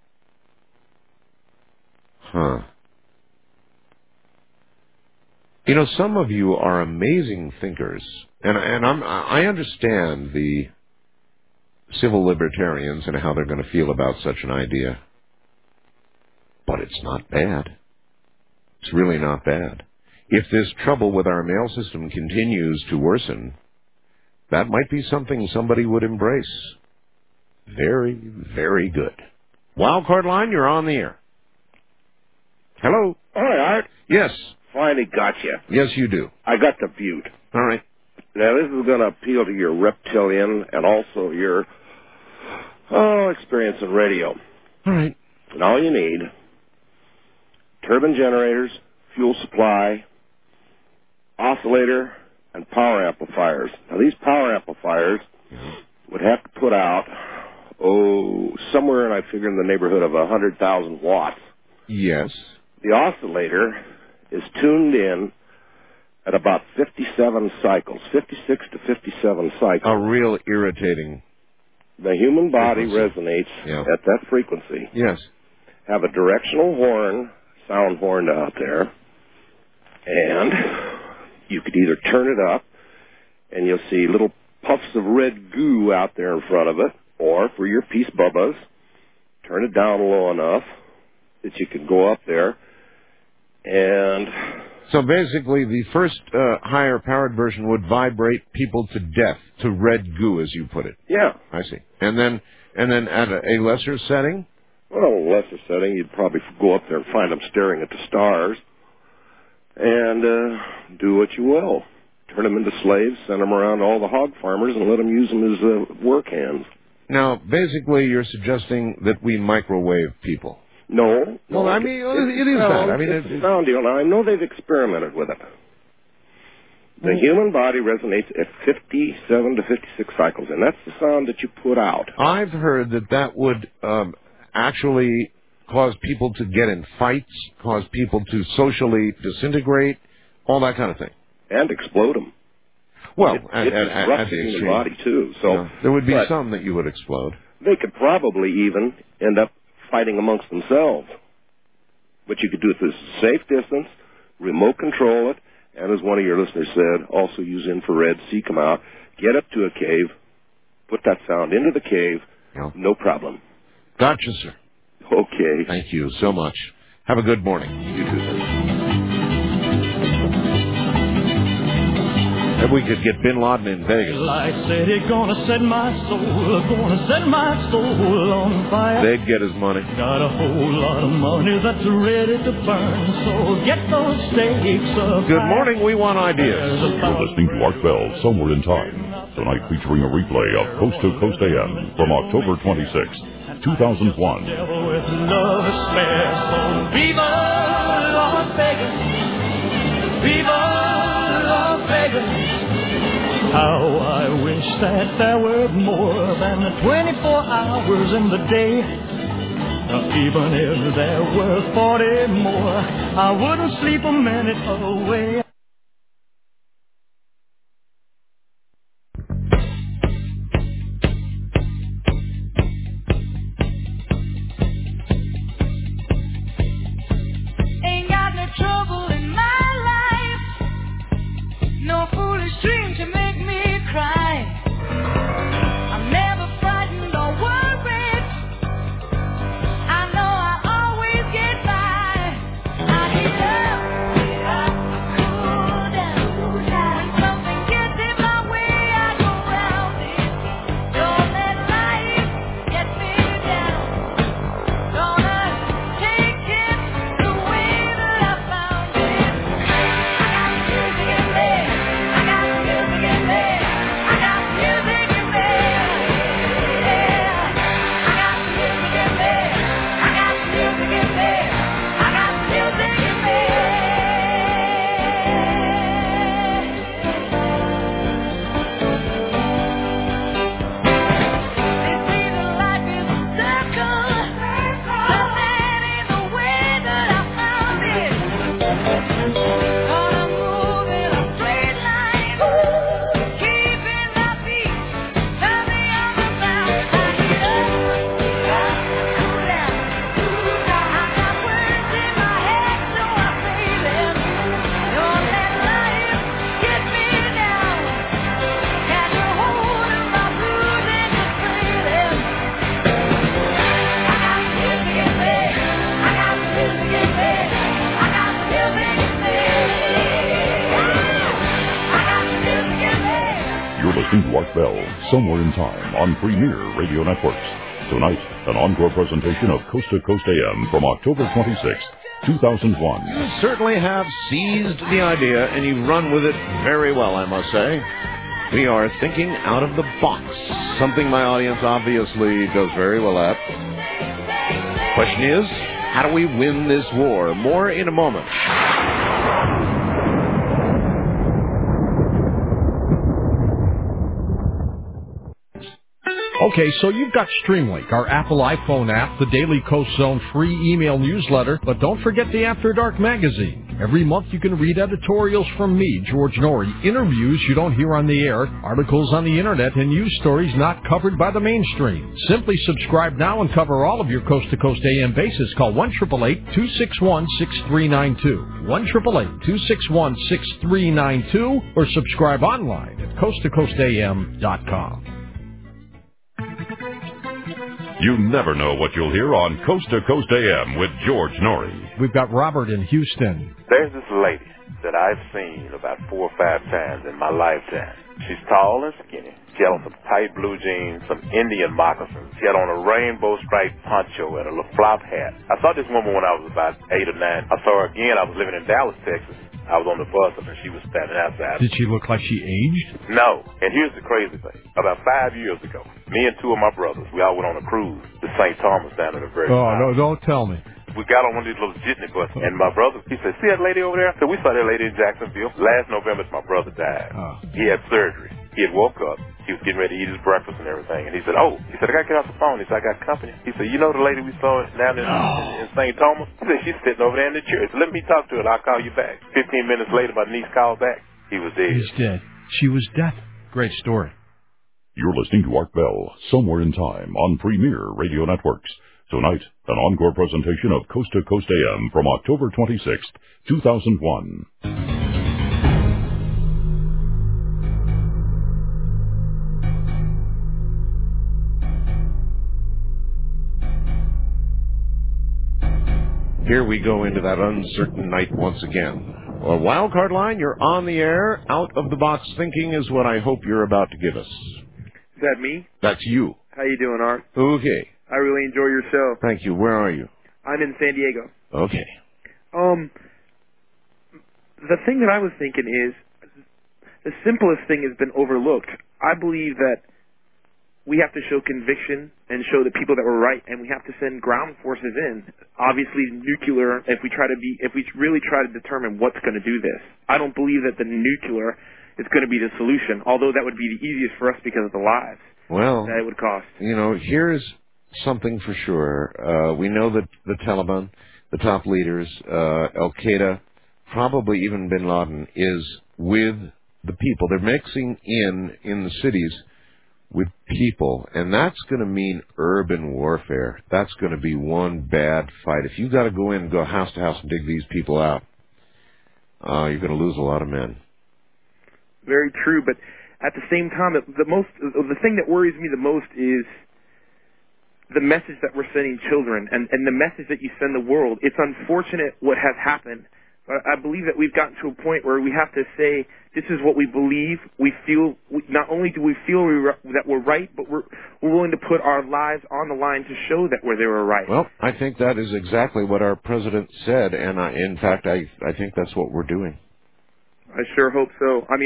Huh. You know, some of you are amazing thinkers, and I understand the civil libertarians and how they're going to feel about such an idea. But it's not bad. It's really not bad. If this trouble with our mail system continues to worsen, that might be something somebody would embrace. Very, very good. Wildcard line, you're on the air. Hello? All right, Art. Yes. Finally got you. Yes, you do. I got the butte. All right. Now, this is going to appeal to your reptilian and also your experience in radio. All right. And all you need, turbine generators, fuel supply, oscillator, and power amplifiers. Now, these power amplifiers would have to put out, somewhere, I figure, in the neighborhood of 100,000 watts. Yes. The oscillator is tuned in at about 57 cycles, 56 to 57 cycles. A real irritating. The human body resonates at that frequency. Yes. Have a directional horn, sound horn out there, and you could either turn it up, and you'll see little puffs of red goo out there in front of it, or for your peace bubbas, turn it down low enough that you can go up there, and... So basically, the first higher powered version would vibrate people to death, to red goo, as you put it. Yeah. I see. And then at a lesser setting? Well, a lesser setting, you'd probably go up there and find them staring at the stars, and do what you will. Turn them into slaves, send them around to all the hog farmers, and let them use them as work hands. Now, basically, you're suggesting that we microwave people. No. Well, I mean, it is that. I mean, it's a sound deal. Now, I know they've experimented with it. The human body resonates at 57 to 56 cycles, and that's the sound that you put out. I've heard that would actually cause people to get in fights, cause people to socially disintegrate, all that kind of thing. And explode them. Well, it at disrupts the the human extreme. body, too. So there would be some that you would explode. They could probably even end up fighting amongst themselves. But you could do it at a safe distance, remote control it, and as one of your listeners said, also use infrared, seek them out, get up to a cave, put that sound into the cave, no problem. Gotcha, sir. Okay. Thank you so much. Have a good morning. You too, sir. If we could get Bin Laden in Vegas. I said it's gonna set my soul on fire. They'd get his money. Got a whole lot of money that's ready to burn, so get those stakes up. Good morning, we want ideas. You're listening to Art Bell, Somewhere in Time. Tonight featuring a replay of Coast to Coast AM from October 26, 2001. Devil with love to spare, so viva Las Vegas, viva Las Vegas. How I wish that there were more than 24 hours in the day. Even if there were 40 more, I wouldn't sleep a minute away. Ain't got no trouble in my life. listening to Art Bell, Somewhere in Time, on Premier Radio Networks. Tonight, an encore presentation of Coast to Coast AM from October 26th, 2001. You certainly have seized the idea, and you've run with it very well, I must say. We are thinking out of the box, something my audience obviously does very well at. Question is, how do we win this war? More in a moment. Okay, so you've got StreamLink, our Apple iPhone app, the Daily Coast Zone free email newsletter, but don't forget the After Dark magazine. Every month you can read editorials from me, George Norrie, interviews you don't hear on the air, articles on the internet, and news stories not covered by the mainstream. Simply subscribe now and cover all of your Coast to Coast AM bases. Call 1-888-261-6392. 1-888-261-6392, or subscribe online at coasttocoastam.com. You never know what you'll hear on Coast to Coast AM with George Norrie. We've got Robert in Houston. There's this lady that I've seen about 4 or 5 times in my lifetime. She's tall and skinny. She had on some tight blue jeans, some Indian moccasins. She had on a rainbow striped poncho and a little flop hat. I saw this woman when I was about 8 or 9. I saw her again. I was living in Dallas, Texas. I was on the bus and she was standing outside. Did she look like she aged? No. And here's the crazy thing. About 5 years ago, me and 2 of my brothers, we all went on a cruise to St. Thomas down in the very no, don't tell me. We got on one of these little jitney buses, and my brother, he said, see that lady over there? So we saw that lady in Jacksonville. Last November, my brother died. He had surgery. He had woke up. He was getting ready to eat his breakfast and everything. And he said, I got to get off the phone. He said, I got company. He said, you know the lady we saw down in St. Thomas? He said, she's sitting over there in the church. Let me talk to her and I'll call you back. 15 minutes later, my niece called back. He was dead. He's dead. She was dead. Great story. You're listening to Art Bell, Somewhere in Time, on Premier Radio Networks. Tonight, an encore presentation of Coast to Coast AM from October 26th, 2001. Here we go into that uncertain night once again. Well, Wildcard Line, you're on the air. Out of the box thinking is what I hope you're about to give us. Is that me? That's you. How you doing, Art? Okay. I really enjoy your show. Thank you. Where are you? I'm in San Diego. Okay. The thing that I was thinking is the simplest thing has been overlooked. I believe that we have to show conviction and show the people that were right, and we have to send ground forces in. Obviously, nuclear. If we really try to determine what's going to do this, I don't believe that the nuclear is going to be the solution. Although that would be the easiest for us because of the lives that it would cost. You know, here's something for sure. We know that the Taliban, the top leaders, Al-Qaeda, probably even Bin Laden, is with the people. They're mixing in the cities with people, and that's going to mean urban warfare. That's going to be one bad fight. If you got to go in and go house to house and dig these people out, you're going to lose a lot of men. Very true, but at the same time, the thing that worries me the most is the message that we're sending children and the message that you send the world. It's unfortunate what has happened, but I believe that we've gotten to a point where we have to say, this is what we believe. Not only do we feel that we're right, but we're willing to put our lives on the line to show that they were right. Well, I think that is exactly what our president said, and in fact, I think that's what we're doing. I sure hope so. I mean,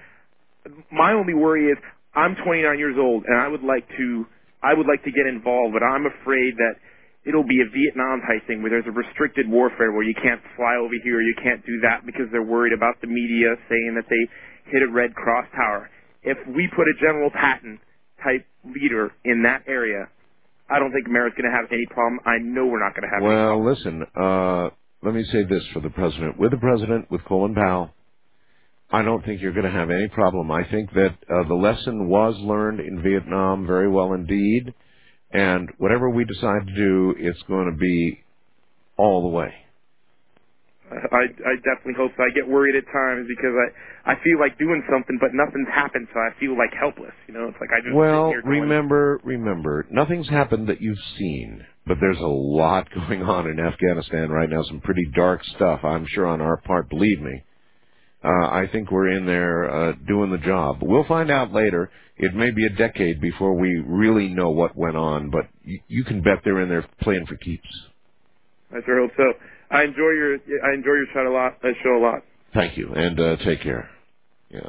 my only worry is I'm 29 years old, and I would like to get involved, but I'm afraid that it'll be a Vietnam type thing where there's a restricted warfare where you can't fly over here, you can't do that because they're worried about the media saying that they hit a Red Cross tower. If we put a General Patton type leader in that area, I don't think America's going to have any problem. I know we're not going to have any problem. Well, listen, let me say this for the president. With the president, with Colin Powell, I don't think you're going to have any problem. I think that the lesson was learned in Vietnam very well indeed. And whatever we decide to do, it's going to be all the way. I definitely hope so. I get worried at times because I feel like doing something, but nothing's happened, so I feel like helpless. You know, it's like I just well, sit here remember, nothing's happened that you've seen, but there's a lot going on in Afghanistan right now. Some pretty dark stuff, I'm sure, on our part. Believe me. I think we're in there doing the job. We'll find out later. It may be a decade before we really know what went on, but you can bet they're in there playing for keeps. I sure hope so. I enjoy your show a lot. Thank you, and take care. Yeah.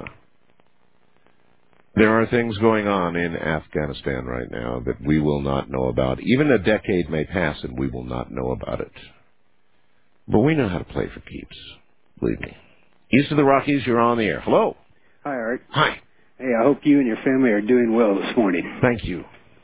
There are things going on in Afghanistan right now that we will not know about. Even a decade may pass and we will not know about it. But we know how to play for keeps. Believe me. East of the Rockies, you're on the air. Hello. Hi, Art. Hi. Hey, I hope you and your family are doing well this morning. Thank you.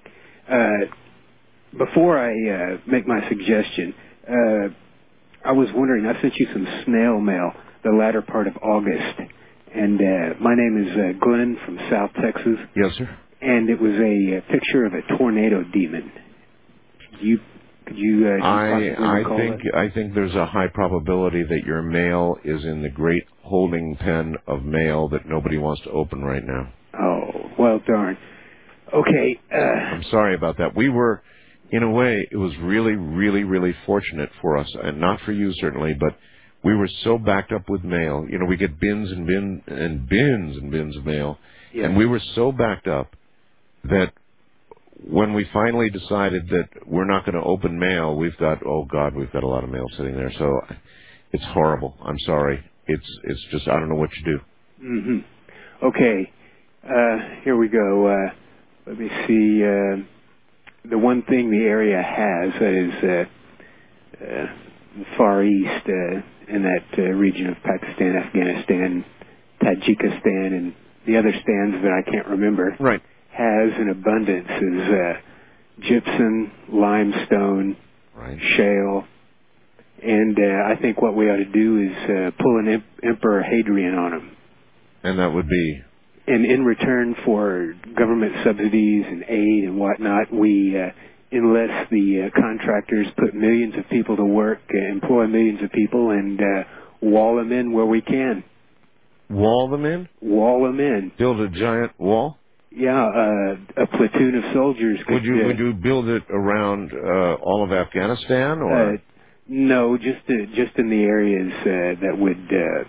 Before I make my suggestion, I was wondering, I sent you some snail mail the latter part of August, and my name is Glenn from South Texas. Yes, sir. And it was a picture of a tornado demon. Could you I think there's a high probability that your mail is in the great holding pen of mail that nobody wants to open right now. Oh, well, darn. Okay. I'm sorry about that. We were, in a way, it was really, really, really fortunate for us, and not for you certainly, but we were so backed up with mail. You know, we get bins and bins of mail, and we were so backed up that when we finally decided that we're not going to open mail, we've got a lot of mail sitting there. So it's horrible. I'm sorry. It's just, I don't know what you do. Mm-hmm. Okay. Here we go. Let me see. The one thing the area has that is Far East, in that region of Pakistan, Afghanistan, Tajikistan, and the other stands that I can't remember. Right. Has in abundance is gypsum, limestone, shale, and I think what we ought to do is pull an Emperor Hadrian on them. And that would be? And in return for government subsidies and aid and whatnot, we enlist the contractors, put millions of people to work, employ millions of people, and wall them in where we can. Wall them in? Wall them in. Build a giant wall? Yeah, a platoon of soldiers could... Would you build it around all of Afghanistan, or...? No, just in the areas that would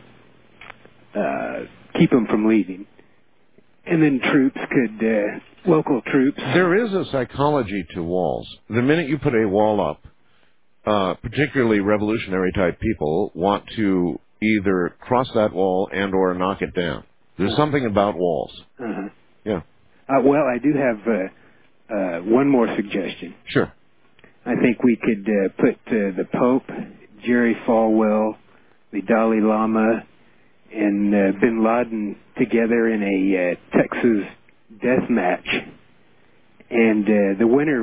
keep them from leaving. And then troops could... local troops... There is a psychology to walls. The minute you put a wall up, particularly revolutionary-type people want to either cross that wall and or knock it down. There's something about walls. Uh-huh. Yeah. Well, I do have one more suggestion. Sure. I think we could put the Pope, Jerry Falwell, the Dalai Lama, and Bin Laden together in a Texas death match, and the winner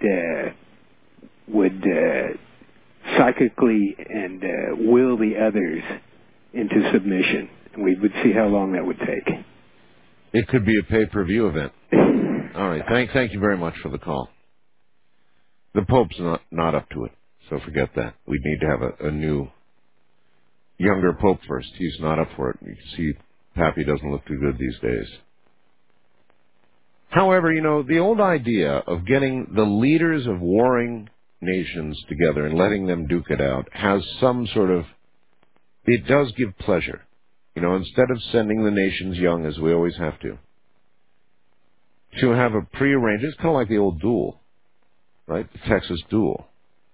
would psychically and will the others into submission, and we would see how long that would take. It could be a pay-per-view event. All right. Thank you very much for the call. The Pope's not up to it, so forget that. We need to have a new, younger Pope first. He's not up for it. You can see Pappy doesn't look too good these days. However, you know, the old idea of getting the leaders of warring nations together and letting them duke it out has some sort of, it does give pleasure. You know, instead of sending the nations young, as we always have to have a prearranged, it's kind of like the old duel, right? The Texas duel.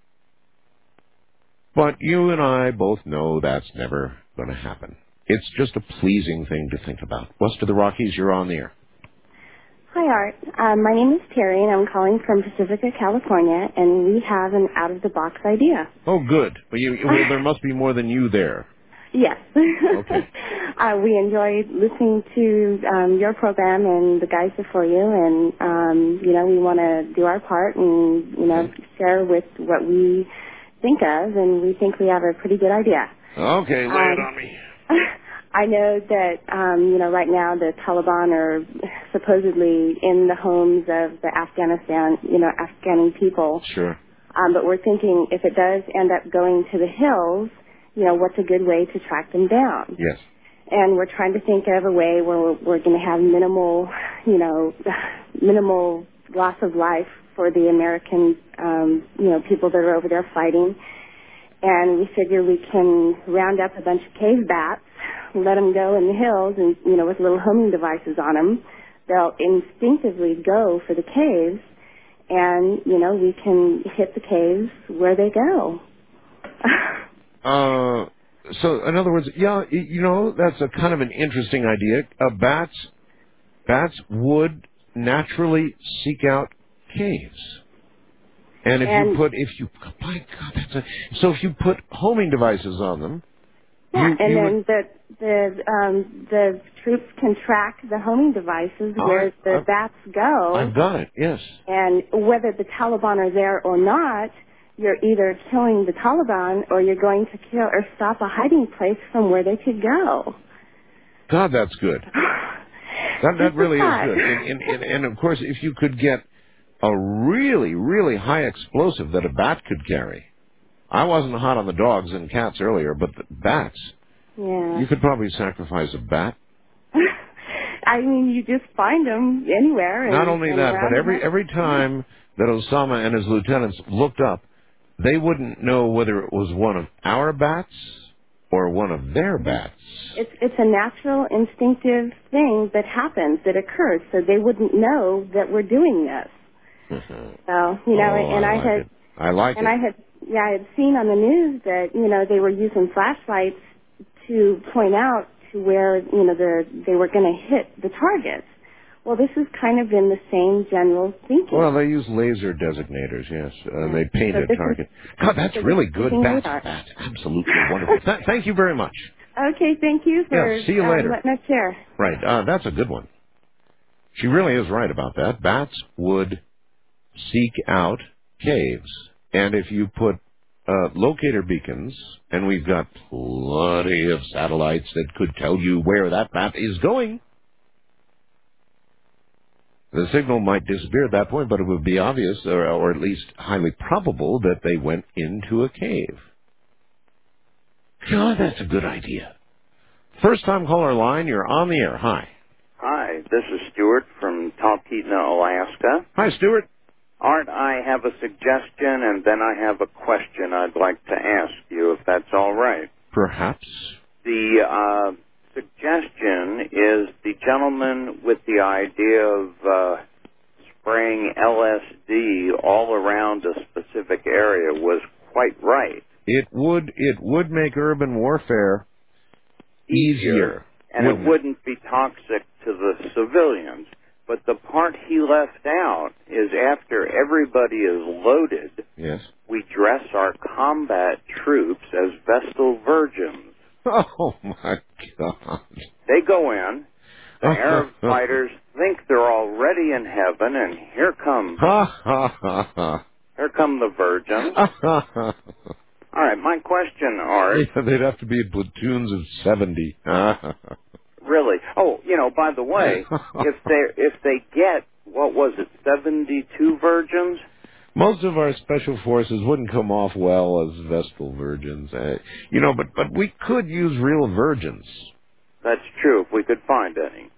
But you and I both know that's never going to happen. It's just a pleasing thing to think about. West of the Rockies, you're on the air. Hi, Art. My name is Terry, and I'm calling from Pacifica, California, and we have an out-of-the-box idea. Oh, good. Well, there must be more than you there. Yes. Okay. We enjoy listening to your program and the guys before you, and, you know, we want to do our part and, you know, share with what we think of, and we think we have a pretty good idea. Okay, lay it on me. I know that, you know, right now the Taliban are supposedly in the homes of the Afghani people. Sure. But we're thinking if it does end up going to the hills, you know, what's a good way to track them down? Yes. And we're trying to think of a way where we're going to have minimal loss of life for the American, people that are over there fighting. And we figure we can round up a bunch of cave bats let them go in the hills and, you know, with little homing devices on them, they'll instinctively go for the caves, and, you know, we can hit the caves where they go. So, in other words, yeah, you know, that's a kind of an interesting idea. Bats would naturally seek out caves. And so if you put homing devices on them, then the troops can track the homing devices where the bats go. I've got it, yes. And whether the Taliban are there or not, you're either killing the Taliban or you're going to kill or stop a hiding place from where they could go. God, that's good. That really is good. And of course, if you could get a really, really high explosive that a bat could carry. I wasn't hot on the dogs and cats earlier, but the bats. Yeah. You could probably sacrifice a bat. I mean, you just find them anywhere. Not only that, but every time that Osama and his lieutenants looked up, they wouldn't know whether it was one of our bats or one of their bats. It's a natural, instinctive thing that happens, that occurs, so they wouldn't know that we're doing this. So, you know, I had seen on the news that, you know, they were using flashlights to point out to where, you know, they were going to hit the targets. Well, this is kind of in the same general thinking. Well, they use laser designators, yes. They paint a target. God, that's really good. That's absolutely wonderful. Thank you very much. Okay, thank you for see you later. letting us share. Right, that's a good one. She really is right about that. Bats would seek out caves. And if you put locator beacons, and we've got plenty of satellites that could tell you where that bat is going, the signal might disappear at that point, but it would be obvious, or at least highly probable, that they went into a cave. God, that's a good idea. First time caller line, you're on the air. Hi. Hi, this is Stuart from Talkeetna, Alaska. Hi, Stuart. Art, I have a suggestion, and then I have a question I'd like to ask you, if that's all right. Perhaps. The suggestion is the gentleman with the idea of spraying LSD all around a specific area was quite right. It would make urban warfare easier. And it wouldn't be toxic to the civilians. But the part he left out is after everybody is loaded, yes, we dress our combat troops as Vestal virgins. Oh, my God. They go in, the Arab fighters think they're already in heaven, and here come the virgins. All right, my question, Art. Yeah, they'd have to be platoons of 70. Really? Oh, you know, by the way, if they get, what was it, 72 virgins? Most of our special forces wouldn't come off well as Vestal virgins. You know, but we could use real virgins. That's true, if we could find any.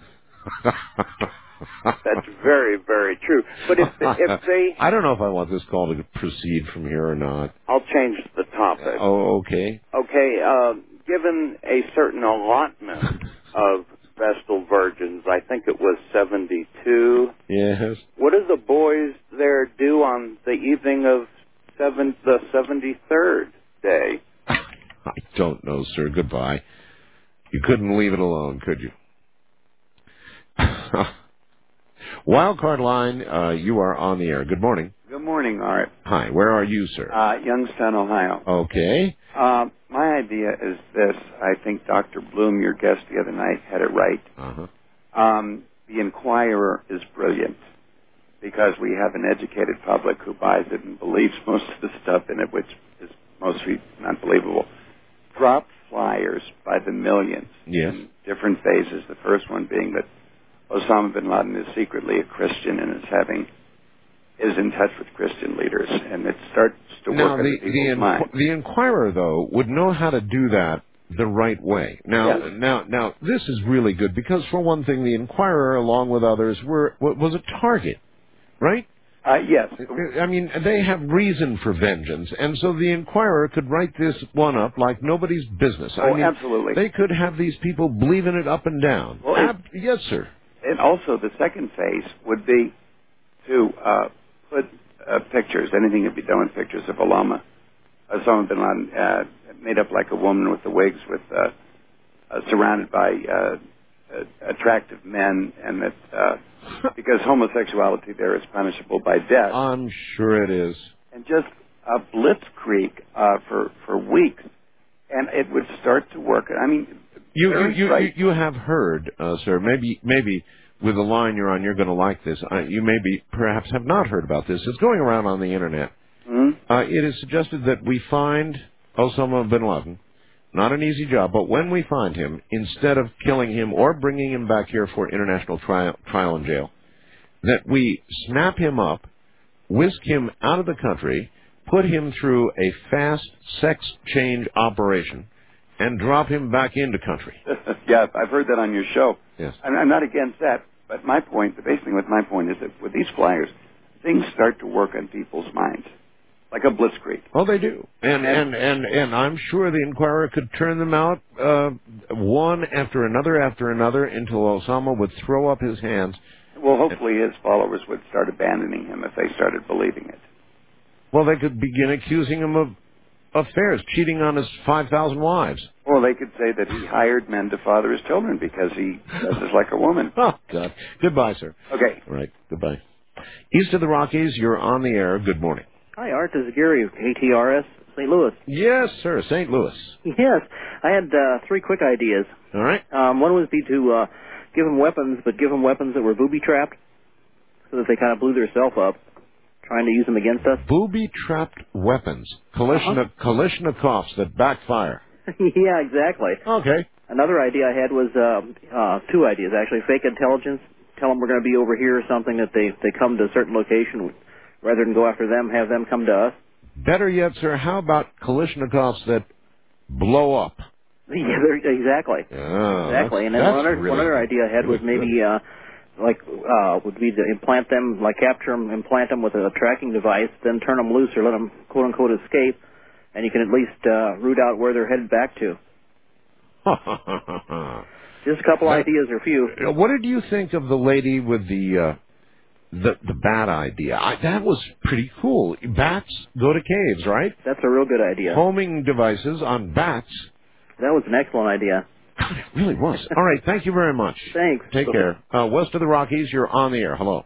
That's very, very true. But if they... I don't know if I want this call to proceed from here or not. I'll change the topic. Oh, okay. Okay, given a certain allotment of Vestal virgins, I think it was 72. Yes. What do the boys there do on the evening of the 73rd day? I don't know, sir. Goodbye. You couldn't leave it alone, could you? Wildcard line, you are on the air. Good morning. Good morning, Art. Hi, where are you, sir? Youngstown, Ohio. Okay. My idea is this. I think Dr. Bloom, your guest the other night, had it right. Uh-huh. The Inquirer is brilliant because we have an educated public who buys it and believes most of the stuff in it, which is mostly not believable. Drop flyers by the millions yes. in different phases. The first one being that Osama bin Laden is secretly a Christian and is in touch with Christian leaders, and it starts to work in people's minds. The Inquirer, though, would know how to do that the right way. Now, this is really good because, for one thing, the Inquirer, along with others, was a target, right? Yes. I mean, they have reason for vengeance, and so the Inquirer could write this one up like nobody's business. I mean, absolutely. They could have these people believing it up and down. Well, yes, sir. And also, the second phase would be to put pictures, anything that be done with pictures of Osama bin Laden, made up like a woman with the wigs, with surrounded by attractive men, and that because homosexuality there is punishable by death. I'm sure it is. And just a blitzkrieg for weeks, and it would start to work. I mean, you have heard, sir. Maybe with the line you're on, you're going to like this. You perhaps have not heard about this. It's going around on the internet. Mm-hmm. It is suggested that we find Osama bin Laden. Not an easy job, but when we find him, instead of killing him or bringing him back here for international trial and jail, that we snap him up, whisk him out of the country, put him through a fast sex change operation, and drop him back into country. Yeah, I've heard that on your show. Yes. I'm not against that, but my point, the basic thing with my point is that with these flyers, things start to work on people's minds. Like a blitzkrieg. Oh, they do. And I'm sure the Inquirer could turn them out one after another until Osama would throw up his hands. Well, hopefully his followers would start abandoning him if they started believing it. Well, they could begin accusing him of affairs, cheating on his 5,000 wives. Well, they could say that he hired men to father his children because he dresses like a woman. Oh, God. Goodbye, sir. Okay. All right. Goodbye. East of the Rockies, you're on the air. Good morning. Hi, Art. This is Gary of KTRS, St. Louis. Yes, sir. St. Louis. Yes. I had three quick ideas. All right. One would be to give them weapons, but give them weapons that were booby-trapped so that they kind of blew themselves up, trying to use them against us. Booby-trapped weapons. Kalashnikovs that backfire. Yeah, exactly. Okay. Another idea I had was two ideas, actually. Fake intelligence. Tell them we're going to be over here or something, that they come to a certain location. Rather than go after them, have them come to us. Better yet, sir, how about Kalashnikovs that blow up? Yeah, exactly. Oh, exactly. And then one other idea I had was maybe, would be to implant them, like capture them, implant them with a tracking device, then turn them loose or let them, quote-unquote, escape, and you can at least root out where they're headed back to. Just a couple ideas or a few. What did you think of the lady with the bat idea? That was pretty cool. Bats go to caves, right? That's a real good idea. Homing devices on bats. That was an excellent idea. God, it really was. All right, thank you very much. Thanks. Take care. West of the Rockies, you're on the air. Hello.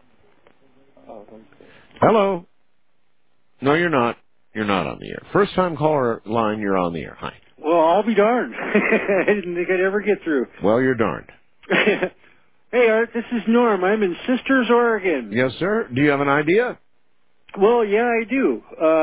Hello. No, you're not. You're not on the air. First time caller line, you're on the air. Hi. Well, I'll be darned. I didn't think I'd ever get through. Well, you're darned. Hey, Art, this is Norm. I'm in Sisters, Oregon. Yes, sir. Do you have an idea? Well, yeah, I do.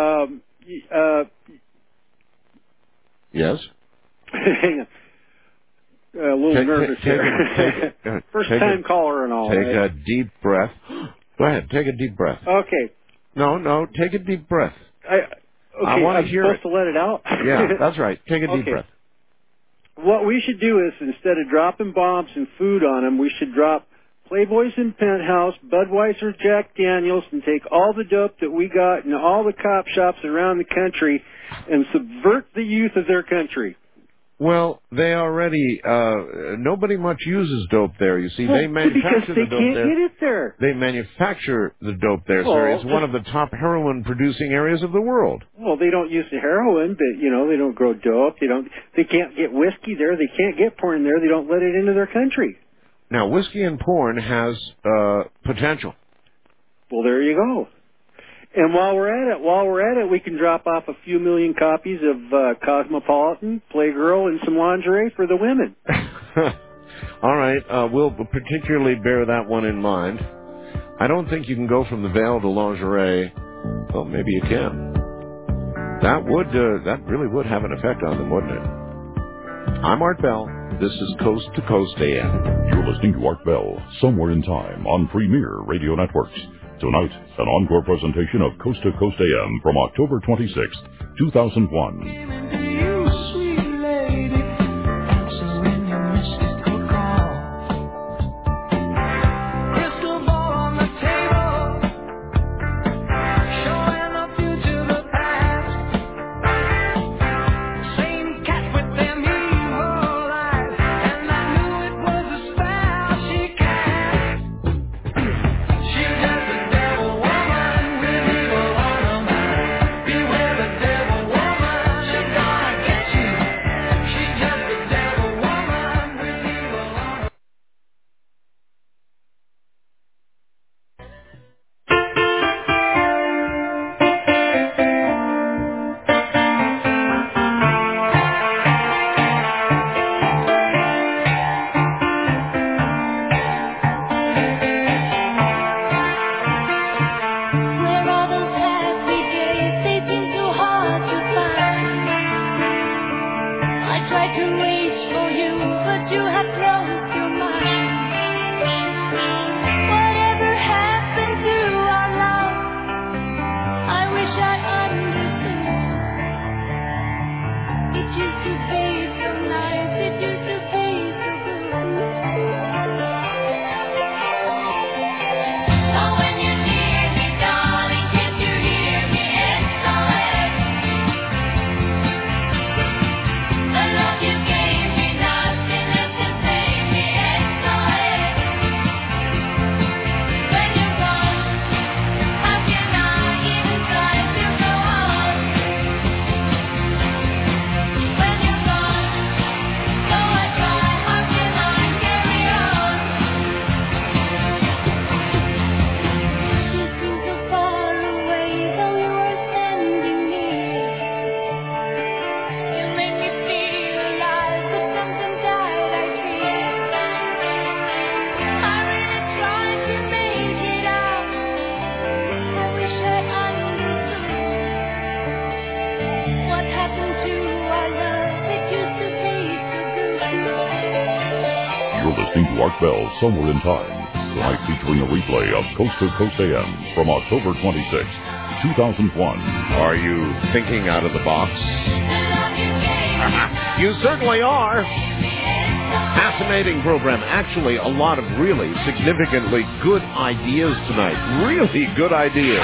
Yes? Hang on. A little nervous here. First time caller and all. Take a deep breath. Go ahead. Take a deep breath. Okay. No. Take a deep breath. I want to hear supposed to let it out? Yeah, that's right. Take a deep breath. What we should do is, instead of dropping bombs and food on them, we should drop Playboys in Penthouse, Budweiser, Jack Daniels, and take all the dope that we got in all the cop shops around the country and subvert the youth of their country. Well, they already, nobody much uses dope there, you see. They manufacture the dope there. Because they can't get it there. They manufacture the dope there, sir. It's one of the top heroin-producing areas of the world. Well, they don't use the heroin, but, they don't grow dope. They can't get whiskey there. They can't get porn there. They don't let it into their country. Now, whiskey and porn has potential. Well, there you go. And while we're at it, we can drop off a few million copies of Cosmopolitan, Playgirl, and some lingerie for the women. All right, we'll particularly bear that one in mind. I don't think you can go from the veil to lingerie. Well, maybe you can. That really would have an effect on them, wouldn't it? I'm Art Bell. This is Coast to Coast AM. You're listening to Art Bell, Somewhere in Time, on Premier Radio Networks. Tonight, an encore presentation of Coast to Coast AM from October 26th, 2001. You're listening to Art Bell Somewhere in Time, tonight featuring a replay of Coast to Coast AM from October 26th, 2001. Are you thinking out of the box? You certainly are. Fascinating program. Actually, a lot of really significantly good ideas tonight. Really good ideas.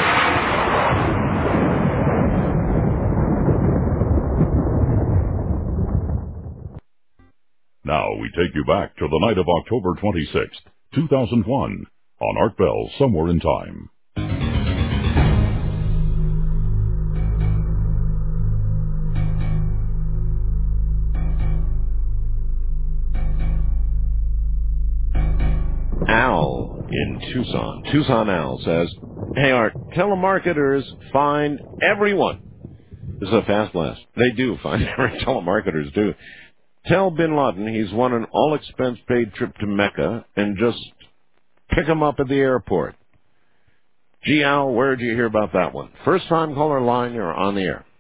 Now we take you back to the night of October 26th, 2001, on Art Bell Somewhere in Time. Al in Tucson. Tucson Al says, "Hey Art, telemarketers find everyone." This is a fast blast. They do find telemarketers do. Tell Bin Laden he's won an all-expense-paid trip to Mecca and just pick him up at the airport. Gee, Al, where did you hear about that one? First-time caller line, you're on the air.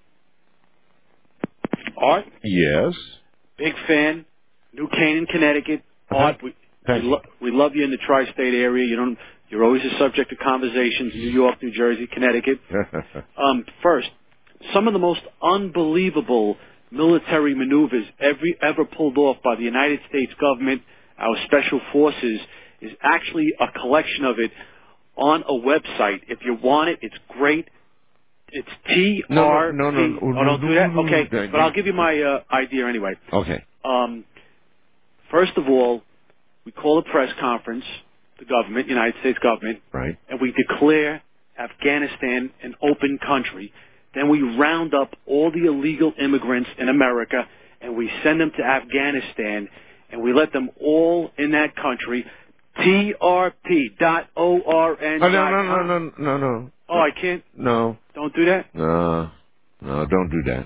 Art? Yes? Big fan. New Canaan, Connecticut. Art, we love you in the tri-state area. You're always a subject of conversations in New York, New Jersey, Connecticut. First, some of the most unbelievable military maneuvers ever pulled off by the United States government, our special forces, is actually a collection of it on a website. If you want it, it's great. It's TRT. No, don't do that? Okay, but I'll give you my idea anyway. Okay. First of all, we call a press conference, the government, United States government, right, and we declare Afghanistan an open country. Then we round up all the illegal immigrants in America, and we send them to Afghanistan, and we let them all in that country. TRP.ORN. No. Oh, I can't? No. Don't do that? No, don't do that.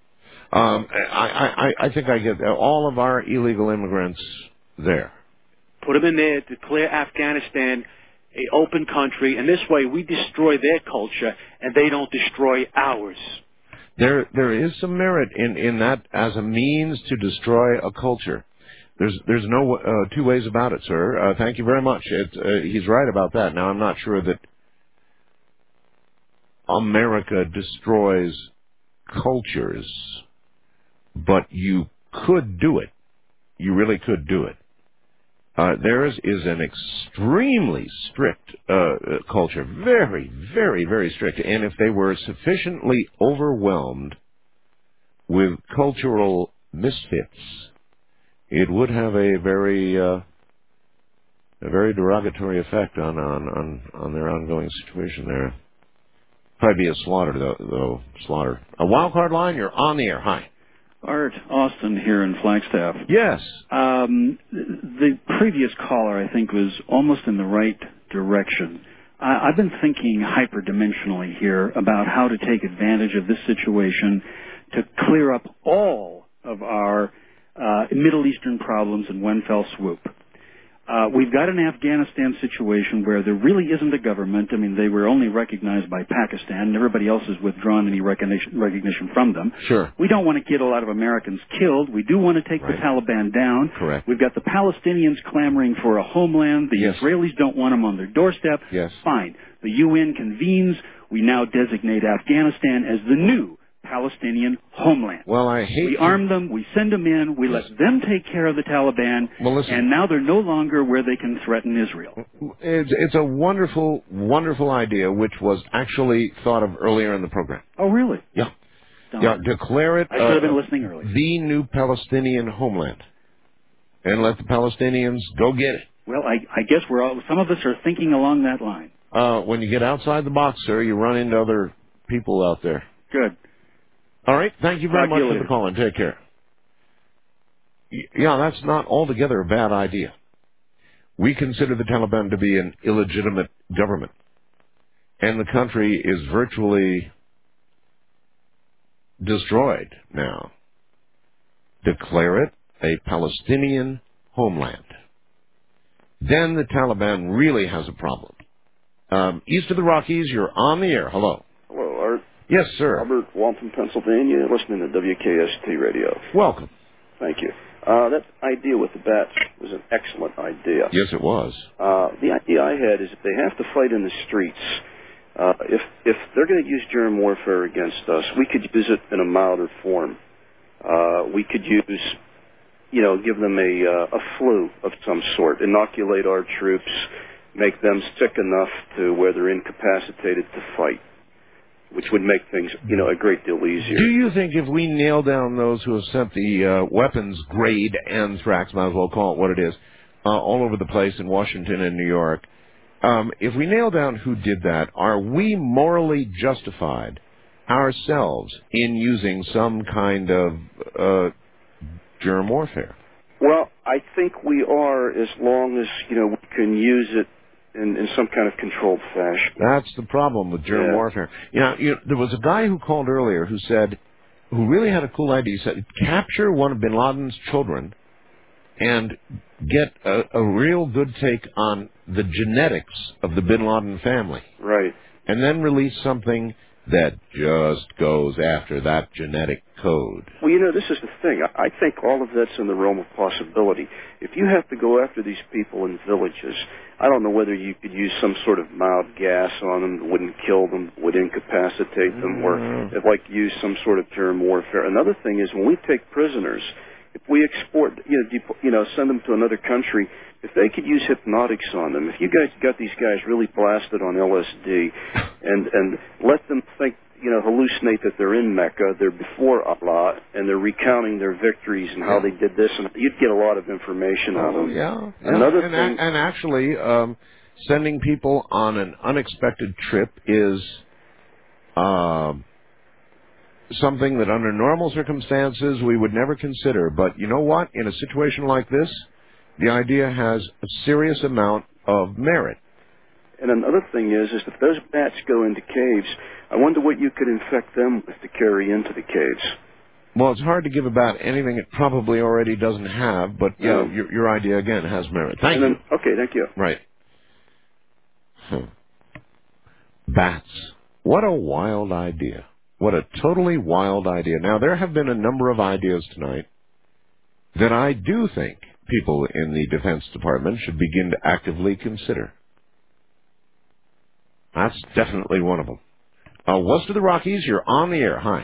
I think I get all of our illegal immigrants there. Put them in there, declare Afghanistan an open country, and this way we destroy their culture and they don't destroy ours. There is some merit in that as a means to destroy a culture. There's no two ways about it, sir. Thank you very much. He's right about that. Now, I'm not sure that America destroys cultures, but you could do it. You really could do it. Theirs is an extremely strict culture, very, very, very strict. And if they were sufficiently overwhelmed with cultural misfits, it would have a very derogatory effect on their ongoing situation there. Probably be a slaughter, though. Slaughter. A wild card line. You're on the air. Hi. Art, Austin here in Flagstaff. Yes. The previous caller, I think, was almost in the right direction. I've been thinking hyperdimensionally here about how to take advantage of this situation to clear up all of our Middle Eastern problems in one fell swoop. We've got an Afghanistan situation where there really isn't a government. I mean, they were only recognized by Pakistan, and everybody else has withdrawn any recognition from them. Sure. We don't want to get a lot of Americans killed. We do want to take the Taliban down. Correct. We've got the Palestinians clamoring for a homeland. The Israelis don't want them on their doorstep. Yes. Fine. The UN convenes. We now designate Afghanistan as the new Palestinian homeland. Well, we arm them, we send them in, we let them take care of the Taliban, and now they're no longer where they can threaten Israel. It's a wonderful, wonderful idea, which was actually thought of earlier in the program. Oh, really? Yeah. Yeah, declare it I should have been listening earlier. The new Palestinian homeland, and let the Palestinians go get it. Well, I guess some of us are thinking along that line. When you get outside the box, sir, you run into other people out there. Good. All right. Thank you very much for the call, and take care. Yeah, that's not altogether a bad idea. We consider the Taliban to be an illegitimate government, and the country is virtually destroyed now. Declare it a Palestinian homeland. Then the Taliban really has a problem. East of the Rockies, you're on the air. Hello. Hello, Art. Yes, sir. Robert Waltham, Pennsylvania, listening to WKST Radio. Welcome. Thank you. That idea with the bats was an excellent idea. Yes, it was. The idea I had is if they have to fight in the streets, if they're going to use germ warfare against us, we could use it in a milder form. We could use, give them a flu of some sort, inoculate our troops, make them sick enough to where they're incapacitated to fight, which would make things, a great deal easier. Do you think if we nail down those who have sent the weapons-grade anthrax, might as well call it what it is, all over the place in Washington and New York, if we nail down who did that, are we morally justified ourselves in using some kind of germ warfare? Well, I think we are, as long as, we can use it in some kind of controlled fashion. That's the problem with germ warfare. There was a guy who called earlier who really had a cool idea. He said, capture one of bin Laden's children and get a real good take on the genetics of the bin Laden family. Right. And then release something that just goes after that genetic code. Well, this is the thing. I think all of that's in the realm of possibility. If you have to go after these people in villages, I don't know whether you could use some sort of mild gas on them that wouldn't kill them, would incapacitate them, or use some sort of germ warfare. Another thing is when we take prisoners, if we export, send them to another country, if they could use hypnotics on them, if you guys got these guys really blasted on LSD and let them think, hallucinate that they're in Mecca, they're before Allah, and they're recounting their victories and how they did this, and you'd get a lot of information on them. Yeah. Another thing, and actually, sending people on an unexpected trip is something that under normal circumstances we would never consider. But you know what? In a situation like this, the idea has a serious amount of merit. And another thing is if those bats go into caves, I wonder what you could infect them with to carry into the caves. Well, it's hard to give a bat anything it probably already doesn't have, but your idea, again, has merit. Thank you. Okay, thank you. Right. Bats. What a wild idea. What a totally wild idea. Now, there have been a number of ideas tonight that I do think people in the Defense Department should begin to actively consider. That's definitely one of them. West of the Rockies, you're on the air. Hi.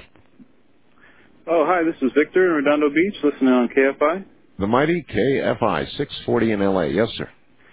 Oh, hi, this is Victor in Redondo Beach, listening on KFI. The mighty KFI, 640 in L.A. Yes, sir.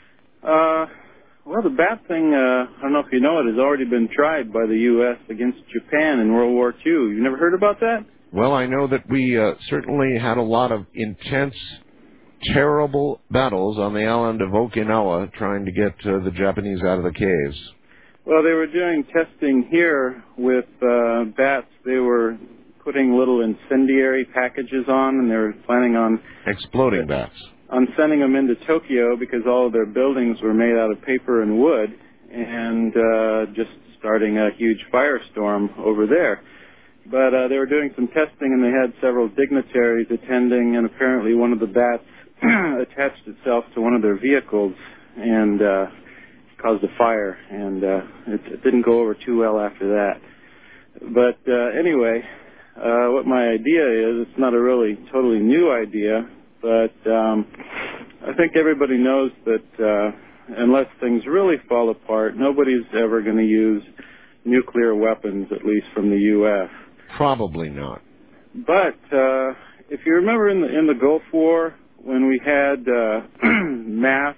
Well, the bat thing, I don't know if you know it, has already been tried by the U.S. against Japan in World War II. You never heard about that? Well, I know that we certainly had a lot of intense, terrible battles on the island of Okinawa trying to get the Japanese out of the caves. Well, they were doing testing here with bats. They were putting little incendiary packages on, and they were planning on exploding bats. On sending them into Tokyo because all of their buildings were made out of paper and wood, and just starting a huge firestorm over there. But they were doing some testing, and they had several dignitaries attending, and apparently one of the bats attached itself to one of their vehicles and caused a fire, and it didn't go over too well after that. But anyway, what my idea is, it's not a really totally new idea, but I think everybody knows that unless things really fall apart, nobody's ever going to use nuclear weapons, at least from the U.S. Probably not. But if you remember in the Gulf War, when we had mass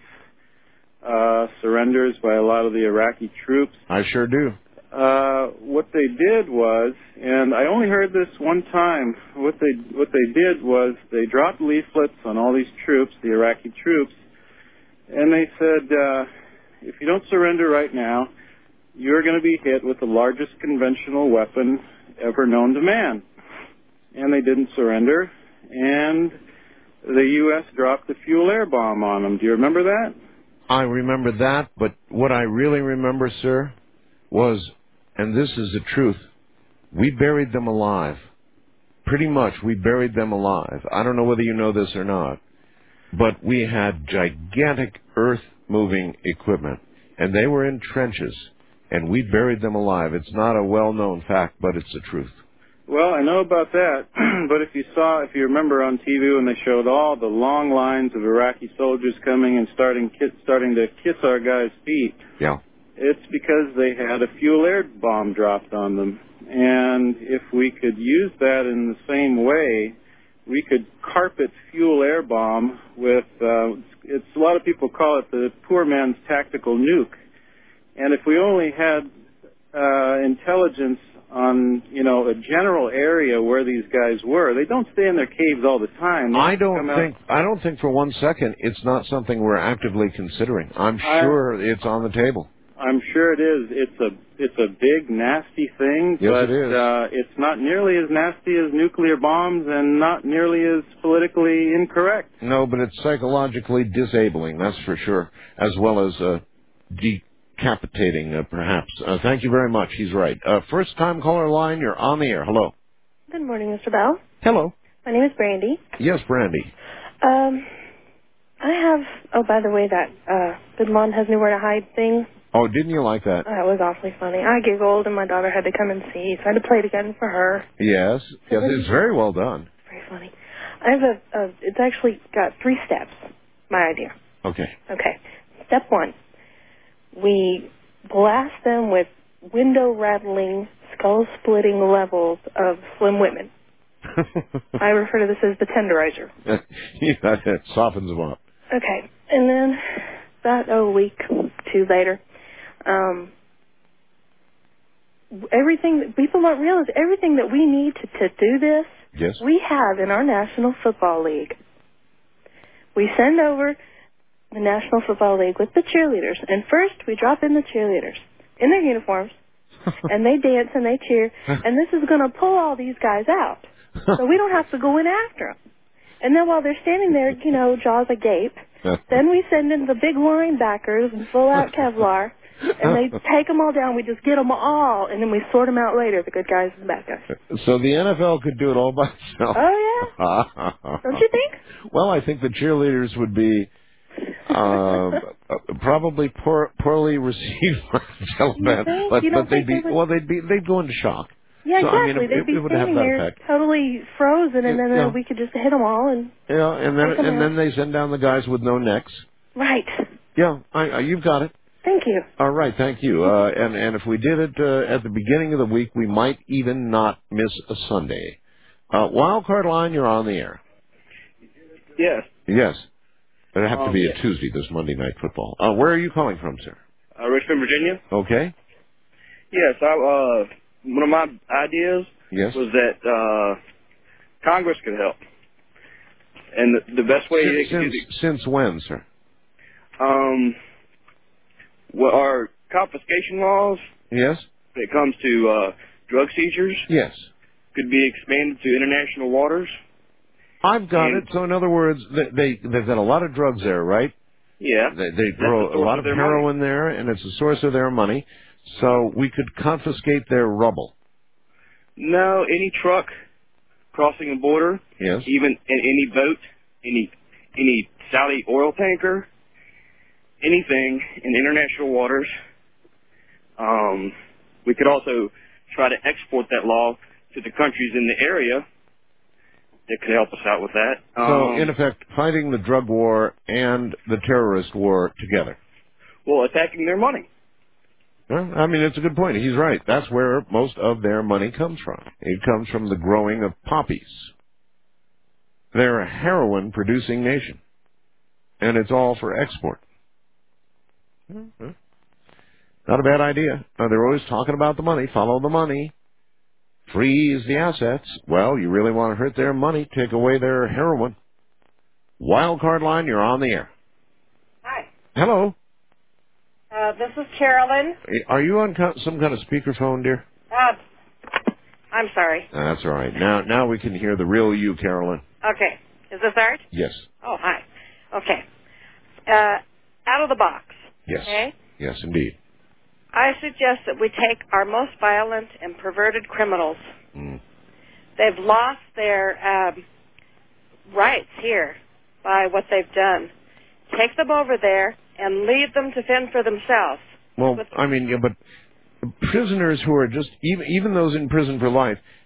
surrenders by a lot of the Iraqi troops. I sure do. What they did was, and I only heard this one time, what they did was they dropped leaflets on all these troops, the Iraqi troops, and they said, if you don't surrender right now, you're going to be hit with the largest conventional weapon ever known to man. And they didn't surrender, and the U.S. dropped the fuel air bomb on them. Do you remember that? I remember that, but what I really remember, sir, was, and this is the truth, we buried them alive. Pretty much, we buried them alive. I don't know whether you know this or not, but we had gigantic earth-moving equipment, and they were in trenches, and we buried them alive. It's not a well-known fact, but it's the truth. Well, I know about that, but if you remember on TV when they showed all the long lines of Iraqi soldiers coming and starting to kiss our guys' feet, Yeah. it's because they had a fuel air bomb dropped on them. And if we could use that in the same way, we could carpet fuel air bomb with, it's a lot of people call it the poor man's tactical nuke. And if we only had intelligence on, a general area where these guys were, they don't stay in their caves all the time. I don't think for one second it's not something we're actively considering. I'm sure it's on the table. I'm sure it is. It's a big, nasty thing, Yes, but it is. It's not nearly as nasty as nuclear bombs and not nearly as politically incorrect. No, but it's psychologically disabling, that's for sure, as well as decapitating, perhaps. Thank you very much. He's right. First-time caller line, you're on the air. Hello. Good morning, Mr. Bell. Hello. My name is Brandy. Yes, Brandy. I have, by the way, that Good Mom Has Nowhere to Hide thing. Oh, didn't you like that? That was awfully funny. I giggled, and my daughter had to come and see, so I had to play it again for her. Yes. Yes, it's very well done. Very funny. I have it's actually got 3 steps, my idea. Okay. Okay. Step 1. We blast them with window-rattling, skull-splitting levels of Slim Whitman. I refer to this as the tenderizer. Yeah, it softens them up. Okay. And then about a week, 2 later, everything people don't realize, everything that we need to do this, yes, we have in our National Football League. We send over the National Football League with the cheerleaders, and first we drop in the cheerleaders in their uniforms, and they dance and they cheer, and this is going to pull all these guys out, so we don't have to go in after them. And then while they're standing there, jaws agape, then we send in the big linebackers in full-out Kevlar, and they take them all down. We just get them all, and then we sort them out later, the good guys and the bad guys. So the NFL could do it all by itself. Oh, yeah? Don't you think? Well, I think the cheerleaders would be probably poorly received by the Taliban, but they'd go into shock. Yeah, so, exactly. I mean, they'd be it would have standing that there effect. totally frozen, and then we could just hit them all. And then they send down the guys with no necks. Right. Yeah, you've got it. Thank you. All right, thank you. And if we did it at the beginning of the week, we might even not miss a Sunday. Wildcard line, you're on the air. Yes. Yes. It'd have to be a Tuesday, this Monday Night Football. Where are you calling from, sir? Richmond, Virginia. Okay. Yes, one of my ideas was that Congress could help. And the best way they could do Since when, sir? Well, our confiscation laws, yes, when it comes to drug seizures, yes, could be expanded to international waters. I've got it. So in other words, they've got a lot of drugs there, right? Yeah. They grow a lot of heroin there, and it's a source of their money. So we could confiscate their rubble. No, any truck crossing a border, yes, even any boat, any Saudi oil tanker, anything in international waters. We could also try to export that law to the countries in the area that could help us out with that. So, in effect, fighting the drug war and the terrorist war together. Well, attacking their money. Well, I mean, it's a good point. He's right. That's where most of their money comes from. It comes from the growing of poppies. They're a heroin-producing nation, and it's all for export. Mm-hmm. Not a bad idea. They're always talking about the money. Follow the money. Freeze the assets. Well, you really want to hurt their money, take away their heroin. Wildcard line, you're on the air. Hi. Hello. This is Carolyn. Are you on some kind of speakerphone, dear? I'm sorry. That's all right. Now we can hear the real you, Carolyn. Okay. Is this Art? Yes. Oh, hi. Okay. Out of the box. Yes. Okay? Yes, indeed. I suggest that we take our most violent and perverted criminals. Mm. They've lost their rights here by what they've done. Take them over there and leave them to fend for themselves. Well, I mean, but prisoners who are just, even those in prison for life,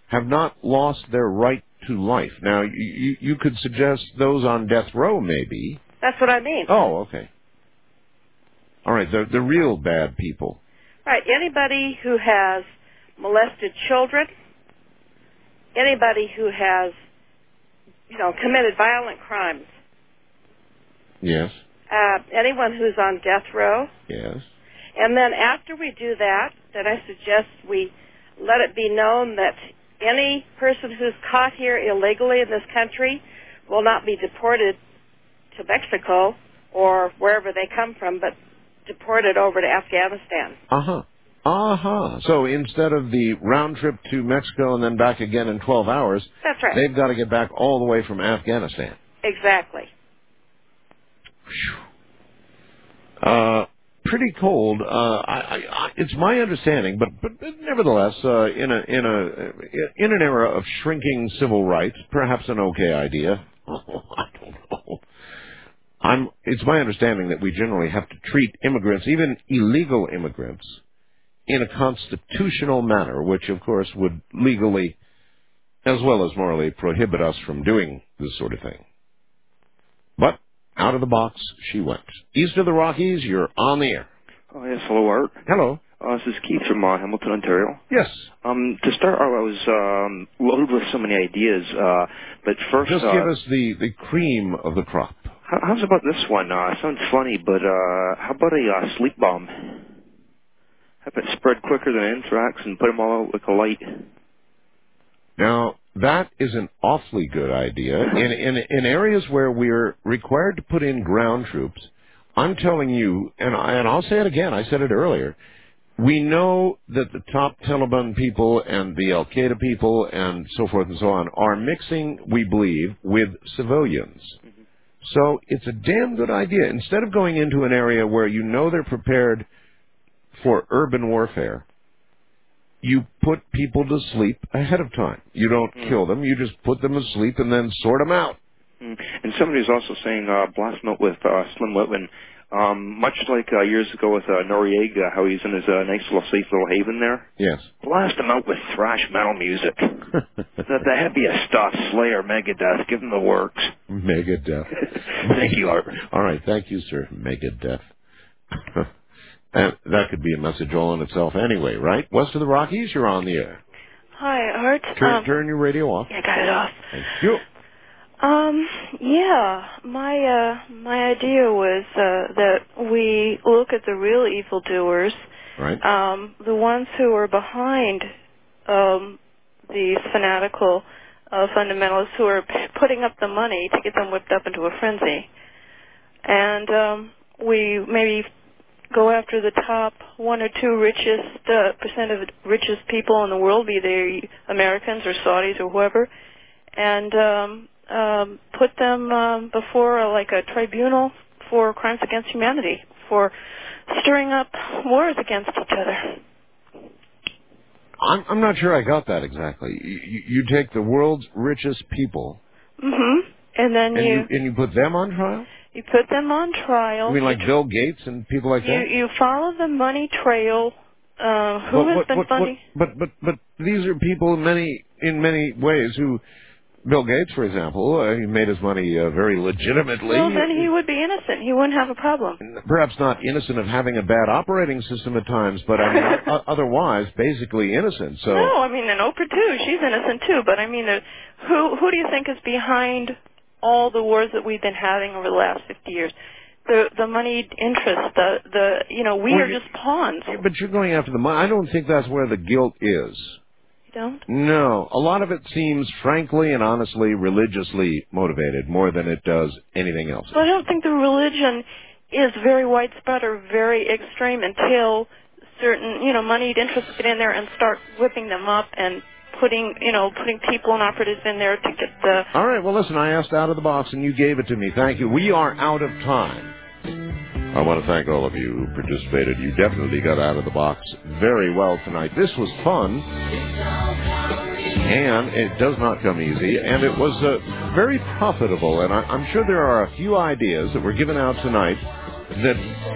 have not lost their right to life. Now, you could suggest those on death row, maybe. That's what I mean. Oh, okay. All right, the real bad people. Right. Anybody who has molested children, anybody who has, committed violent crimes. Yes. Anyone who's on death row. Yes. And then after we do that, then I suggest we let it be known that any person who's caught here illegally in this country will not be deported to Mexico or wherever they come from, but deported over to Afghanistan. So instead of the round trip to Mexico and then back again in 12 hours, that's right. They've got to get back all the way from Afghanistan. Exactly. Pretty cold. It's my understanding, but nevertheless, in an era of shrinking civil rights, perhaps an okay idea. I don't know. It's my understanding that we generally have to treat immigrants, even illegal immigrants, in a constitutional manner, which of course would legally, as well as morally, prohibit us from doing this sort of thing. But out of the box she went. East of the Rockies, you're on the air. Oh, yes. Hello, Art. Hello. This is Keith from Hamilton, Ontario. Yes. To start, I was loaded with so many ideas, but first... Just give us the cream of the crop. How's about this one? Sounds funny, but how about a sleep bomb? Have it spread quicker than anthrax and put them all out like a light. Now, that is an awfully good idea. In areas where we're required to put in ground troops, I'm telling you, and I'll say it again, I said it earlier, we know that the top Taliban people and the Al-Qaeda people and so forth and so on are mixing, we believe, with civilians. Mm-hmm. So it's a damn good idea. Instead of going into an area where you know they're prepared for urban warfare, you put people to sleep ahead of time. You don't kill them. You just put them to sleep and then sort them out. And somebody's also saying blast them out with Slim Whitman, much like years ago with Noriega, how he's in his nice little safe little haven there. Yes. Blast them out with thrash metal music. the heaviest stuff, Slayer, Megadeth, give them the works. Megadeth. Thank you, Art. All right, thank you, sir. Megadeth. And that could be a message all in itself anyway, right? West of the Rockies, you're on the air. Hi, Art. Turn your radio off. Yeah, I got it off. Thank you. My idea was that we look at the real evildoers, right? The ones who are behind these fanatical fundamentalists who are putting up the money to get them whipped up into a frenzy, and we maybe go after the top 1 or 2 richest percent of richest people in the world, be they Americans or Saudis or whoever, and put them before like a tribunal for crimes against humanity, for stirring up wars against each other. I'm not sure I got that exactly. You take the world's richest people, and then you put them on trial. You put them on trial. You mean like Bill Gates and people like that? You follow the money trail. Who has been funding? But these are people in many ways who, Bill Gates, for example, he made his money very legitimately. Well, then he would be innocent. He wouldn't have a problem. Perhaps not innocent of having a bad operating system at times, but I mean, otherwise basically innocent. So no, I mean, and Oprah too. She's innocent too. But I mean, who do you think is behind all the wars that we've been having over the last 50 years? The moneyed interest, we are just pawns. But you're going after the money. I don't think that's where the guilt is. You don't? No. A lot of it seems, frankly and honestly, religiously motivated more than it does anything else. Well, I don't think the religion is very widespread or very extreme until certain, moneyed interests get in there and start whipping them up and putting people and operatives in there to get the... All right, well, listen, I asked out of the box and you gave it to me. Thank you. We are out of time. I want to thank all of you who participated. You definitely got out of the box very well tonight. This was fun, and it does not come easy, and it was very profitable, and I'm sure there are a few ideas that were given out tonight that